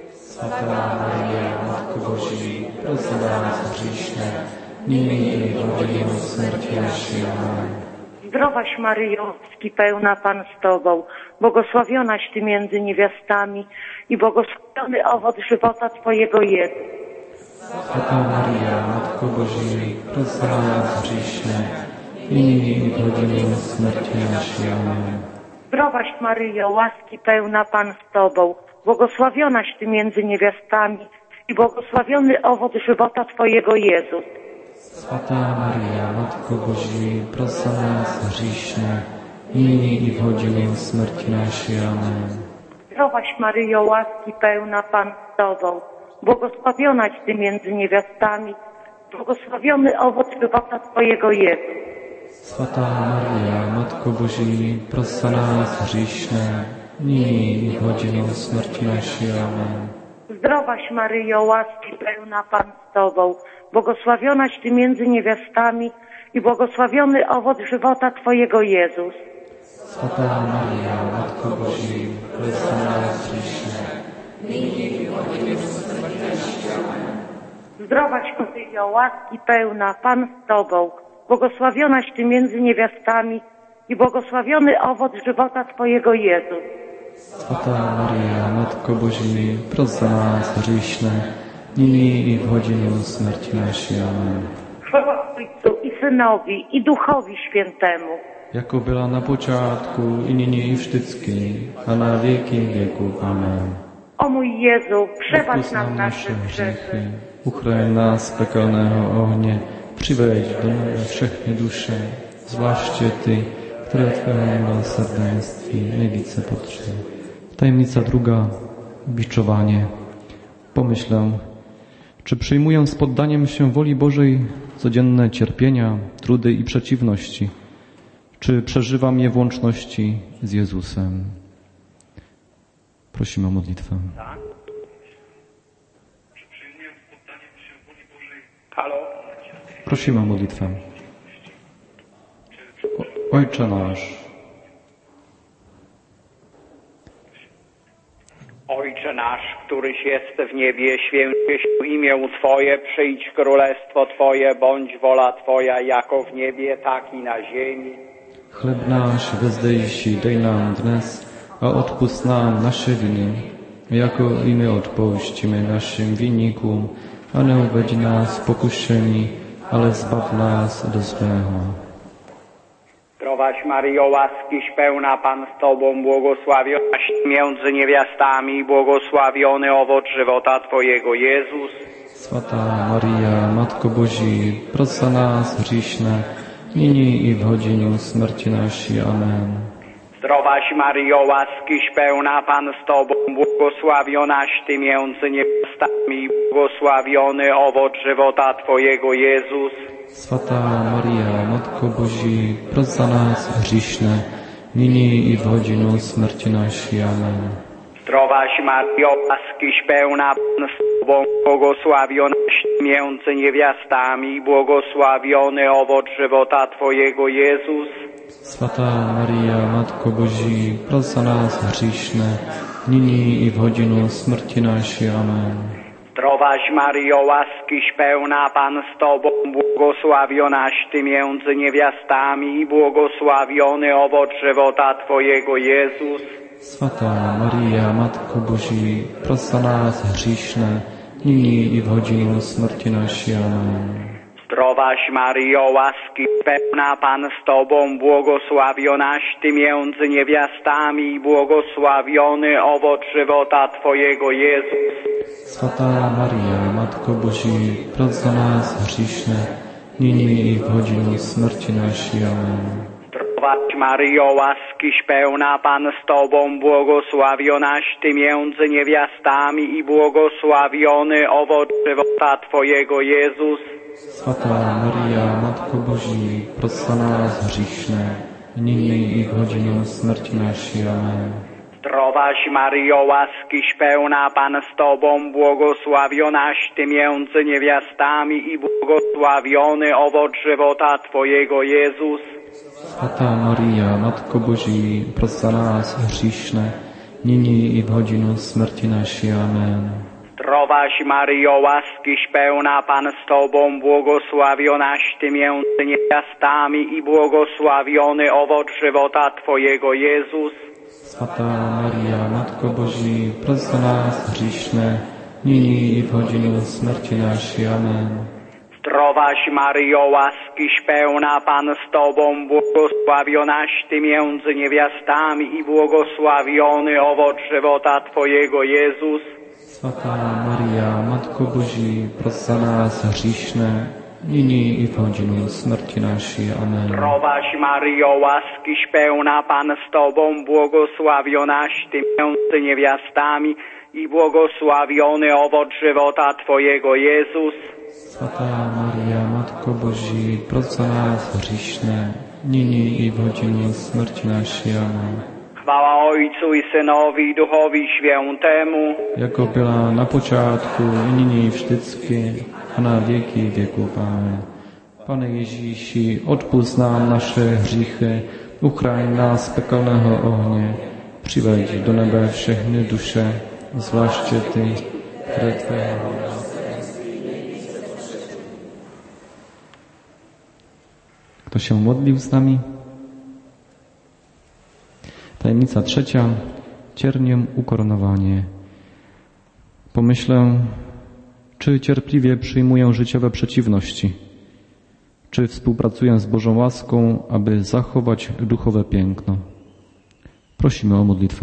Święta Maryjo, Matko Bożej, proś za nas grzesznych, nyní i w godzinę śmierci naszej. Amen. Zdrowaś Maryjo, łaski pełna, Pan z Tobą, błogosławionaś Ty między niewiastami i błogosławiony owoc żywota Twojego, Jezus. Święta Maryjo, Matko Bożej, proś za nas grzesznych, nyní i w godzinę śmierci naszej. Amen. Zdrowaś Maryjo, łaski pełna, Pan z Tobą, błogosławionaś Ty między niewiastami i błogosławiony owoc żywota Twojego, Jezus. Święta Maryjo, Matko Bożej, proś za nas grzesznych, nyní i w godzinę śmierci naszej. Amen. Zdrowaś Maryjo, łaski pełna, Pan z Tobą, błogosławionaś Ty między niewiastami, błogosławiony owoc żywota Twojego, Jezus. Święta Maria, Matko Bożej, pros za nas grzeszne, nyní i w godzinę śmierci naszej. Amen. Zdrowaś Maryjo, łaski pełna Pan z Tobą, błogosławionaś Ty między niewiastami i błogosławiony owoc żywota Twojego Jezus. Święta Maria, Matko Bożej, pros za nas grzeszne, nyní i w godzinę śmierci naszej. Amen. Zdrowaś Maryjo, łaski pełna Pan z Tobą, błogosławionaś Ty między niewiastami i błogosławiony owoc żywota Twojego Jezus. Święta Maria, Matko Bożej, pros za nas grzeszne, nyní i w godzinę śmierci naszej. Amen. Chwała Ojcu i Synowi i Duchowi Świętemu. Jako była na początku i nyní i wżdycky, a na wieki wieków. Amen. O mój Jezu, przebacz Odpuść nam nasze grzechy, uchroń nas z pekelnego ognia, przyweź do nieba wszechnie dusze, zwłaszcie Ty, które Twojego miłosierdenstwie najwięcej potrzeby. Tajemnica druga, biczowanie. Pomyślę, czy przyjmuję z poddaniem się woli Bożej codzienne cierpienia, trudy i przeciwności, czy przeżywam je w łączności z Jezusem? Prosimy o modlitwę. Halo? Prosimy o modlitwę. O, Ojcze nasz. Ojcze nasz, któryś jest w niebie, święcie się imię Twoje, przyjdź królestwo Twoje, bądź wola Twoja, jako w niebie, tak i na ziemi. Chleb nasz wezdejsi daj nam dnes, a odpust nam nasze winy, jako i my odpuścimy naszym winnikom, a nie uwiedź nas w pokuszenie, ale zbaw nas od złego. Zdrowaś Maryjo, łaskiś pełna, Pan z Tobą, błogosławionaś Ty między niewiastami i błogosławiony owoc żywota Twojego, Jezus. Święta Maria, Matko Bożej, pros za nas grzeszne, nyní i w godzinę śmierci naszej. Amen. Zdrowaś Maryjo, łaskiś pełna, Pan z Tobą, błogosławionaś Ty między niewiastami i błogosławiony owoc żywota Twojego, Jezus. Święta Maria, Matko Bożej, pros za nas grzeszne, nyní i w godzinę śmierci naszej. Amen. Zdrowaś Maryjo, łaskiś pełna, Pan z Tobą, błogosławionaś Ty między niewiastami i błogosławiony owoc żywota Twojego, Jezus. Święta Maria, Matko Bożej, pros za nas grzeszne, nyní i w godzinę śmierci naszej. Amen. Zdrowaś Maryjo, łaskiś pełna, Pan z Tobą, błogosławionaś Ty między niewiastami i błogosławiony owoc żywota Twojego, Jezus. Święta Maria, Matko Bożej, pros za nas grzeszne, nyní i w godzinę śmierci naszej. Amen. Zdrowaś Maryjo, łaski pełna, Pan z Tobą, błogosławionaś Ty między niewiastami i błogosławiony owoc żywota Twojego, Jezus. Święta Maria, Matko Bożej, pros za nas grzeszne, nyní i w godzinę śmierci naszej. Amen. Zdrowaś Maryjo, łaskiś pełna, Pan z Tobą, błogosławionaś Ty między niewiastami i błogosławiony owoc żywota Twojego, Jezus. Święta Maria, Matko Bożej, pros za nas grzeszne, nyní i w godzinę śmierci naszej. Amen. Zdrowaś Maryjo, łaskiś pełna, Pan z Tobą, błogosławionaś Ty między niewiastami i błogosławiony owoc żywota Twojego, Jezus. Święta Maria, Matko Bożej, pros za nas grzeszne, nyní i w godzinę śmierci naszej. Amen. Zdrowaś Maryjo, łaskiś pełna, Pan z Tobą, błogosławionaś Ty między niewiastami i błogosławiony owoc żywota Twojego, Jezus. Święta Maria, Matko Bożej, pros za nas grzeszne, nyní i w godzinę śmierci naszej. Amen. Zdrowaś Maryjo, łaskiś pełna, Pan z Tobą, błogosławionaś Ty między niewiastami i błogosławiony owoc żywota Twojego, Jezus. Święta Maria, Matko Bożej, pros za nas grzeszne, nyní i w godzinę śmierci naszej. Amen. Zdrowaś Maryjo, łaskiś pełna, Pan z Tobą, błogosławionaś Ty między niewiastami i błogosławiony owoc żywota Twojego, Jezus. Święta Maria, Matko Boża, proś za nas grzeszne, nyní i w godzinę śmierci naszej. Amen. Chwała Ojcu i Synowi i Duchowi Świętemu, jako była na początku, i nyní i vždycky, a na wieki wieków. Amen. Pane Ježíši, odpust nám naše hříchy, uchraň nás z pekelného ohně, přiveď do nebe všechny duše, zvláště ty, které Tvého. Kto się modlił z nami? Tajemnica trzecia. Cierniem ukoronowanie. Pomyślę, czy cierpliwie przyjmuję życiowe przeciwności, czy współpracuję z Bożą łaską, aby zachować duchowe piękno. Prosimy o modlitwę.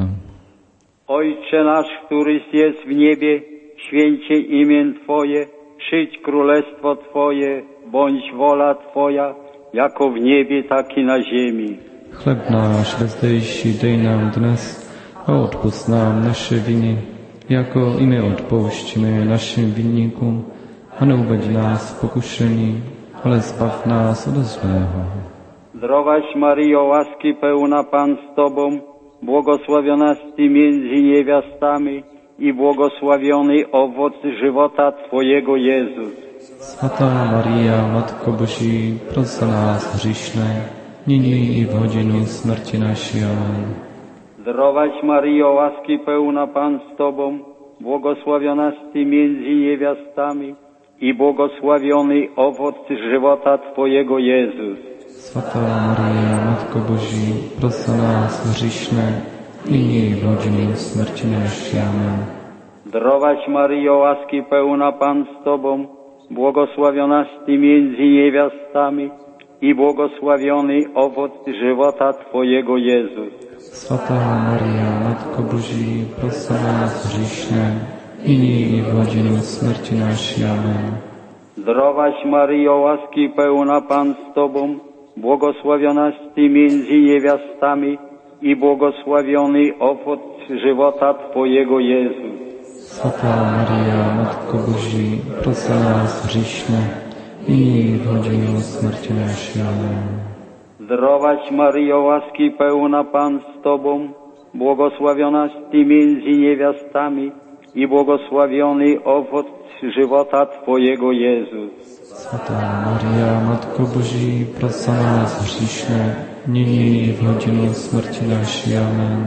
Ojcze nasz, któryś jest w niebie, święcie imię Twoje, przyjdź królestwo Twoje, bądź wola Twoja, jako w niebie, tak i na ziemi. Chleb náš vezdejší dej nám dnes a odpust nám naše viny, jako i my odpouštíme našim vinníkům a neuveď nás v pokušení, ale zbav nás od złego. Zdrowaś Maryjo, łaski pełna Pan z Tobą, błogosławionaś Ty między niewiastami i błogosławiony owoc żywota Twojego Jezus. Święta Maria, Matko Boża, proś za nas grzeszne, nyní i w godzinę śmierci naszej. Amen. Zdrowaś Maryjo, łaski pełna Pan z Tobą, błogosławionaś Ty między niewiastami i błogosławiony owoc żywota Twojego Jezus. Święta Maria, Matko Boża, proś za nas grzeszne, nyní i w godzinę śmierci naszej. Amen. Zdrowaś Maryjo, łaski pełna Pan z Tobą, błogosławionaś Ty między niewiastami i błogosławiony owoc żywota Twojego Jezus. Święta Maria, Matko Boża, proś za nas grzeszne, nyní i w godzinę śmierci naszej. Amen. Zdrowaś Maryjo, łaski pełna Pan z Tobą, błogosławionaś Ty między niewiastami i błogosławiony owoc żywota Twojego Jezus. Święta Maria, Matko Boża, proś za nas grzeszne, nyní i w godzinę śmierci naszej. Amen. Zdrowaś Maryjo, łaski pełna Pan z Tobą, błogosławionaś Ty między niewiastami i błogosławiony owoc żywota Twojego Jezus. Święta Maria, Matko Boża, proś za nas grzeszne, nyní i w godzinę śmierci naszej. Amen.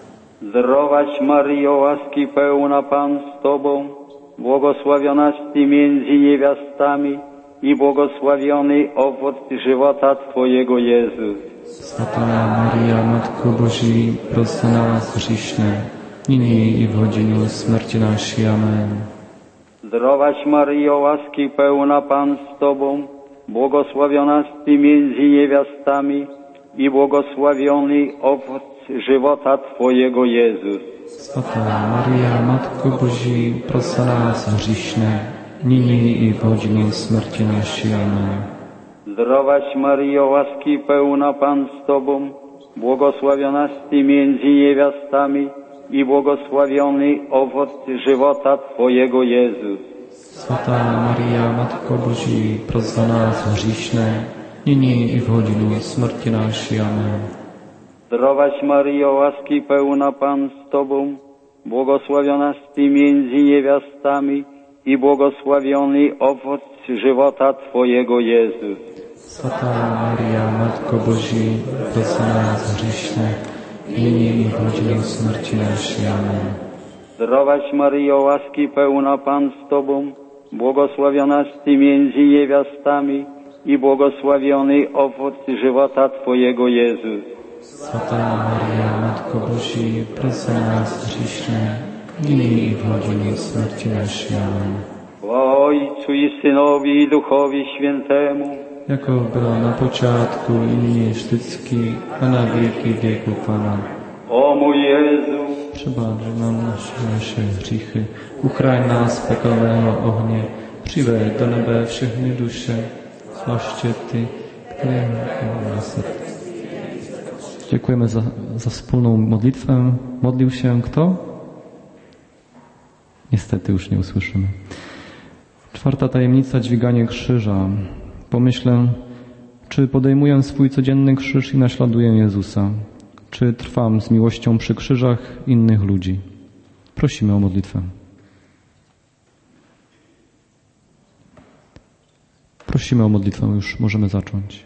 Zdrowaś Maryjo, łaski pełna Pan z Tobą, błogosławionaś Ty między niewiastami i błogosławiony owoc żywota Twojego Jezus. Święta Maria, Matko Boża, proś za nas grzeszne, nyní i w godzinę śmierci naszej. Amen. Zdrowaś Maryjo, łaski pełna Pan z Tobą, błogosławionaś Ty między niewiastami i błogosławiony owoc żywota Twojego Jezus. Święta Maria, Matko Boża, proś za nas grzeszne, nyní i w godzinę śmierci naszej. Amen. Zdrowaś Maryjo, łaski pełna Pan z Tobą, błogosławionaś Ty między niewiastami i błogosławiony owoc żywota Twojego Jezus. Święta Maria, Matko Boża, proś za nas grzeszne, nyní i w godzinę śmierci naszej. Amen. Zdrowaś Maryjo, łaski pełna Pan z Tobą, błogosławionaś Ty między niewiastami i błogosławiony owoc żywota Twojego Jezus. Święta Maria, Matko Boża, proś za nas grzeszne, nyní i w godzinę śmierci naszej. Amen. Zdrowaś Maryjo, łaski pełna Pan z Tobą, błogosławionaś Ty między niewiastami i błogosławiony owoc żywota Twojego Jezus. Święta Maria, Matko Boża, proś za nas grzeszne, nyní i w godzinę śmierci naszej. Amen. Chwała Ojcu i Synowi i Duchowi Świętemu, jako była na początku, i nyní vždycky, a na wieki wieków. Amen. O mój Jezu, przebacz nam nasze, nasze grzechy, uchrań nas z pekelného ohně, přiveď do nebe všechny duše, zwłaszcza Ty, które nas. Dziękujemy za, za wspólną modlitwę. Modlił się kto? Niestety już nie usłyszymy. Czwarta tajemnica, dźwiganie krzyża. Pomyślę, czy podejmuję swój codzienny krzyż i naśladuję Jezusa? Czy trwam z miłością przy krzyżach innych ludzi? Prosimy o modlitwę. Prosimy o modlitwę, już możemy zacząć.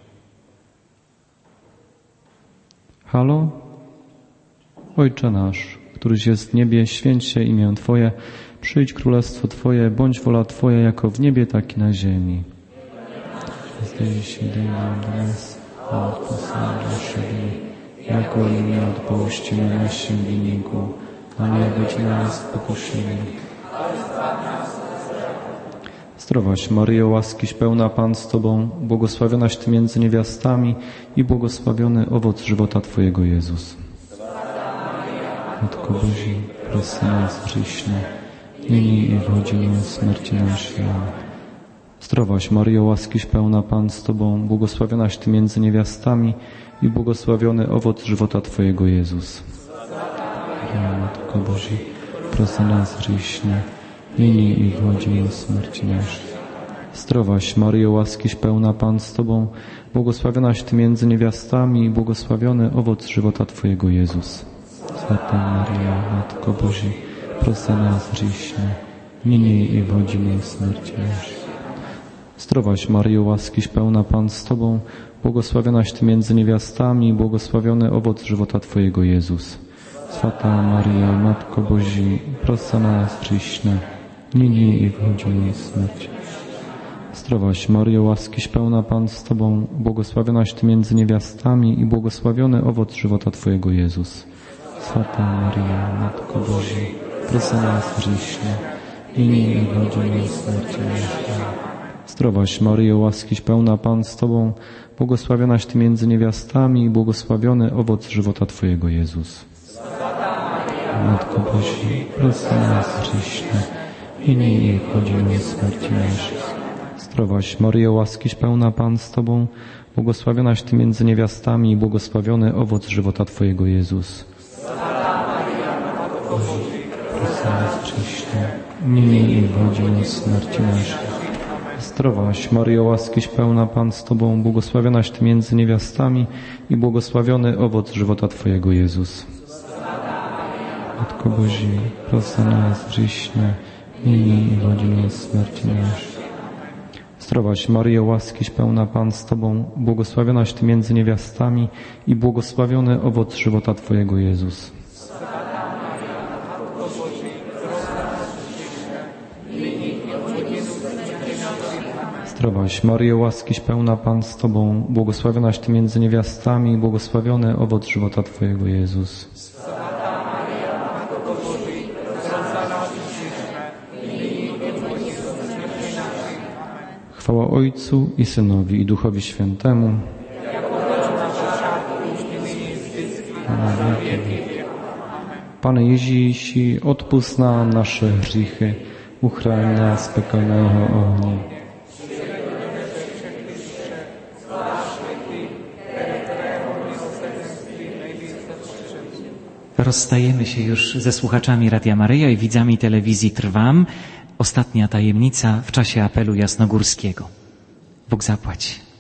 Halo? Ojcze nasz, któryś jest w niebie, święć się imię Twoje, przyjdź królestwo Twoje, bądź wola Twoja jako w niebie, tak i na ziemi. Zdaj się daj nam do nas, a odpuść nam nasze winy, jako i my odpuścimy naszym winnikom, a nie być nas w pokuszeniu. Zdrowaś Maryjo, łaskiś pełna, Pan z Tobą, błogosławionaś Ty między niewiastami i błogosławiony owoc żywota Twojego, Jezus. Matko Boża, proś za nas grzesznych, nyní i w godzinę śmierci naszej. Zdrowaś Maryjo, łaskiś pełna, Pan z Tobą, błogosławionaś Ty między niewiastami i błogosławiony owoc żywota Twojego, Jezus. Matko Boża, proś za nas grzesznych, nyní i w godzinę śmierci naszej. Zdrowaś Maryjo, łaskiś pełna, Pan z Tobą, błogosławionaś Ty między niewiastami i błogosławiony owoc żywota Twojego, Jezus. Święta Maryjo, Matko Boża, proś za nas grzesznych, nyní i w godzinę śmierci naszej. Zdrowaś Maryjo, łaskiś pełna, Pan z Tobą, błogosławionaś Ty między niewiastami i błogosławiony owoc żywota Twojego, Jezus. Święta Maryjo, Matko Boża, proś za nas grzesznych, nyní i w godzinę śmierci. Zdrowaś Maryjo, łaskiś pełna, Pan z Tobą, błogosławionaś Ty między niewiastami i błogosławiony owoc żywota Twojego, Jezus. Święta Maryjo, Matko Boża, proś za nas grzesznych, nyní i w godzinę śmierci naszej. Zdrowaś Maryjo, łaskiś pełna, Pan z Tobą, błogosławionaś Ty między niewiastami i błogosławiony owoc żywota Twojego, Jezus. Matko Boża, proś za nas grzesznych, nyní i w godzinę śmierci naszej. Zdrowaś Maryjo, łaskiś pełna, Pan z Tobą, błogosławionaś Ty między niewiastami i błogosławiony owoc żywota Twojego, Jezus. Proś za nas grzesznych, nyní i w godzinę śmierci naszej. Zdrowaś Maryjo, łaskiś pełna, Pan z Tobą, błogosławionaś Ty między niewiastami i błogosławiony owoc żywota Twojego, Jezus. Matko Boża, proś za nas grzesznych, nyní i w godzinę śmierci naszej. Zdrowaś Maryjo, łaskiś pełna, Pan z Tobą, błogosławionaś Ty między niewiastami i błogosławiony owoc żywota Twojego, Jezus. Zdrowaś Maryjo, łaskiś pełna, Pan z Tobą, błogosławionaś Ty między niewiastami i błogosławiony owoc żywota Twojego, Jezus. Chwała Ojcu i Synowi i Duchowi Świętemu. Pane Ježíši, odpusť nám naše hříchy, uchraň nás z pekelného ohně. Rozstajemy się już ze słuchaczami Radia Maryja i widzami telewizji Trwam. Ostatnia tajemnica w czasie apelu jasnogórskiego. Bóg zapłać.